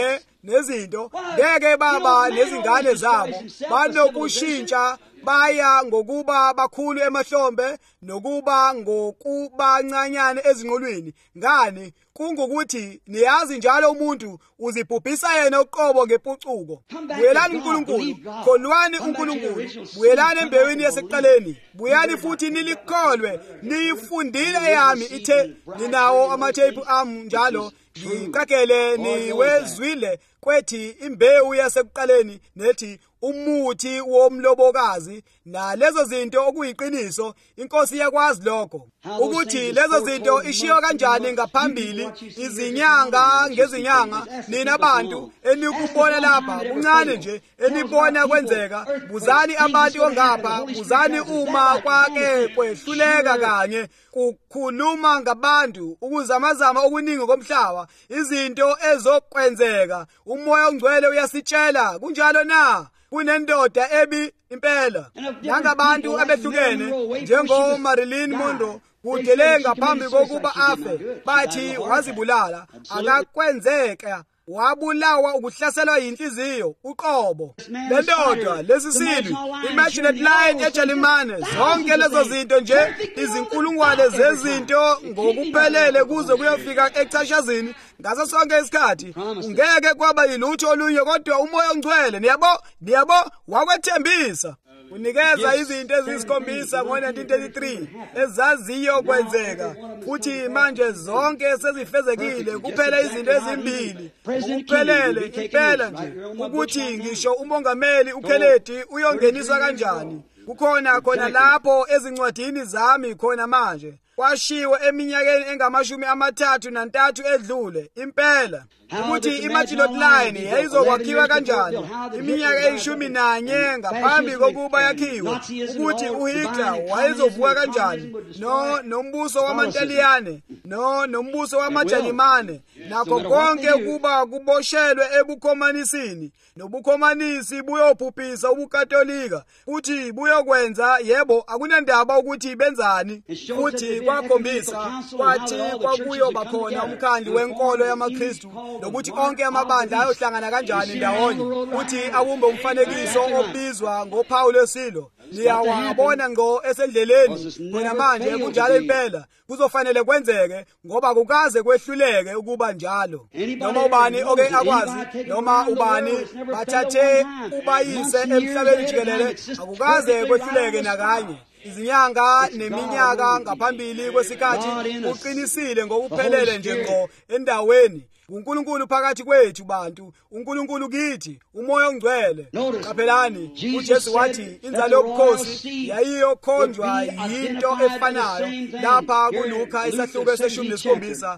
nezinto ngeke baba nezingane zabo banokushintsha baya ngokuba bakhulu emahlombe nokuba ngokubancanyane ezinqolweni ngani kungukuthi niyazi njalo umuntu uzibhubhisa yena uqobo ngepucuko buyelani uNkulunkulu kholwani uNkulunkulu buyelani embewini yasekuqaleni buyani futhi nilikholwe niyifundile yami ithe ninawo amathephu ami njalo ngiqakele niwezwile kwethi imbewu yasekuqaleni nethi umuthi womlobokazi nalezo zinto okuyiqiniso inkosi yakwazi lokho ukuthi lezo zinto ishiyo kanjani ngaphambili izinyanga ngezinyanga nina abantu enikubona lapha kuncane nje enibona kwenzeka buzani abantu ongapha buzani uma kwake kwehluleka kanye kukhuluma ngabantu ukuzamazama okuningi komhlaba izinto ezokwenzeka umoya ongcwele uyasitshela kunjalo na kunendoda ebi impela nangabantu abehlukene njengo Marilyn Monroe kudele ngaphambi kokuba afe bathi wazibulala akakwenzeka wabulawa ukuhlaselwa yinhliziyo uqobo lendoda lesisili Immaculate Line eJalimane zonke lezo zinto nje izinkulungwane zezinto ngokuphelele kuze kuyofika echashazini ngaso sonke isikhathi ungeke kwaba yilutho olunye kodwa umoya ongcwele niyabo wakwethembisa unikeza izinto ezisikhombisa ngo-1933 ezaziyo kwenzeka futhi manje zonke sezifezekile kuphela izinto ezimbili ukuphelele impela nje ukuthi ngisho umongameli uKennedy uyongeniswa kanjani kukhona lapho ezincwadini zami khona manje kwashiwo eminyakeni engama-33 edlule impela ukuthi iMaginot Line yayizokwakhiwa kanjani iminyaka eyi-11 ngaphambi kokuba yakhiwe ukuthi uHitler wayezovuka kanjani nombuso wamaNtaliyane nombuso wamaJalimane nakho konke kuba kuboshelwe ebukhomanisini nobukhomanisi buyobhubhisa ubukatolika futhi buyokwenza yebo akunandaba ukuthi benzani futhi kwakhombisa kwathi kwakuyoba khona umkhandlu wenkolo yamaKristu nokuthi onke amabandla ayohlangana kanjani ndawonye futhi awumbe umfanekiso obizwa ngoPawulo Silo liyawabona ngqo esendleleni. Khona manje kunjalo impela kuzofanele kwenzeke ngoba kukaze kwehluleke ukuba njalo. Noma ubani oke akwazi noma ubani bathathe ubayise emhlabeni jikelele akukaze kwehluleke nakanye. Izinyanga neminyaka ngaphambili kwesikhathi uqinisile ngokuphelele nje ngqo endaweni. uNkulunkulu phakathi kwethu bantu, uNkulunkulu kithi, umoya ongcwele. Qaphelani, uJesu wathi inzalo yobukhosi yayiyokhonjwa yinto efanayo lapha kuLuka isahluko se-17.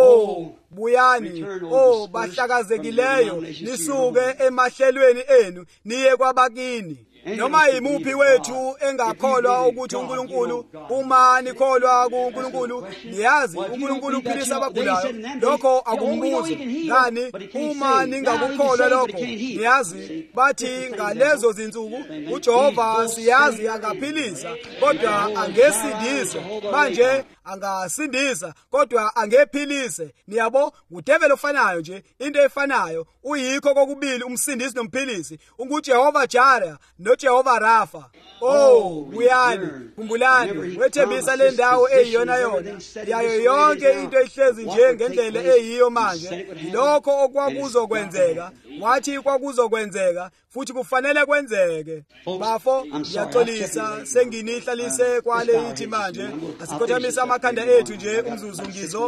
Buyani, bahlakazekileyo, nisuke emahlelweni enu niye kwabakini. Noma yimuphi wethu engakholwa ukuthi uNkulunkulu, uma nikholwa kuNkulunkulu, niyazi uNkulunkulu uphilisa abagulayo. Lokho akumbuzi ngani uma ningakukholwa lokho. Niyazi bathi ngalezo zinsuku uJehova siyazi angaphilisa kodwa angesindisa. Manje angasindisa kodwa angephilise. Niyabo udevelo ofanayo nje, into efanayo. Uyikho kokubili umsindisi nomphilisi, unguJehova Jireh noJehova Rafa. Buyani, khumbulani, wethembisa le ndawo eyiyona yona yayo yonke into ehlezi nje ngendlela eyiyo manje. Lokho okwakuzokwenzeka, wathi kwakuzokwenzeka futhi kufanele kwenzeke. Bafo, ngiyaxolisa senginihlalise kwale ithi manje asikhothamisa amakhanda ethu nje umzuzu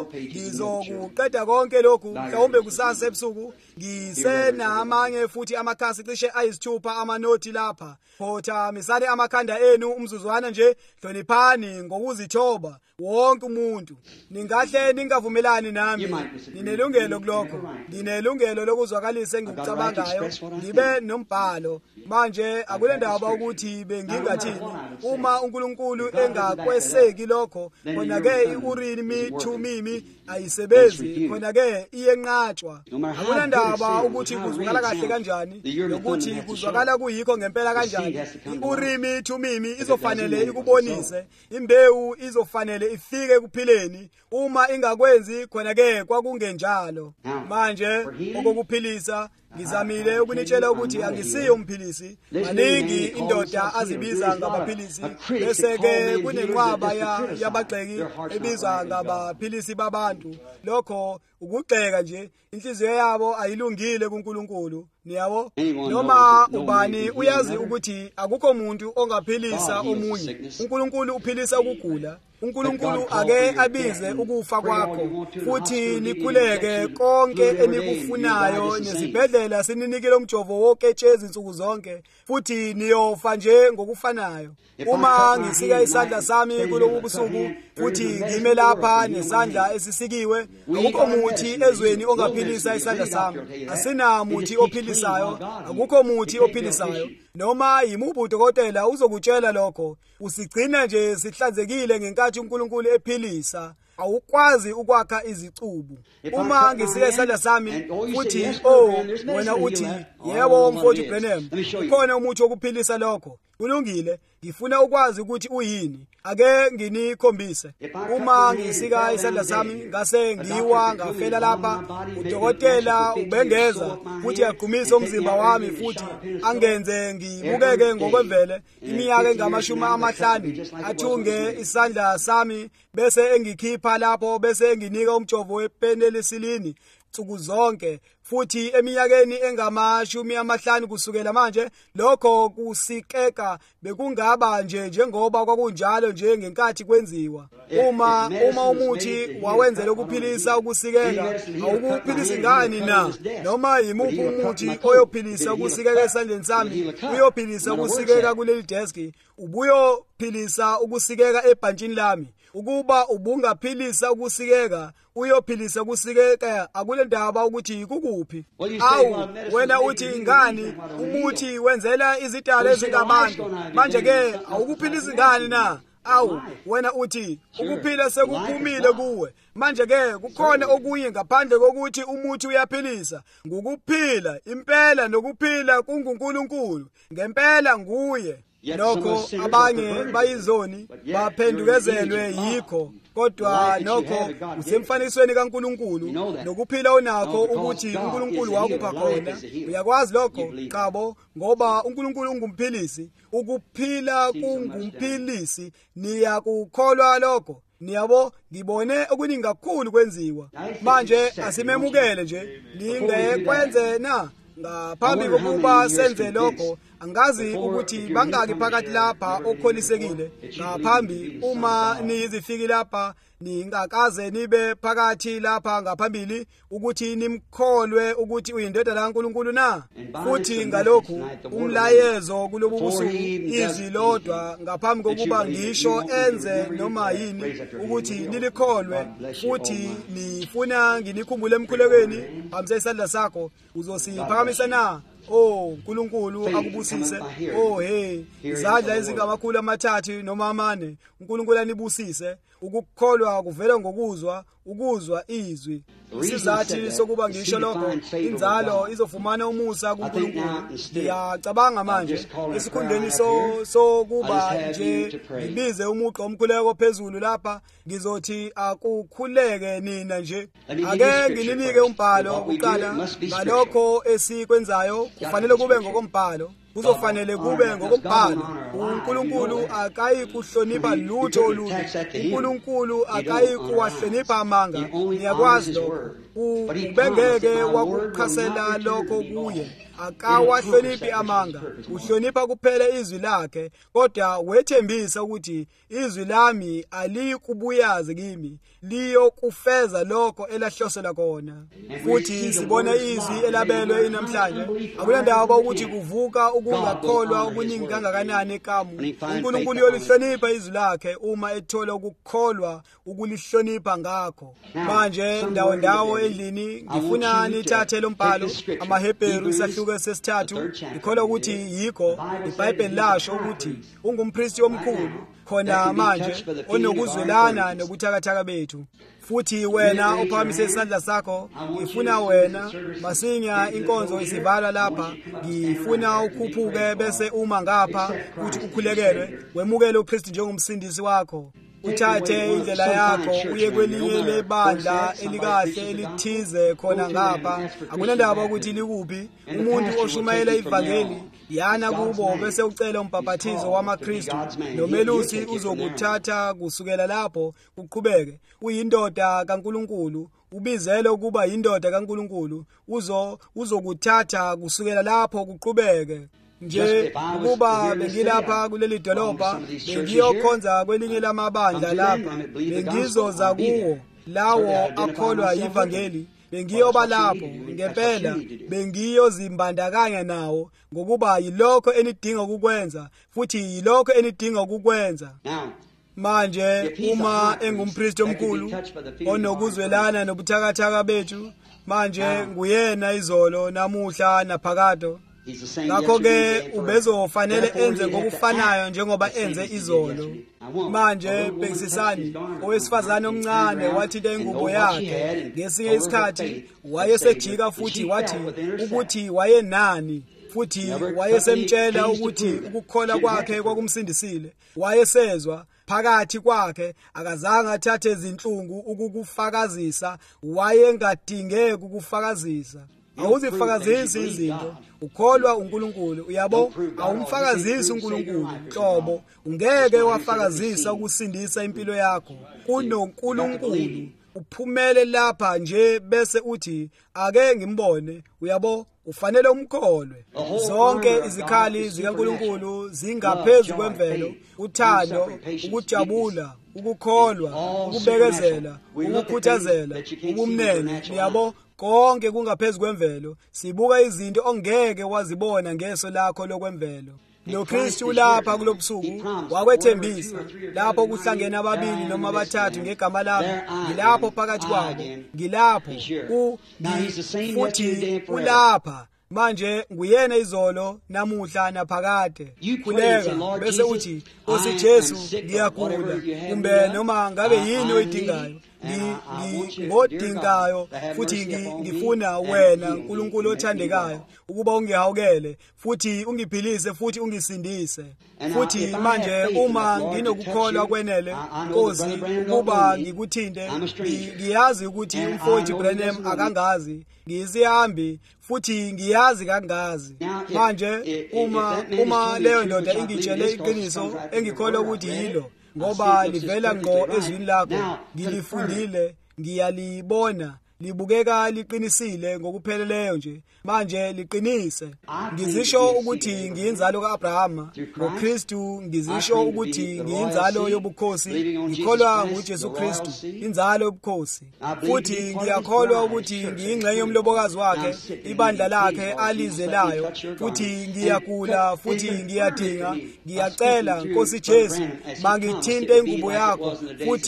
ngizokuqeda konke lokhu mhlawumbe kusasa ebusuku. Ngisenamanye futhi amakhasi cishe ayisithupha amanoti lapha. Khothamisani amakhanda enu umzuzwana nje, hloniphani ngokuzithoba wonke umuntu. Ningahle ningavumelani nami, ninelungelo kulokho. Ninelungelo lokuzwakalisa engikucabangayo, ngibe nombhalo. Manje akule ndaba ukuthi bengingathini. Uma uNkulunkulu engakweseki lokho, khona-ke iUrimi Thumimi ayisebenzi, khona-ke iyenqatshwa. Akule ndaba ukuthi kuzwakala kahle kanjani nokuthi kuzwakala kuyikho ngempela kanjani. iUrimi Thumimi izofanele ikubonise, imbewu izofanele ifike kuphileni. Uma ingakwenzi, khona-ke kwakungenjalo. Manje okokuphilisa ngizamile ukunitshela ukuthi angisiyo umphilisi. Maningi indoda azibiza ngabaphilisi, bese-ke kunenqwaba yabagxeki ebizwa ngabaphilisi babantu. Lokho ukugxeka nje, inhliziyo yabo ayilungile kuNkulunkulu. Niyabo, noma ubani uyazi ukuthi akukho umuntu ongaphilisa omunye. uNkulunkulu uphilisa ukugula. uNkulunkulu ake abize ukufa kwakho futhi nikhuleke konke enikufunayo. Nezibhedlela sininikile umjovo woketshezi insuku zonke futhi niyofa nje ngokufanayo. Uma ngisika isandla sami kulobu busuku futhi ngime lapha nesandla esisikiwe, akukho muthi ezweni ongaphilisa isandla sami. Asinamuthi ophilisayo, akukho muthi ophilisayo. Noma yimuphi udokotela uzokutshela lokho. Usigcina nje sihlanzekile ngenkathi uNkulunkulu ephilisa. Awukwazi ukwakha izicubu. Uma ngisika isandla sami futhi wena uthi yebo mfowethu Branham, ukhona umuthi wokuphilisa lokho. Kulungile, ngifuna ukwazi ukuthi uyini. Ake nginikhombise. Uma ngisika isandla sami ngase ngiwa ngafela lapha, udokotela ubengeza futhi agqumise umzimba wami futhi angenze ngibukeke ngokwemvele iminyaka engama-50, athunge isandla sami bese engikhipha lapho, bese enginika umjovo wepenelisilini nsuku zonke futhi eminyakeni engama-50 kusukela manje. Lokho kusikeka bekungaba nje njengoba kwakunjalo nje ngenkathi kwenziwa. Uma umuthi wawenzela ukuphilisa ukusikeka, awukuphilisa ngani na? Noma yimuphi umuthi oyophilisa ukusikeka esandleni sami, uyophilisa ukusikeka kuleli deski, ubuyophilisa ukusikeka ebhantshini lami. Ukuba ubungaphilisa ukusikeka, uyophilisa ukusikeka, akule ndaba ukuthi kukuphi. Wena uthi ngani umuthi wenzela izidalwa ezingabantu, manje-ke awukuphilisi ngani na? Wena uthi ukuphila sekuphumile kuwe. Manje-ke kukhona okunye ngaphandle kokuthi umuthi uyaphilisa. Ngukuphila impela, nokuphila kunguNkulunkulu ngempela nguye. nokho abanye bayizoni baphendukezelwe yikho, kodwa nokho usemfanekisweni kaNkulunkulu nokuphila onakho ukuthi uNkulunkulu wakupha khona. Uyakwazi lokho qabo, ngoba uNkulunkulu ungumphilisi, ukuphila kungumphilisi. Niyakukholwa lokho? Niyabo, ngibone okuningi kakhulu kwenziwa manje. Asimemukele nje, ningekwenze na ngaphambi kokuba senze lokho. Angazi ukuthi bangaki phakathi lapha okholisekile ngaphambi. Uma nizifiki lapha, ningakaze nibe phakathi lapha ngaphambili ukuthi nimkholwe ukuthi uyindodana kaNkulunkulu na. Futhi ngalokhu umlayezo kulobu busuku, izwi lodwa ngaphambi kokuba ngisho enze noma yini, ukuthi nilikholwe. Futhi nifuna nginikhumbule emkhulekweni, hamisa isandla sakho, uzosiphakamisa na. Oh uNkulunkulu akubusise. Oh hey, izandla ezingamakhulu amathathu noma amane, uNkulunkulu anibusise. Ukukholwa kuvela ngokuzwa, ukuzwa izwi. Isizathu sokuba ngisho lokho, inzalo izofumana umusa kuNkulunkulu. Ngiyacabanga manje esikhundleni sokuba nje ngibize umugqa omkhuleko phezulu lapha, ngizothi akukhuleke nina nje. Ake ngininike umbhalo kuqala ngalokho esikwenzayo. Kufanele kube ngokombhalo, kuzofanele kube ngokombhalo. uNkulunkulu akayikuhlonipha lutho olubi. uNkulunkulu akayikuwahlonipha amanga. Niyakwazi lokho. Ubengeke wakukhasela lokho kuye. Akawahloniphi amanga, uhlonipha kuphela izwi lakhe. Kodwa wethembisa ukuthi izwi lami alikubuyazi kimi, liyokufeza lokho elahlosela khona. Futhi sibona izwi elabelwe namhlanje. Akulandaba ukuthi kuvuka ukungakholwa okuningi kangakanani ekamu. uNkulunkulu uyolihlonipha izwi lakhe uma ethola ukukholwa ukulihlonipha ngakho. Manje ndawo endlini ngifuna nithathe lo mbhalo, amaHebheru isahluko sesithathu. Ngikholwa ukuthi yikho iBhayibheli lasho ukuthi ungumpristi omkhulu khona manje onokuzwelana nobuthakathaka bethu. Futhi wena uphakamise isandla sakho, ngifuna wena masinya inkonzo isivalwa lapha, ngifuna ukhuphuke bese uma ngapha ukuthi ukhulekelwe, wemukele uKristu njengomsindisi wakho. Uthathe indlela yakho uye kwelinye lebandla elikahle elithize khona ngapha. Akunandaba ukuthi likuphi. Umuntu oshumayela ivangeli yana kubo bese ucela umbhaphathizo wamaKristu, nomelusi uzokuthatha kusukela lapho kuqhubeke. Uyindoda kaNkulunkulu, ubizele ukuba yindoda kaNkulunkulu, uzokuthatha kusukela lapho kuqhubeke. Nje ukuba bengilapha kuleli dolobha, bengiyokhonza kwelinye lamabandla lapha, bengizoza kuwo lawo akholwa ivangeli, bengiyoba lapho ngempela, bengiyozimbandakanya nawo, ngokuba yilokho enidinga ukukwenza, futhi yilokho enidinga ukukwenza. Manje uma engumpristi omkhulu onokuzwelana nobuthakathaka bethu, manje nguyena izolo, namuhla, naphakade. Ngakho-ke ubezofanele enze ngokufanayo njengoba enze izolo. Manje bhekisisani, owesifazane omncane wathinta ingubo yakhe. Ngesinye isikhathi wayesejika futhi wathi ukuthi wayenani, futhi wayesemtshela ukuthi ukukholwa kwakhe kwakumsindisile. Wayesezwa phakathi kwakhe, akazange athathe izinhlungu ukukufakazisa, wayengadingeki ukufakazisa. Awuzifakazisi izinto, ukholwa uNkulunkulu. Uyabo, awumfakazisi uNkulunkulu hlobo, ungeke wafakazisa ukusindisa impilo yakho kunoNkulunkulu. Uphumele lapha nje bese uthi ake ngimbone. Uyabo, ufanele umkholwe. Zonke izikhali zikaNkulunkulu zingaphezulu kwemvelo: uthando, ukujabula, ukukholwa, ukubekezela, ukukhuthazela, ubumnene. Uyabo, konke kungaphezulu kwemvelo. Sibuka izinto ongeke wazibona ngeso lakho lokwemvelo. NoKristu lapha kulobusuku wakwethembisa, lapho kuhlangene ababili noma abathathu ngegama lami, ngilapho phakathi kwabo. Ngilapho futhi ulapha. Manje nguyena izolo, namuhla, naphakade. Khuleka bese uthi, Nkosi Jesu, ngiyagula, kumbe noma ngabe yini oyidingayo. ngodingayo futhi ngifuna wena uNkulunkulu othandekayo ukuba ungihawukele futhi ungiphilise futhi ungisindise. Futhi manje uma nginokukholwa kwenele Nkosi ukuba ngikuthinte, ngiyazi ukuthi umfowethu Branham akangazi, ngiyisihambi futhi ngiyazi kangazi. Manje uma leyo ndoda ingitshele iqiniso engikholwa ukuthi yilo, ngoba livela ngqo ezwini lakho, ngilifundile, ngiyalibona, libukeka liqinisile ngokupheleleyo nje. Manje liqinise. Ngizisho ukuthi ngiyinzalo kaAbrahama ngoKristu, ngizisho ukuthi ngiyinzalo yobukhosi, ngikholwa nguJesu Kristu, inzalo yobukhosi. Futhi ngiyakholwa ukuthi ngiyingxenye yomlobokazi wakhe, ibandla lakhe alizelayo. Futhi ngiyagula futhi ngiyadinga, ngiyacela Nkosi Jesu, mangithinte ingubo yakho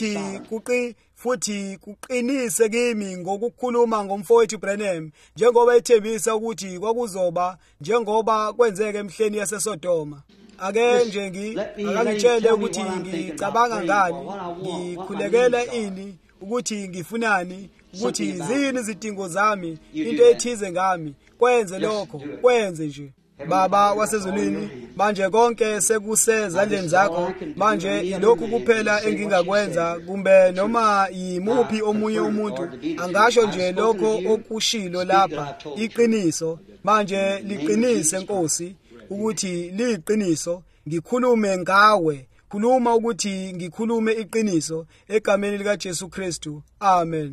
futhi kuqinise kimi ngokukhuluma ngomfowethu Branham, njengoba ethembisa ukuthi kwakuzoba njengoba kwenzeke emhleni yaseSodoma. Ake nje akangitshele ukuthi ngicabanga ngani, ngikhulekela ini, ukuthi ngifunani, ukuthi zini izidingo zami, into ethize ngami. Kwenze lokho, kwenze nje. Baba wasezulwini, manje konke sekusezandleni zakho. Manje ilokhu kuphela engingakwenza, kumbe noma yimuphi omunye umuntu angasho nje lokho okushilo lapha, iqiniso. Manje liqinise Nkosi ukuthi liyiqiniso, ngikhulume ngawe. Khuluma ukuthi ngikhulume iqiniso egameni lika Jesu Kristu. Amen.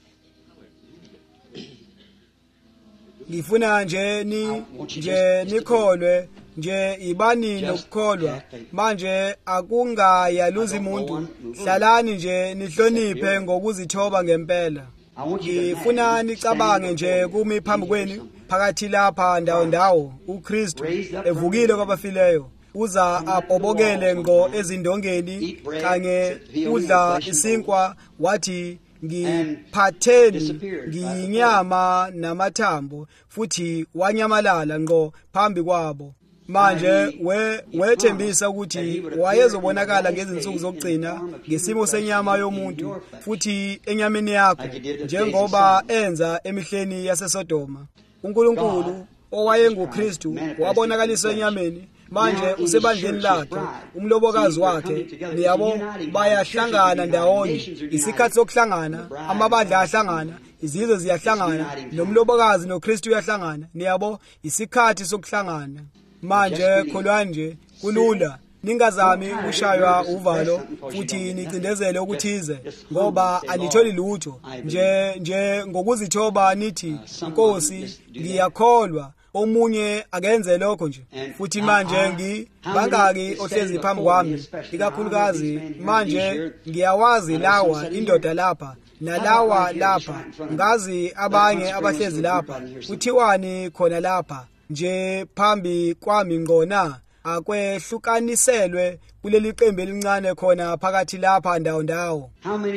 Ngifuna nje nikholwe nje, ibani nokukholwa. Manje akungayaluzi umuntu, hlalani nje nihloniphe ngokuzithoba ngempela. Ngifuna nicabange nje kumi phambi kwenu phakathi lapha ndawo uKristu evukile kwabafileyo, uza abhobokele ngqo ezindongeni kanye udla isinkwa, wathi ngiphatheni ngiyinyama namathambo, futhi wanyamalala ngqo phambi kwabo. Manje wethembisa ukuthi wayezobonakala ngezinsuku zokugcina ngesimo senyama yomuntu, futhi enyameni yakho, njengoba enza emihleni yaseSodoma. uNkulunkulu owayenguKristu wabonakaliswa enyameni, manje usebandleni lakhe, umlobokazi wakhe. Niyabo bayahlangana ndawonye, isikhathi sokuhlangana, amabandla ahlangana, izizwe ziyahlangana, nomlobokazi noKristu uyahlangana. Niyabo isikhathi sokuhlangana. Manje kholwani nje, kulula. Ningazami ukushaywa uvalo futhi nicindezele ukuthize, ngoba anitholi lutho. Nje ngokuzithoba nithi, Nkosi, ngiyakholwa. Omunye akenze lokho nje. Futhi manje bangaki ohlezi phambi kwami, ikakhulukazi manje ngiyawazi lawa indoda lapha nalawa lapha, ngazi abanye abahlezi lapha. Kuthiwani khona lapha nje phambi kwami ngqona? Akwehlukaniselwe kuleli qembu elincane khona phakathi lapha ndawo.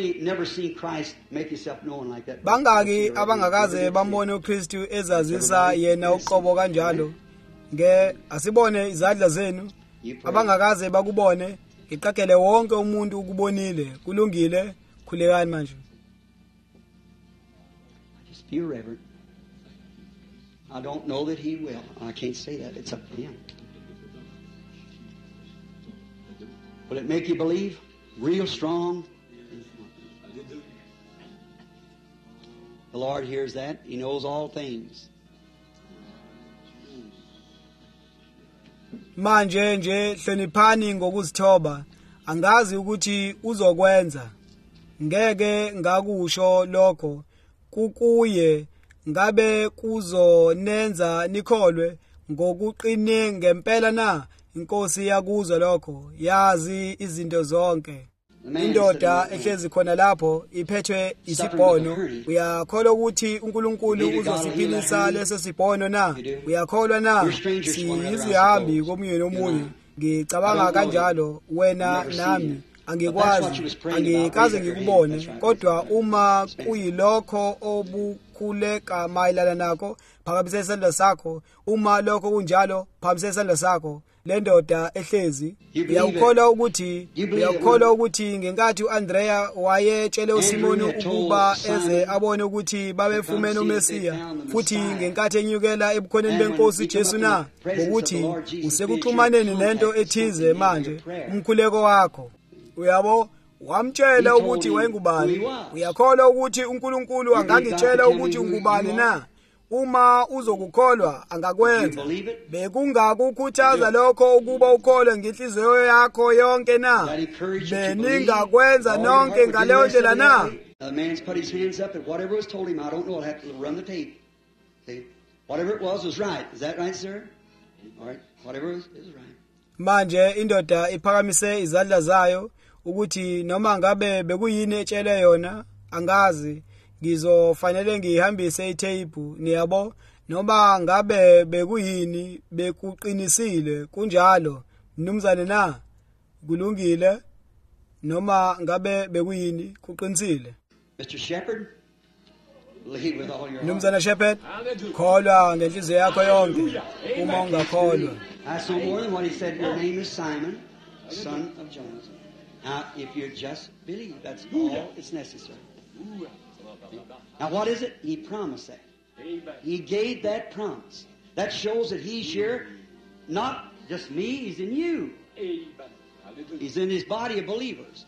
Bangaki abangakaze bambone uKristu ezazisa yena uqobo kanjalo? Asibone izandla zenu. Abangakaze bakubone, ngiqagele wonke umuntu ukubonile. Kulungile, khulekani manje. Just be reverent. I don't know that he will. I can't say that. It's up to him. Will it make you believe real strong? The Lord hears that. He knows all things. Manje nje hloniphani ngokuzithoba. Angazi ukuthi uzokwenza. Ngeke ngakusho lokho. Kukuye ngabe kuzonenza nikholwe ngokuqine ngempela na? Inkosi yakuzwa lokho, yazi izinto zonke. Indoda ehlezi khona lapho iphethwe isibhono. Uyakholwa ukuthi uNkulunkulu uzosiphilisa leso sibhono na? Uyakholwa na? Siyizihambi komunye nomunye. Ngicabanga kanjalo, wena nami angikwazi, angikaze ngikubone, kodwa uma kuyilokho obukhuleka mayelana nakho, phakamise isandla sakho. Uma lokho kunjalo, phakamise isandla sakho. lendoda ehlezi. Uyakholwa ukuthi ngenkathi uAndrea wayetshele uSimoni ukuba eze abone ukuthi babefumene uMesiya, futhi ngenkathi enyukela ebukhoneni benkosi Jesu na, ukuthi usekuxhumaneni nento ethize manje umkhuleko wakho. Uyabo, wamtshela ukuthi wayengubani. Uyakholwa ukuthi uNkulunkulu angangitshela ukuthi ungubani na? Uma uzokukholwa angakwenza. Bekungakukhuthaza lokho ukuba ukholwe ngenhliziyo yakho yonke na? Beningakwenza nonke ngaleyo ndlela na? The man's put his hands up, and whatever was told him, I don't know, I'll have to run the tape. See? Whatever it was right. Is that right, sir? All right. Whatever it was right. Manje indoda iphakamise izandla zayo ukuthi noma ngabe bekuyini etshele yona, angazi. Ngizofanele ngihambise itape, niyabo, noma ngabe bekuyini bekuqinisile kunjalo, mnumzane na? Kulungile. Noma ngabe bekuyini kuqinisile. Mr. Shepherd, believe with all your heart. Mnumzane Shepherd, kholwa ngenhliziyo yakho yonke. Uma ungakholwa. That's no more than what he said. Your name is Simon, son of Jonas. Now, if you just believe, that's all it's necessary. Now, what is it? He promised that. He gave that promise. That shows that he's here, not just me, he's in you. He's in his body of believers.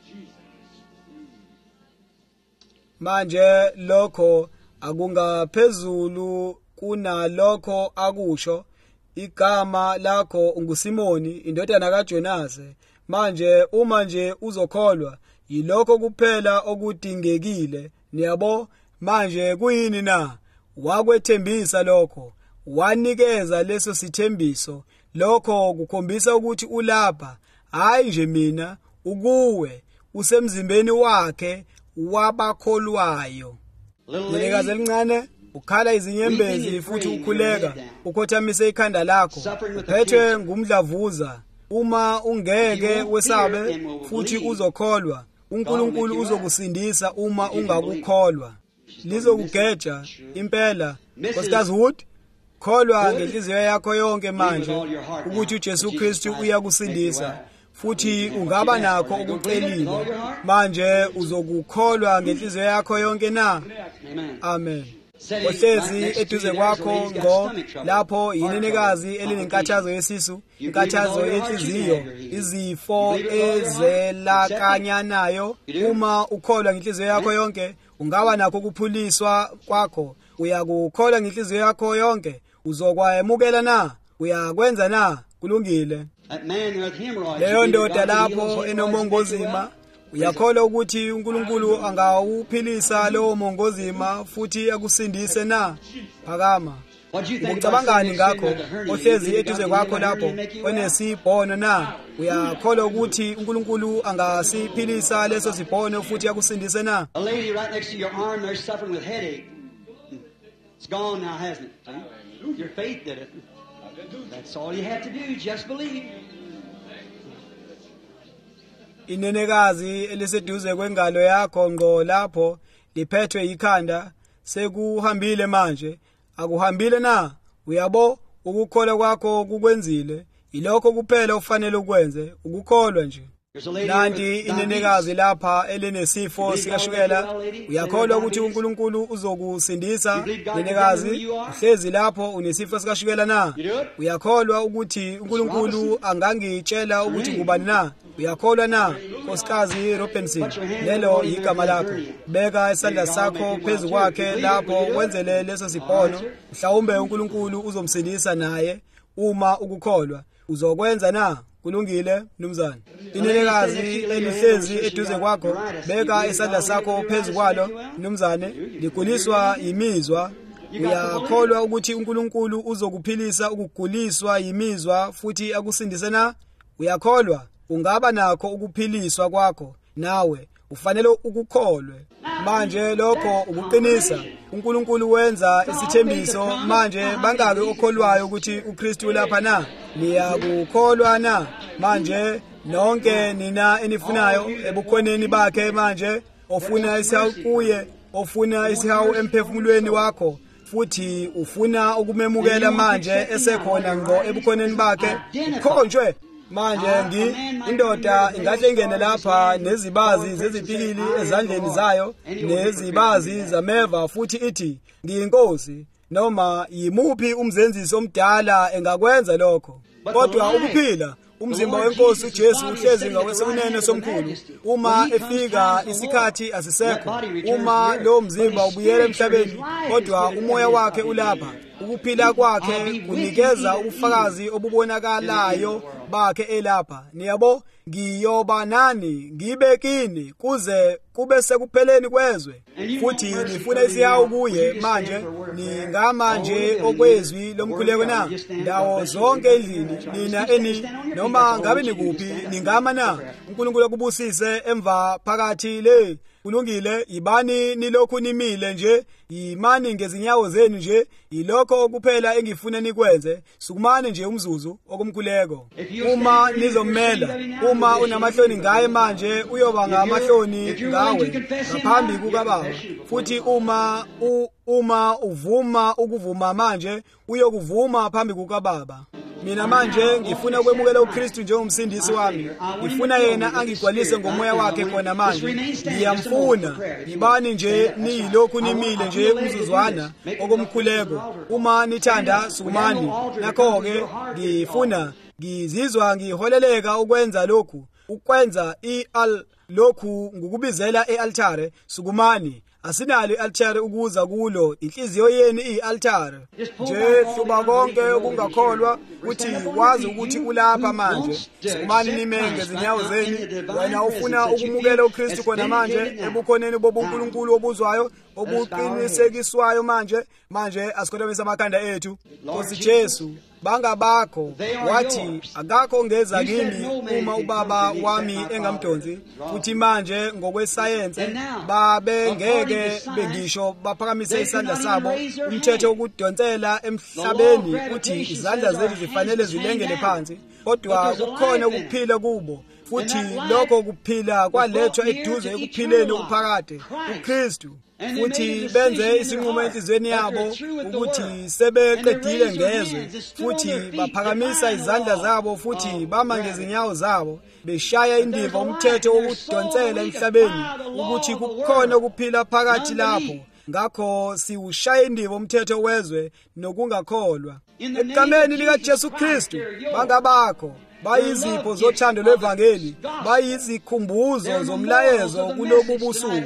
Manje lokho akungaphezulu kunalokho akusho. Igama lakho unguSimoni indodana kaJonase. Manje uma nje uzokholwa, yilokho kuphela okudingekile. Niyabo, manje kuyini na? Wakwethembisa lokho, wanikeza leso sithembiso. Lokho kukhombisa ukuthi ulapha, hayi nje mina, ukuwe, usemzimbeni wakhe wabakholwayo. Nilekazi elincane, ukhala izinyembezi futhi ukhuleka, ukhothamise ikhanda lakho, uphethwe ngumdlavuza. Uma ungeke wesabe futhi uzokholwa, uNkulunkulu uzokusindisa uma ungakukholwa. Lizokugeja impela. Nkosikazi Wood, kholwa ngenhliziyo yakho yonke manje ukuthi uJesu Kristu uyakusindisa, futhi ungaba nakho ukucelile. Manje uzokukholwa ngenhliziyo yakho yonke na? Amen. Ohlezi eduze kwakho ngo lapho yinenekazi elinenkathazo yesisu, inkathazo yenhliziyo, izifo ezelakanyanayo. Uma ukholwa ngenhliziyo yakho yonke, ungaba nakho ukuphuliswa kwakho. Uyakukholwa ngenhliziyo yakho yonke, uzokwamukela na? Uyakwenza na? Kulungile. Leyo ndoda lapho enomongozima, uyakholwa ukuthi uNkulunkulu angawuphilisa lowo mongozima futhi akusindise na? Phakama. Ucabangani ngakho ohlezi eduze kwakho lapho onesibhono na? Uyakholwa ukuthi uNkulunkulu angasiphilisa leso sibhono futhi akusindise na? A lady right next to your arm there suffering with headache. It's gone now, hasn't it? Your faith did it. That's all you have to do, just believe. Inenekazi eliseduze kwengalo yakho ngo lapho liphethwe ikhanda, sekuhambile manje. Akuhambile na? Uyabo, ukukholwa kwakho kukwenzile. Ilokho kuphela ufanele ukwenze, ukukholwa nje. Nanti inenekazi lapha elinesifo sikashukela. Uyakholwa ukuthi uNkulunkulu uzokusindisa? Inenekazi, uhlezi lapho unesifo sikashukela na? Uyakholwa ukuthi uNkulunkulu angangitshela ukuthi ngubani na? Uyakholwa na? Nkosikazi Robinson, lelo igama lakho. Beka isandla sakho phezu kwakhe lapho wenzele leso sibhono. Mhlawumbe uNkulunkulu uzomsindisa naye. Uma ukukholwa, uzokwenza na? Kulungile, mnumzane. Inenekazi elihlezi eduze kwakho, beka isandla sakho phezu kwalo, mnumzane. Liguliswa yimizwa. Uyakholwa ukuthi uNkulunkulu uzokuphilisa ukuguliswa yimizwa futhi akusindise na? Uyakholwa? Ungaba nakho ukuphiliswa kwakho, nawe ufanele ukukholwe. Manje lokho ukuqinisa. uNkulunkulu wenza isithembiso. Manje bangaki okholwayo ukuthi uKristu ulapha na? Niyakukholwa na? Manje nonke nina enifunayo ebukhoneni bakhe manje, ofuna isihawu kuye, ofuna isihawu emphefumulweni wakho, futhi ufuna ukumemukela manje esekhona ngqo ebukhoneni bakhe, ukhonjwe. Manje indoda ingahle ingene lapha nezibazi zezipikili ezandleni zayo nezibazi zameva futhi ithi ngiyinkosi, noma yimuphi umzenzisi omdala engakwenza lokho. Kodwa ukuphila umzimba wenkosi uJesu uhlezi ngakwesokunene somkhulu. Uma efika isikhathi asisekho, uma lo mzimba ubuyela emhlabeni, kodwa umoya wakhe ulapha. Ukuphila kwakhe kunikeza ubufakazi obubonakalayo bakhe elapha. Niyabo, ngiyoba nani ngibekini kuze kube sekupheleni kwezwe. Futhi nifuna isihawu kuye manje, ningamanje okwezwi lomkhuleko na ndawo zonke endlini nina noma ngabe nikuphi ningama na. uNkulunkulu akubusise emva phakathi le. Kulungile, yibani nilokhu nimile nje, yimani ngezinyawo zenu nje, yilokho kuphela engifuna nikwenze. Sukumani nje umzuzu okumkhuleko. Uma nizomela, uma unamahloni ngaye manje, uyoba ngamahloni ngawe ngaphambi kukaBaba. Futhi uma uvuma ukuvuma manje, uyokuvuma phambi kukaBaba. Mina manje ngifuna ukwemukela uKristu njengomsindisi wami. Ngifuna yena angigcwalise ngomoya wakhe khona manje. Ngiyamfuna. Yibani nje niyilokhu nimile nje umzuzwana okomkhuleko. Uma nithanda sukumani. Nakho-ke ngizizwa ngiholeleka ukwenza lokhu. Ukwenza lokhu ngukubizela e-altare. Sukumani. Asinalo i-altare ukuza kulo, inhliziyo yenu iyi-altare. Nje hluba konke okungakholwa uthi wazi ukuthi ulapha manje. Sukumani nime ngezinyawo zenu. Wena ufuna ukumukela uKristu khona manje ebukhoneni bobuNkulunkulu obuzwayo obuqinisekiswayo manje asikhothomisa amakhanda ethu. Nkosi Jesu, bangabakho wathi akakho ngeza kimi uma uBaba wami engamdonsi. Futhi manje ngokwesayense babengeke bengisho baphakamise isandla sabo. Umthetho wokudonsela emhlabeni uthi izandla zethu zifanele zilengele phansi, kodwa kukhona ukuphila kubo. Futhi lokho kuphila kwalethwa eduze ekuphileni okuphakade uKristu. Futhi benze isinqumo enhlizweni yabo ukuthi sebeqedile ngezwe, futhi baphakamisa izandla zabo futhi bama ngezinyawo zabo beshaya indiva umthetho wokudonsela emhlabeni ukuthi kukhona ukuphila phakathi lapho. Ngakho siushaya indiva umthetho wezwe nokungakholwa. Egameni lika Jesu Kristu bangabakho bayizipho zothando lwevangeli, bayizikhumbuzo zomlayezo kulobu busuku,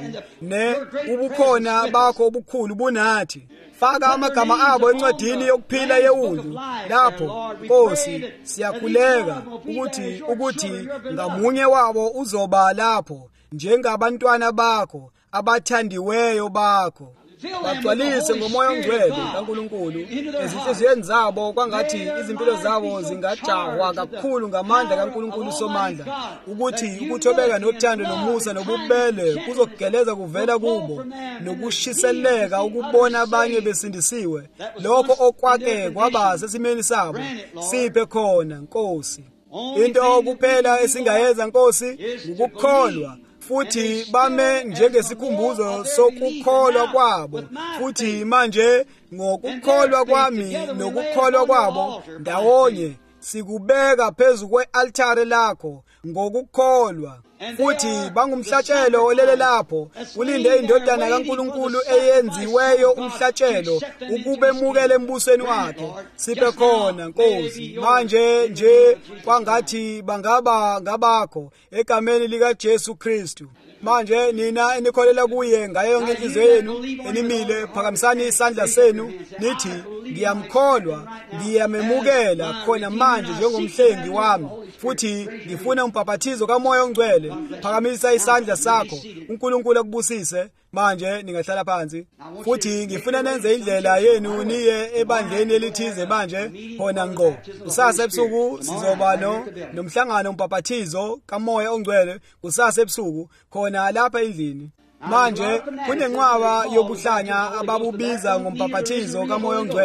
ubukhona bakho obukhulu bunathi. Faka amagama abo encwadini yokuphila yewundu. Lapho Nkosi siyakhuleka ukuthi ngamunye wabo uzoba lapho njengabantwana bakho abathandiweyo bakho. Bagcwalise ngomoya ongcwele kaNkulunkulu ezinhliziyweni zabo kwangathi izimpilo zabo zingajahwa kakhulu ngamandla kaNkulunkulu somandla, ukuthi ukuthobeka nothando nomusa nobubele kuzogeleza kuvela kubo, nokushiseleka ukubona abanye besindisiwe. Lokho okwake kwaba sesimeni sabo siphe khona Nkosi. Into kuphela esingayenza Nkosi ukukholwa, futhi bame njengesikhumbuzo sokukholwa kwabo. Futhi manje ngokukholwa kwami nokukholwa kwabo ndawonye sikubeka phezu kwe-altare lakho ngokukholwa. Futhi bangumhlatshelo olele lapho, ulinde indodana kaNkulunkulu eyenziweyo umhlatshelo ukubemukela embusweni wakhe. Siphe khona Nkosi manje nje kwangathi bangaba ngabakho egameni lika Jesu Kristu. Manje nina enikholela kuye ngayo yonke inhliziyo yenu enimile, phakamisani isandla senu nithi ngiyamkholwa, ngiyamemukela khona manje njengomhlengi wami, futhi ngifuna umbhaphathizo kaMoya oNgcwele. Phakamisa isandla sakho. uNkulunkulu akubusise. Manje ningahlala phansi. Futhi ngifuna nenze indlela yenu niye ebandleni elithize manje khona ngqo. Kusasa ebusuku sizoba nomhlangano umbhaphathizo kaMoya oNgcwele kusasa ebusuku khona lapha endlini. Manje kunenqwaba yobuhlanya ababubiza ngombhaphathizo kaMoya oNgcwele,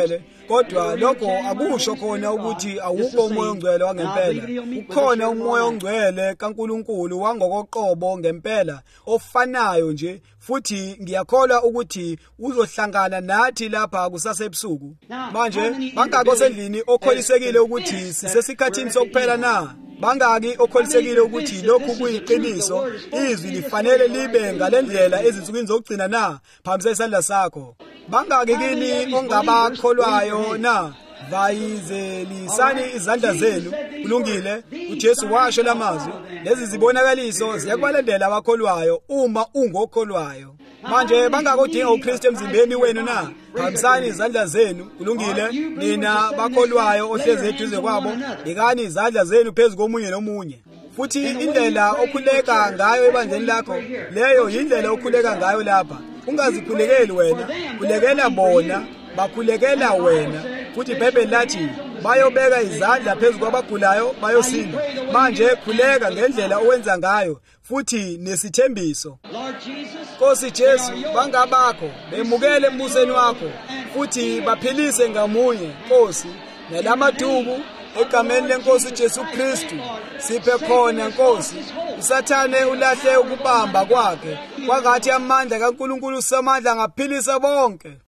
kodwa lokho akusho khona ukuthi awukho umoya ongcwele wangempela. Ukhona umoya ongcwele kaNkuluNkulu wangokoqobo ngempela ofanayo nje, futhi ngiyakholwa ukuthi uzohlangana nathi lapha kusasebusuku. Manje bangaki osendlini okholisekile ukuthi sisesikhathini sokuphela na? Bangaki okholisekile ukuthi lokhu kuyiqiniso, izwi lifanele libe ngalendlela ezinsukwini zokugcina na? Phambisa isandla sakho. Bangaki kini ongabakholwayo na? Vayizelisani izandla zenu. Kulungile, uJesu washo lamazwi. Lezi zibonakaliso ziyakubalandela abakholwayo uma ungokholwayo. Manje bangakodinga uKristu emzimbeni wenu na? Phambisani izandla zenu. Kulungile, nina bakholwayo ohlezi eduze kwabo, ikani izandla zenu phezu komunye nomunye. Futhi indlela okhuleka ngayo ebandleni lakho, leyo yindlela okhuleka ngayo lapha. Ungazikhulekeli wena, khulekela bona, bakhulekela wena. Futhi iBhayibheli lathi bayobeka izandla phezu kwabagulayo bayosinda. Manje khuleka ngendlela owenza ngayo, futhi nesithembiso. Nkosi Jesu, bangabakho bemukele embusweni wakho, futhi baphilise ngamunye. Nkosi, nelamaduku egameni lenkosi Jesu Kristu siphe khona. Nkosi, uSathane ulahle ukubamba kwakhe, kwangathi amandla kaNkuluNkulu uSamandla ngaphilisa bonke.